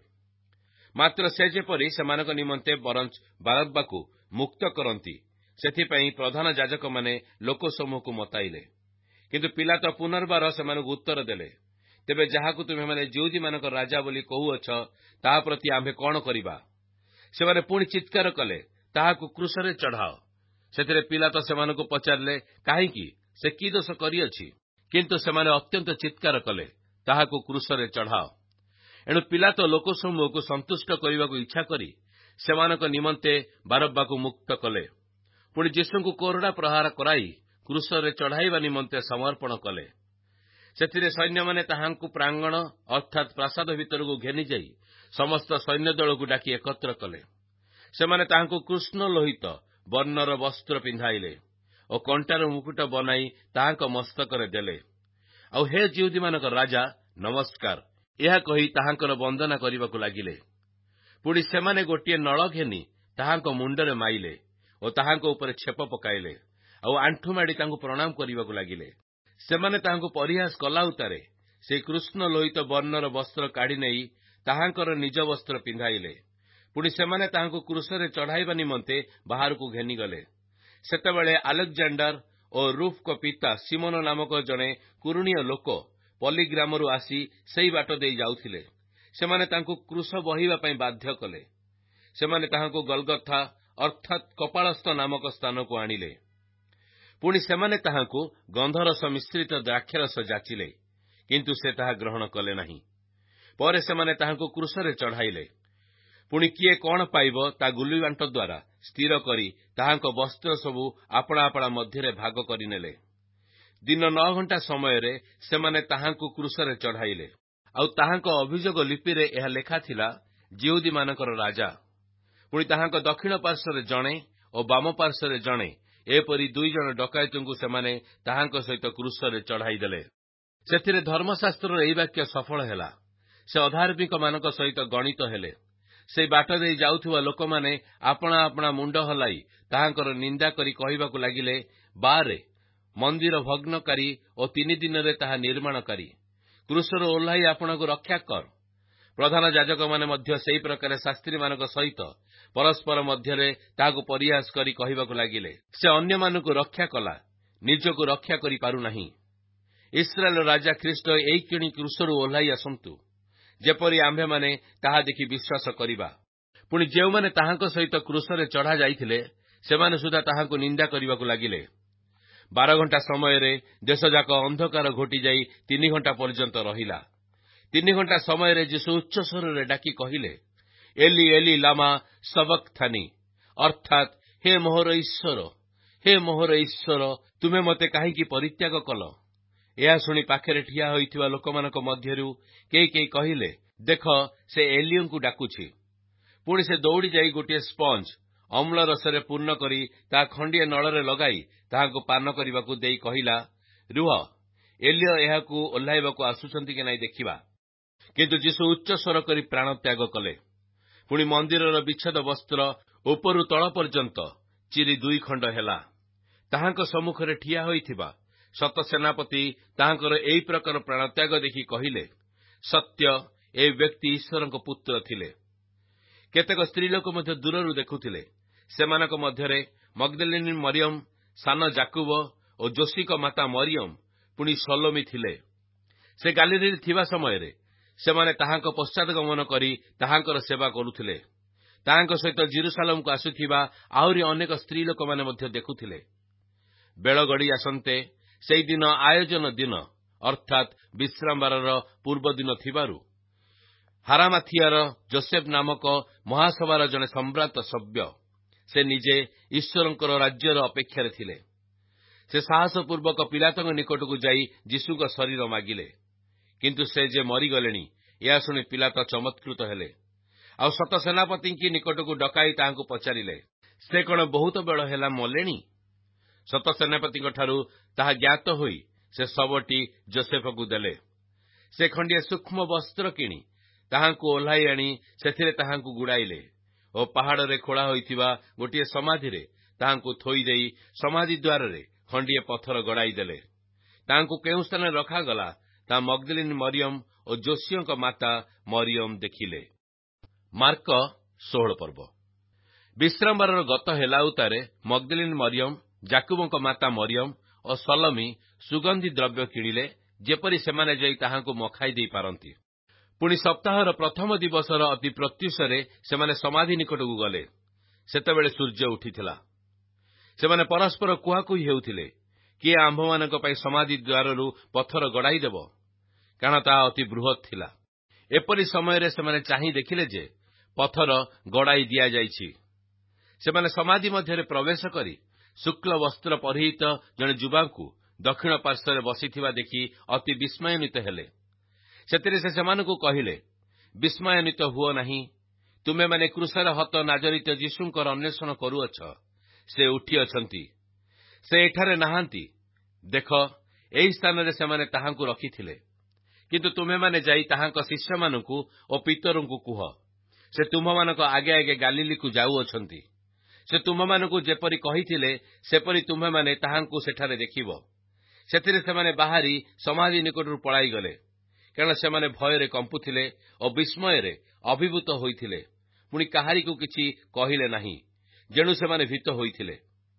ମାତ୍ର ସେ ଯେପରି ସେମାନଙ୍କ ନିମନ୍ତେ ବରଞ୍ଚ ବାରବ୍ବାକୁ ମୁକ୍ତ କରନ୍ତି ସେଥିପାଇଁ ପ୍ରଧାନ ଯାଜକମାନେ ଲୋକସମୂହକୁ ମତାଇଲେ। କିନ୍ତୁ ପିଲାତ ପୁନର୍ବାର ସେମାନଙ୍କୁ ଉତ୍ତର ଦେଲେ, ତେବେ ଯାହାକୁ ତୁମେମାନେ ଯିହୁଦୀମାନଙ୍କ ରାଜା ବୋଲି କହୁଅଛ ତାହା ପ୍ରତି ଆମ୍ଭେ କଣ କରିବା? ସେମାନେ ପୁଣି ଚିତ୍କାର କଲେ, ତାହାକୁ କ୍ରୁଶରେ ଚଢ଼ାଅ। ସେଥିରେ ପିଲାତ ସେମାନଙ୍କୁ ପଚାରିଲେ, କାହିଁକି? ସେ କି ଦୋଷ କରିଅଛି? କିନ୍ତୁ ସେମାନେ ଅତ୍ୟନ୍ତ ଚିତ୍କାର କଲେ, ତାହାକୁ କ୍ରୁଶରେ ଚଢ଼ାଅ। ଏଣୁ ପିଲାତ ଲୋକସମୂହକୁ ସନ୍ତୁଷ୍ଟ କରିବାକୁ ଇଚ୍ଛା କରି ସେମାନଙ୍କ ନିମନ୍ତେ ବାରବ୍ବାକୁ ମୁକ୍ତ କଲେ। ପୁଣି ଯୀଶୁଙ୍କୁ କୋରଡ଼ା ପ୍ରହାର କରାଇ କ୍ରୁଶରେ ଚଢ଼ାଇବା ନିମନ୍ତେ ସମର୍ପଣ କଲେ। ସେଥିରେ ସୈନ୍ୟମାନେ ତାହାଙ୍କୁ ପ୍ରାଙ୍ଗଣ ଅର୍ଥାତ୍ ପ୍ରାସାଦ ଭିତରକୁ ଘେନିଯାଇ ସମସ୍ତ ସୈନ୍ୟ ଦଳକୁ ଡାକି ଏକତ୍ର କଲେ। ସେମାନେ ତାହାଙ୍କୁ କୃଷ୍ଣ ଲୋହିତ ବର୍ଣ୍ଣର ବସ୍ତ୍ର ପିନ୍ଧାଇଲେ ଓ କଣ୍ଟାର ମୁକୁଟ ବନାଇ ତାହାଙ୍କ ମସ୍ତକରେ ଦେଲେ। ଆଉ ହେ ଯିହୁଦୀମାନଙ୍କ ରାଜା, ନମସ୍କାର, ଏହା କହି ତାହାଙ୍କର ବନ୍ଦନା କରିବାକୁ ଲାଗିଲେ। ପୁଣି ସେମାନେ ଗୋଟିଏ ନଳ ଘେନି ତାହାଙ୍କ ମୁଣ୍ଡରେ ମାଇଲେ ଓ ତାହାଙ୍କ ଉପରେ ଛେପ ପକାଇଲେ ଆଉ ଆଣ୍ଠୁମାଡ଼ି ତାଙ୍କୁ ପ୍ରଣାମ କରିବାକୁ ଲାଗିଲେ। ସେମାନେ ତାହାଙ୍କୁ ପରିହାସ କଲା ଉତ୍ତାରେ ସେହି କୃଷ୍ଣ ଲୋହିତ ବର୍ଣ୍ଣର ବସ୍ତ୍ର କାଢ଼ି ନେଇ ତାହାଙ୍କର ନିଜ ବସ୍ତ୍ର ପିନ୍ଧାଇଲେ। ପୁଣି ସେମାନେ ତାହାଙ୍କୁ କ୍ରୁଶରେ ଚଢ଼ାଇବା ନିମନ୍ତେ ବାହାରକୁ ଘେନିଗଲେ। ସେତେବେଳେ ଆଲେକଜାଣ୍ଡାର ଓ ରୁଫ୍ଙ୍କ ପିତା ସିମୋନ ନାମକ ଜଣେ କୁରୁଣୀୟ ଲୋକ ପଲ୍ଲୀ ଗ୍ରାମରୁ ଆସି ସେହି ବାଟ ଦେଇ ଯାଉଥିଲେ। ସେମାନେ ତାଙ୍କୁ କ୍ରୁଶ ବହିବା ପାଇଁ ବାଧ୍ୟ କଲେ। ସେମାନେ ତାହାଙ୍କୁ ଗଲଗଥା ଅର୍ଥାତ୍ କପାଳସ୍ଥ ନାମକ ସ୍ଥାନକୁ ଆଣିଲେ। ପୁଣି ସେମାନେ ତାହାଙ୍କୁ ଗନ୍ଧରସ ମିଶ୍ରିତ ଦ୍ରାକ୍ଷାରସ ଯାଚିଲେ, କିନ୍ତୁ ସେ ତାହା ଗ୍ରହଣ କଲେ ନାହିଁ। ପରେ ସେମାନେ ତାହାଙ୍କୁ କ୍ରୁଶରେ ଚଢ଼ାଇଲେ। ପୁଣି କିଏ କଣ ପାଇବ ତା ଗୁଲିବାଣ୍ଟ ଦ୍ୱାରା ସ୍ଥିର କରି ତାହାଙ୍କ ବସ୍ତ୍ର ସବୁ ଆପଣା ଆପଣା ମଧ୍ୟରେ ଭାଗ କରିନେଲେ। ଦିନ ନଅ ଘଣ୍ଟା ସମୟରେ ସେମାନେ ତାହାଙ୍କୁ କ୍ରୁଶରେ ଚଢ଼ାଇଲେ। ଆଉ ତାହାଙ୍କ ଅଭିଯୋଗ ଲିପିରେ ଏହା ଲେଖା ଥିଲା, ଯିହୁଦୀମାନଙ୍କର ରାଜା। ପୁଣି ତାହାଙ୍କ ଦକ୍ଷିଣ ପାର୍ଶ୍ୱରେ ଜଣେ ଓ ବାମ ପାର୍ଶ୍ୱରେ ଜଣେ, ଏପରି ଦୁଇ ଜଣ ଡକାୟତଙ୍କୁ ସେମାନେ ତାହାଙ୍କ ସହିତ କ୍ରୁଶରେ ଚଢ଼ାଇଦେଲେ। ସେଥିରେ ଧର୍ମଶାସ୍ତ୍ରର ଏହି ବାକ୍ୟ ସଫଳ ହେଲା, ସେ ଅଧାର୍ମିକମାନଙ୍କ ସହିତ ଗଣିତ ହେଲେ। ସେହି ବାଟ ଦେଇ ଯାଉଥିବା ଲୋକମାନେ ଆପଣା ଆପଣା ମୁଣ୍ଡ ହଲାଇ ତାହାଙ୍କର ନିନ୍ଦା କରି କହିବାକୁ ଲାଗିଲେ, ବାରେ, ମନ୍ଦିର ଭଗ୍ନକାରୀ ଓ ତିନି ଦିନରେ ତାହା ନିର୍ମାଣକାରୀ, କ୍ରୁଶରୁ ଓହ୍ଲାଇ ଆପଣଙ୍କୁ ରକ୍ଷା କର। ପ୍ରଧାନ ଯାଜକମାନେ ମଧ୍ୟ ସେହି ପ୍ରକାର ଶାସ୍ତ୍ରୀମାନଙ୍କ ସହିତ ପରସ୍ପର ମଧ୍ୟରେ ତାହାକୁ ପରିହାସ କରି କହିବାକୁ ଲାଗିଲେ, ସେ ଅନ୍ୟମାନଙ୍କୁ ରକ୍ଷା କଲା, ନିଜକୁ ରକ୍ଷା କରିପାରୁନାହିଁ। ଇସ୍ରାଏଲର ରାଜା ଖ୍ରୀଷ୍ଟ ଏଇକ୍ଷଣି କ୍ରୁଶରୁ ଓହ୍ଲାଇ ଆସନ୍ତୁ। ଯେପରି ଆମ୍ଭେମାନେ ତାହା ଦେଖି ବିଶ୍ୱାସ କରିବା। ପୁଣି ଯେଉଁମାନେ ତାହାଙ୍କ ସହିତ କ୍ରୁଶରେ ଚଢ଼ା ଯାଇଥିଲେ ସେମାନେ ସୁଦ୍ଧା ତାହାଙ୍କୁ ନିନ୍ଦା କରିବାକୁ ଲାଗିଲେ। ବାର ଘଣ୍ଟା ସମୟରେ ଦେଶଯାକ ଅନ୍ଧକାର ଘୋଟିଯାଇ ତିନି ଘଣ୍ଟା ପର୍ଯ୍ୟନ୍ତ ରହିଲା। ତିନି ଘଣ୍ଟା ସମୟରେ ଯୀଶୁ ଉଚ୍ଚ ସ୍ୱରରେ ଡାକି କହିଲେ, ଏଲି ଏଲି ଲାମା ସବକ୍ଥାନି, ଅର୍ଥାତ୍ ହେ ମୋହର ଈଶ୍ୱର, ହେ ମୋହର ଈଶ୍ୱର, ତୁମେ ମୋତେ କାହିଁକି ପରିତ୍ୟାଗ କଲ? ଏହା ଶୁଣି ପାଖରେ ଠିଆ ହୋଇଥିବା ଲୋକମାନଙ୍କ ମଧ୍ୟରୁ କେହି କେହି କହିଲେ, ଦେଖ, ସେ ଏଲିୟଙ୍କୁ ଡାକୁଛି। ପୁଣି ସେ ଦୌଡ଼ି ଯାଇ ଗୋଟିଏ ସ୍ପଞ୍ଜ ଅମ୍ଳ ରସରେ ପୂର୍ଣ୍ଣ କରି ତାହା ଖଣ୍ଡିଏ ନଳରେ ଲଗାଇ ତାହାଙ୍କୁ ପାନ କରିବାକୁ ଦେଇ କହିଲା, ରୁହ, ଏଲିୟ ଏହାକୁ ଓହ୍ଲାଇବାକୁ ଆସୁଛନ୍ତି କି ନାହିଁ ଦେଖିବା। କିନ୍ତୁ ଯୀଶୁ ଉଚ୍ଚ ସ୍ୱର କରି ପ୍ରାଣତ୍ୟାଗ କଲେ। ପୁଣି ମନ୍ଦିରର ବିଚ୍ଛେଦ ବସ୍ତ୍ର ଉପରୁ ତଳ ପର୍ଯ୍ୟନ୍ତ ଚିରି ଦୁଇ ଖଣ୍ଡ ହେଲା। ତାହାଙ୍କ ସମ୍ମୁଖରେ ଠିଆ ହୋଇଥିବା ଶତ ସେନାପତି ତାହାଙ୍କର ଏହି ପ୍ରକାର ପ୍ରାଣତ୍ୟାଗ ଦେଖି କହିଲେ, ସତ୍ୟ, ଏ ବ୍ୟକ୍ତି ଈଶ୍ୱରଙ୍କ ପୁତ୍ର ଥିଲେ। କେତେକ ସ୍ତ୍ରୀ ଲୋକ ମଧ୍ୟ ଦୂରରୁ ଦେଖୁଥିଲେ। ସେମାନଙ୍କ ମଧ୍ୟରେ ମଗ୍ଦଲିନୀ ମରିୟମ, ସାନ ଜାକୁବ ଓ ଯୋଶୀଙ୍କ ମାତା ମରିୟମ, ପୁଣି ସଲୋମୀ ଥିଲେ। ସେ ଗାଲିଲୀରେ ଥିବା ସମୟରେ ସେମାନେ ତାହାଙ୍କ ପଶ୍ଚାତଗମନ କରି ତାହାଙ୍କର ସେବା କରୁଥିଲେ। ତାହାଙ୍କ ସହିତ ଜେରୁସାଲେମକୁ ଆସୁଥିବା ଆହୁରି ଅନେକ ସ୍ତ୍ରୀ ଲୋକମାନେ ମଧ୍ୟ ଦେଖୁଥିଲେ। ବେଳ ଗଡ଼ି ଆସନ୍ତେ ସେହିଦିନ ଆୟୋଜନ ଦିନ, ଅର୍ଥାତ୍ ବିଶ୍ରାମବାରର ପୂର୍ବ ଦିନ ଥିବାରୁ ହାରାମାଥିଆର ଯୋସେଫ ନାମକ ମହାସଭାର ଜଣେ ସମ୍ଭ୍ରାନ୍ତ ସଭ୍ୟ, ସେ ନିଜେ ଈଶ୍ୱରଙ୍କର ରାଜ୍ୟର ଅପେକ୍ଷାରେ ଥିଲେ। ସେ ସାହସପୂର୍ବକ ପିଲାତଙ୍କ ନିକଟକୁ ଯାଇ ଯୀଶୁଙ୍କ ଶରୀର ମାଗିଲେ। କିନ୍ତୁ ସେ ଯେ ମରିଗଲେଣି ଏହା ଶୁଣି ପିଲାତ ଚମତ୍କୃତ ହେଲେ। ଆଉ ଶତ ସେନାପତିଙ୍କ ନିକଟକୁ ଡକାଇ ତାହାଙ୍କୁ ପଚାରିଲେ, ସେ କଣ ବହୁତ ବେଳ ହେଲା ମଲେଣି? ଶତ ସେନାପତିଙ୍କଠାରୁ ତାହା ଜ୍ଞାତ ହୋଇ ସେ ଶବଟି ଯୋସେଫକୁ ଦେଲେ। ସେ ଖଣ୍ଡିଏ ସୂକ୍ଷ୍ମ ବସ୍ତ୍ର କିଣି ତାହାଙ୍କୁ ଓହ୍ଲାଇ ଆଣି ସେଥିରେ ତାହାଙ୍କୁ ଗୁଡ଼ାଇଲେ ଓ ପାହାଡ଼ରେ ଖୋଳା ହୋଇଥିବା ଗୋଟିଏ ସମାଧିରେ ତାହାଙ୍କୁ ଥୋଇଦେଇ ସମାଧି ଦ୍ୱାରରେ ଖଣ୍ଡିଏ ପଥର ଗଡ଼ାଇ ଦେଲେ। ତାହାଙ୍କୁ କେଉଁ ସ୍ଥାନରେ ରଖାଗଲା ତାହା ମଗ୍ଦଲିନୀ ମରିୟମ ଓ ଯୋଶୀଙ୍କ ମାତା ମରିୟମ ଦେଖିଲେ। ମାର୍କ ଷୋହଳ ପର୍ବ। ବିଶ୍ରାମବାରର ଗତ ହେଲା ଉତ୍ତାରେ ମଗ୍ଦଲିନୀ ମରିୟମ, ଜାକୁବଙ୍କ ମାତା ମରିୟମ ଓ ସଲୋମୀ ସୁଗନ୍ଧି ଦ୍ରବ୍ୟ କିଣିଲେ, ଯେପରି ସେମାନେ ଯାଇ ତାହାଙ୍କୁ ମଖାଇ ଦେଇ ପାରନ୍ତି। ପୁଣି ସପ୍ତାହର ପ୍ରଥମ ଦିବସର ଅତି ପ୍ରତ୍ୟୁଷରେ ସେମାନେ ସମାଧି ନିକଟକୁ ଗଲେ। ସେତେବେଳେ ସୂର୍ଯ୍ୟ ଉଠିଥିଲା। ସେମାନେ ପରସ୍ପର କୁହାକୁହି ହେଉଥିଲେ, କିଏ ଆମ୍ଭମାନଙ୍କ ପାଇଁ ସମାଧି ଦ୍ୱାରରୁ ପଥର ଗଡ଼ାଇ ଦେବ, କାରଣ ତାହା ଅତି ବୃହତ୍ ଥିଲା। ଏପରି ସମୟରେ ସେମାନେ ଚାହିଁ ଦେଖିଲେ ଯେ ପଥର ଗଡ଼ାଇ ଦିଆଯାଇଛି। ସେମାନେ ସମାଧି ମଧ୍ୟରେ ପ୍ରବେଶ କରି ଶୁକ୍ଳ ବସ୍ତ୍ର ପରିହିତ ଜଣେ ଯୁବାଙ୍କୁ ଦକ୍ଷିଣ ପାର୍ଶ୍ୱରେ ବସିଥିବା ଦେଖି ଅତି ବିସ୍ମୟାନ୍ୱିତ ହେଲେ। ସେଥିରେ ସେ ସେମାନଙ୍କୁ କହିଲେ, ବିସ୍ମୟାନ୍ୱିତ ହୁଅ ନାହିଁ। ତୁମେମାନେ କ୍ରୁଶରେ ହତ ନାଜରିତ ଯୀଶୁଙ୍କର ଅନ୍ୱେଷଣ କରୁଅଛ। ସେ ଉଠିଅଛନ୍ତି, ସେ ଏଠାରେ ନାହାନ୍ତି। ଦେଖ, ଏହି ସ୍ଥାନରେ ସେମାନେ ତାହାଙ୍କୁ ରଖିଥିଲେ। କିନ୍ତୁ ତୁମେମାନେ ଯାଇ ତାହାଙ୍କ ଶିଷ୍ୟମାନଙ୍କୁ ଓ ପିତରଙ୍କୁ କୁହ, ସେ ତୁମମାନଙ୍କ ଆଗେ ଆଗେ ଗାଲିଲୀକୁ ଯାଉଅଛନ୍ତି। ସେ ତୁମମାନଙ୍କୁ ଯେପରି କହିଥିଲେ ସେପରି ତୁମେମାନେ ତାହାଙ୍କୁ ସେଠାରେ ଦେଖିବ। ସେଥିରେ ସେମାନେ ବାହାରି ସମାଧି ନିକଟରୁ ପଳାଇଗଲେ, କାରଣ ସେମାନେ ଭୟରେ କମ୍ପୁଥିଲେ ଓ ବିସ୍ମୟରେ ଅଭିଭୂତ ହୋଇଥିଲେ। ପୁଣି କାହାରିକୁ କିଛି କହିଲେ ନାହିଁ, ଯେଣୁ ସେମାନେ ଭୀତ ହୋଇଥିଲେ।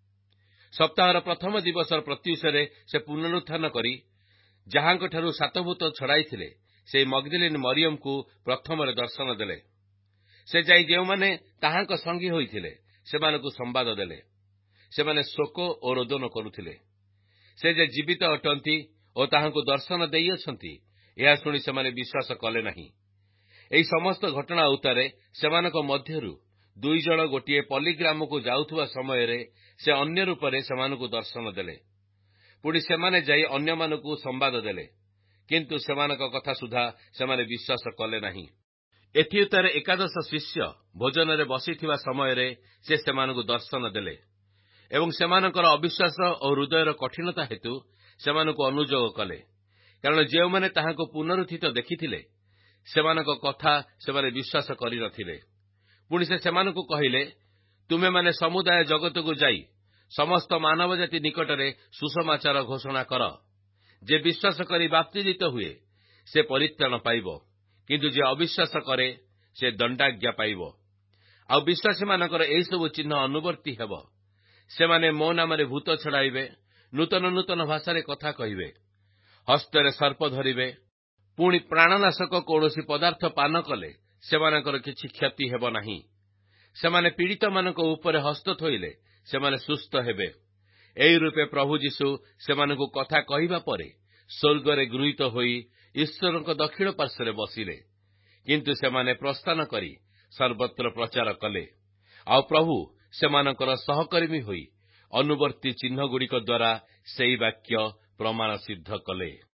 ସପ୍ତାହର ପ୍ରଥମ ଦିବସର ପ୍ରତ୍ୟୁଷରେ ସେ ପୁନରୁତ୍ଥାନ କରି ଯାହାଙ୍କଠାରୁ ସାତଭୂତ ଛଡ଼ାଇଥିଲେ ସେହି ମଗ୍ଦଲିନୀ ମରିୟମକୁ ପ୍ରଥମରେ ଦର୍ଶନ ଦେଲେ। ସେ ଯାଇ ଯେଉଁମାନେ ତାହାଙ୍କ ସଙ୍ଗୀ ହୋଇଥିଲେ ସେମାନଙ୍କୁ ସମ୍ବାଦ ଦେଲେ। ସେମାନେ ଶୋକ ଓ ରୋଦନ କରୁଥିଲେ। ସେ ଯେ ଜୀବିତ ଅଟନ୍ତି ଓ ତାହାଙ୍କୁ ଦର୍ଶନ ଦେଇଅଛନ୍ତି, ଏହା ଶୁଣି ସେମାନେ ବିଶ୍ୱାସ କଲେ ନାହିଁ। ଏହି ସମସ୍ତ ଘଟଣା ଉତ୍ତାରେ ସେମାନଙ୍କ ମଧ୍ୟରୁ ଦୁଇ ଜଣ ଗୋଟିଏ ପଲ୍ଲୀ ଗ୍ରାମକୁ ଯାଉଥିବା ସମୟରେ ସେ ଅନ୍ୟ ରୂପରେ ସେମାନଙ୍କୁ ଦର୍ଶନ ଦେଲେ। ପୁଣି ସେମାନେ ଯାଇ ଅନ୍ୟମାନଙ୍କୁ ସମ୍ବାଦ ଦେଲେ, କିନ୍ତୁ ସେମାନଙ୍କ କଥା ସୁଦ୍ଧା ସେମାନେ ବିଶ୍ୱାସ କଲେ ନାହିଁ। ଏଥିଉତ୍ତାରେ ଏକାଦଶ ଶିଷ୍ୟ ଭୋଜନରେ ବସିଥିବା ସମୟରେ ସେ ସେମାନଙ୍କୁ ଦର୍ଶନ ଦେଲେ ଏବଂ ସେମାନଙ୍କର ଅବିଶ୍ୱାସ ଓ ହୃଦୟର କଠିନତା ହେତୁ ସେମାନଙ୍କୁ ଅନୁଯୋଗ କଲେ, କାରଣ ଯେଉଁମାନେ ତାହାଙ୍କୁ ପୁନରୁତ୍ଥିତ ଦେଖିଥିଲେ ସେମାନଙ୍କ କଥା ସେମାନେ ବିଶ୍ୱାସ କରିନଥିଲେ। ପୁଣି ସେ ସେମାନଙ୍କୁ କହିଲେ, ତୁମେମାନେ ସମୁଦାୟ ଜଗତକୁ ଯାଇ ସମସ୍ତ ମାନବ ଜାତି ନିକଟରେ ସୁସମାଚାର ଘୋଷଣା କର। ଯେ ବିଶ୍ୱାସ କରି ବାପ୍ତିଜିତ ହୁଏ ସେ ପରିତ୍ରାଣ ପାଇବ, କିନ୍ତୁ ଯେ ଅବିଶ୍ୱାସ କରେ ସେ ଦଣ୍ଡାଜ୍ଞା ପାଇବ। ଆଉ ବିଶ୍ୱାସୀମାନଙ୍କର ଏହିସବୁ ଚିହ୍ନ ଅନୁବର୍ତ୍ତୀ ହେବ। ସେମାନେ ମୋ ନାମରେ ଭୂତ ଛଡ଼ାଇବେ, ନୂତନ ନୂତନ ଭାଷାରେ କଥା କହିବେ, ହସ୍ତରେ ସର୍ପ ଧରିବେ, ପୁଣି ପ୍ରାଣନାଶକ କୌଣସି ପଦାର୍ଥ ପାନ କଲେ ସେମାନଙ୍କର କିଛି କ୍ଷତି ହେବ ନାହିଁ। ସେମାନେ ପୀଡ଼ିତମାନଙ୍କ ଉପରେ ହସ୍ତ ଥୋଇଲେ ସେମାନେ ସୁସ୍ଥ ହେବେ। ଏହି ରୂପେ ପ୍ରଭୁ ଯୀଶୁ ସେମାନଙ୍କୁ କଥା କହିବା ପରେ ସ୍ୱର୍ଗରେ ଗୃହୀତ ହୋଇ ଈଶ୍ୱରଙ୍କ ଦକ୍ଷିଣ ପାର୍ଶ୍ୱରେ ବସିଲେ। କିନ୍ତୁ ସେମାନେ ପ୍ରସ୍ଥାନ କରି ସର୍ବତ୍ର ପ୍ରଚାର କଲେ। ଆଉ ପ୍ରଭୁ ସେମାନଙ୍କର ସହକର୍ମୀ ହୋଇ ଅନୁବର୍ତ୍ତୀ ଚିହ୍ନଗୁଡ଼ିକ ଦ୍ୱାରା ସେହି ବାକ୍ୟ ପ୍ରମାଣ ସିଦ୍ଧ କଲେ।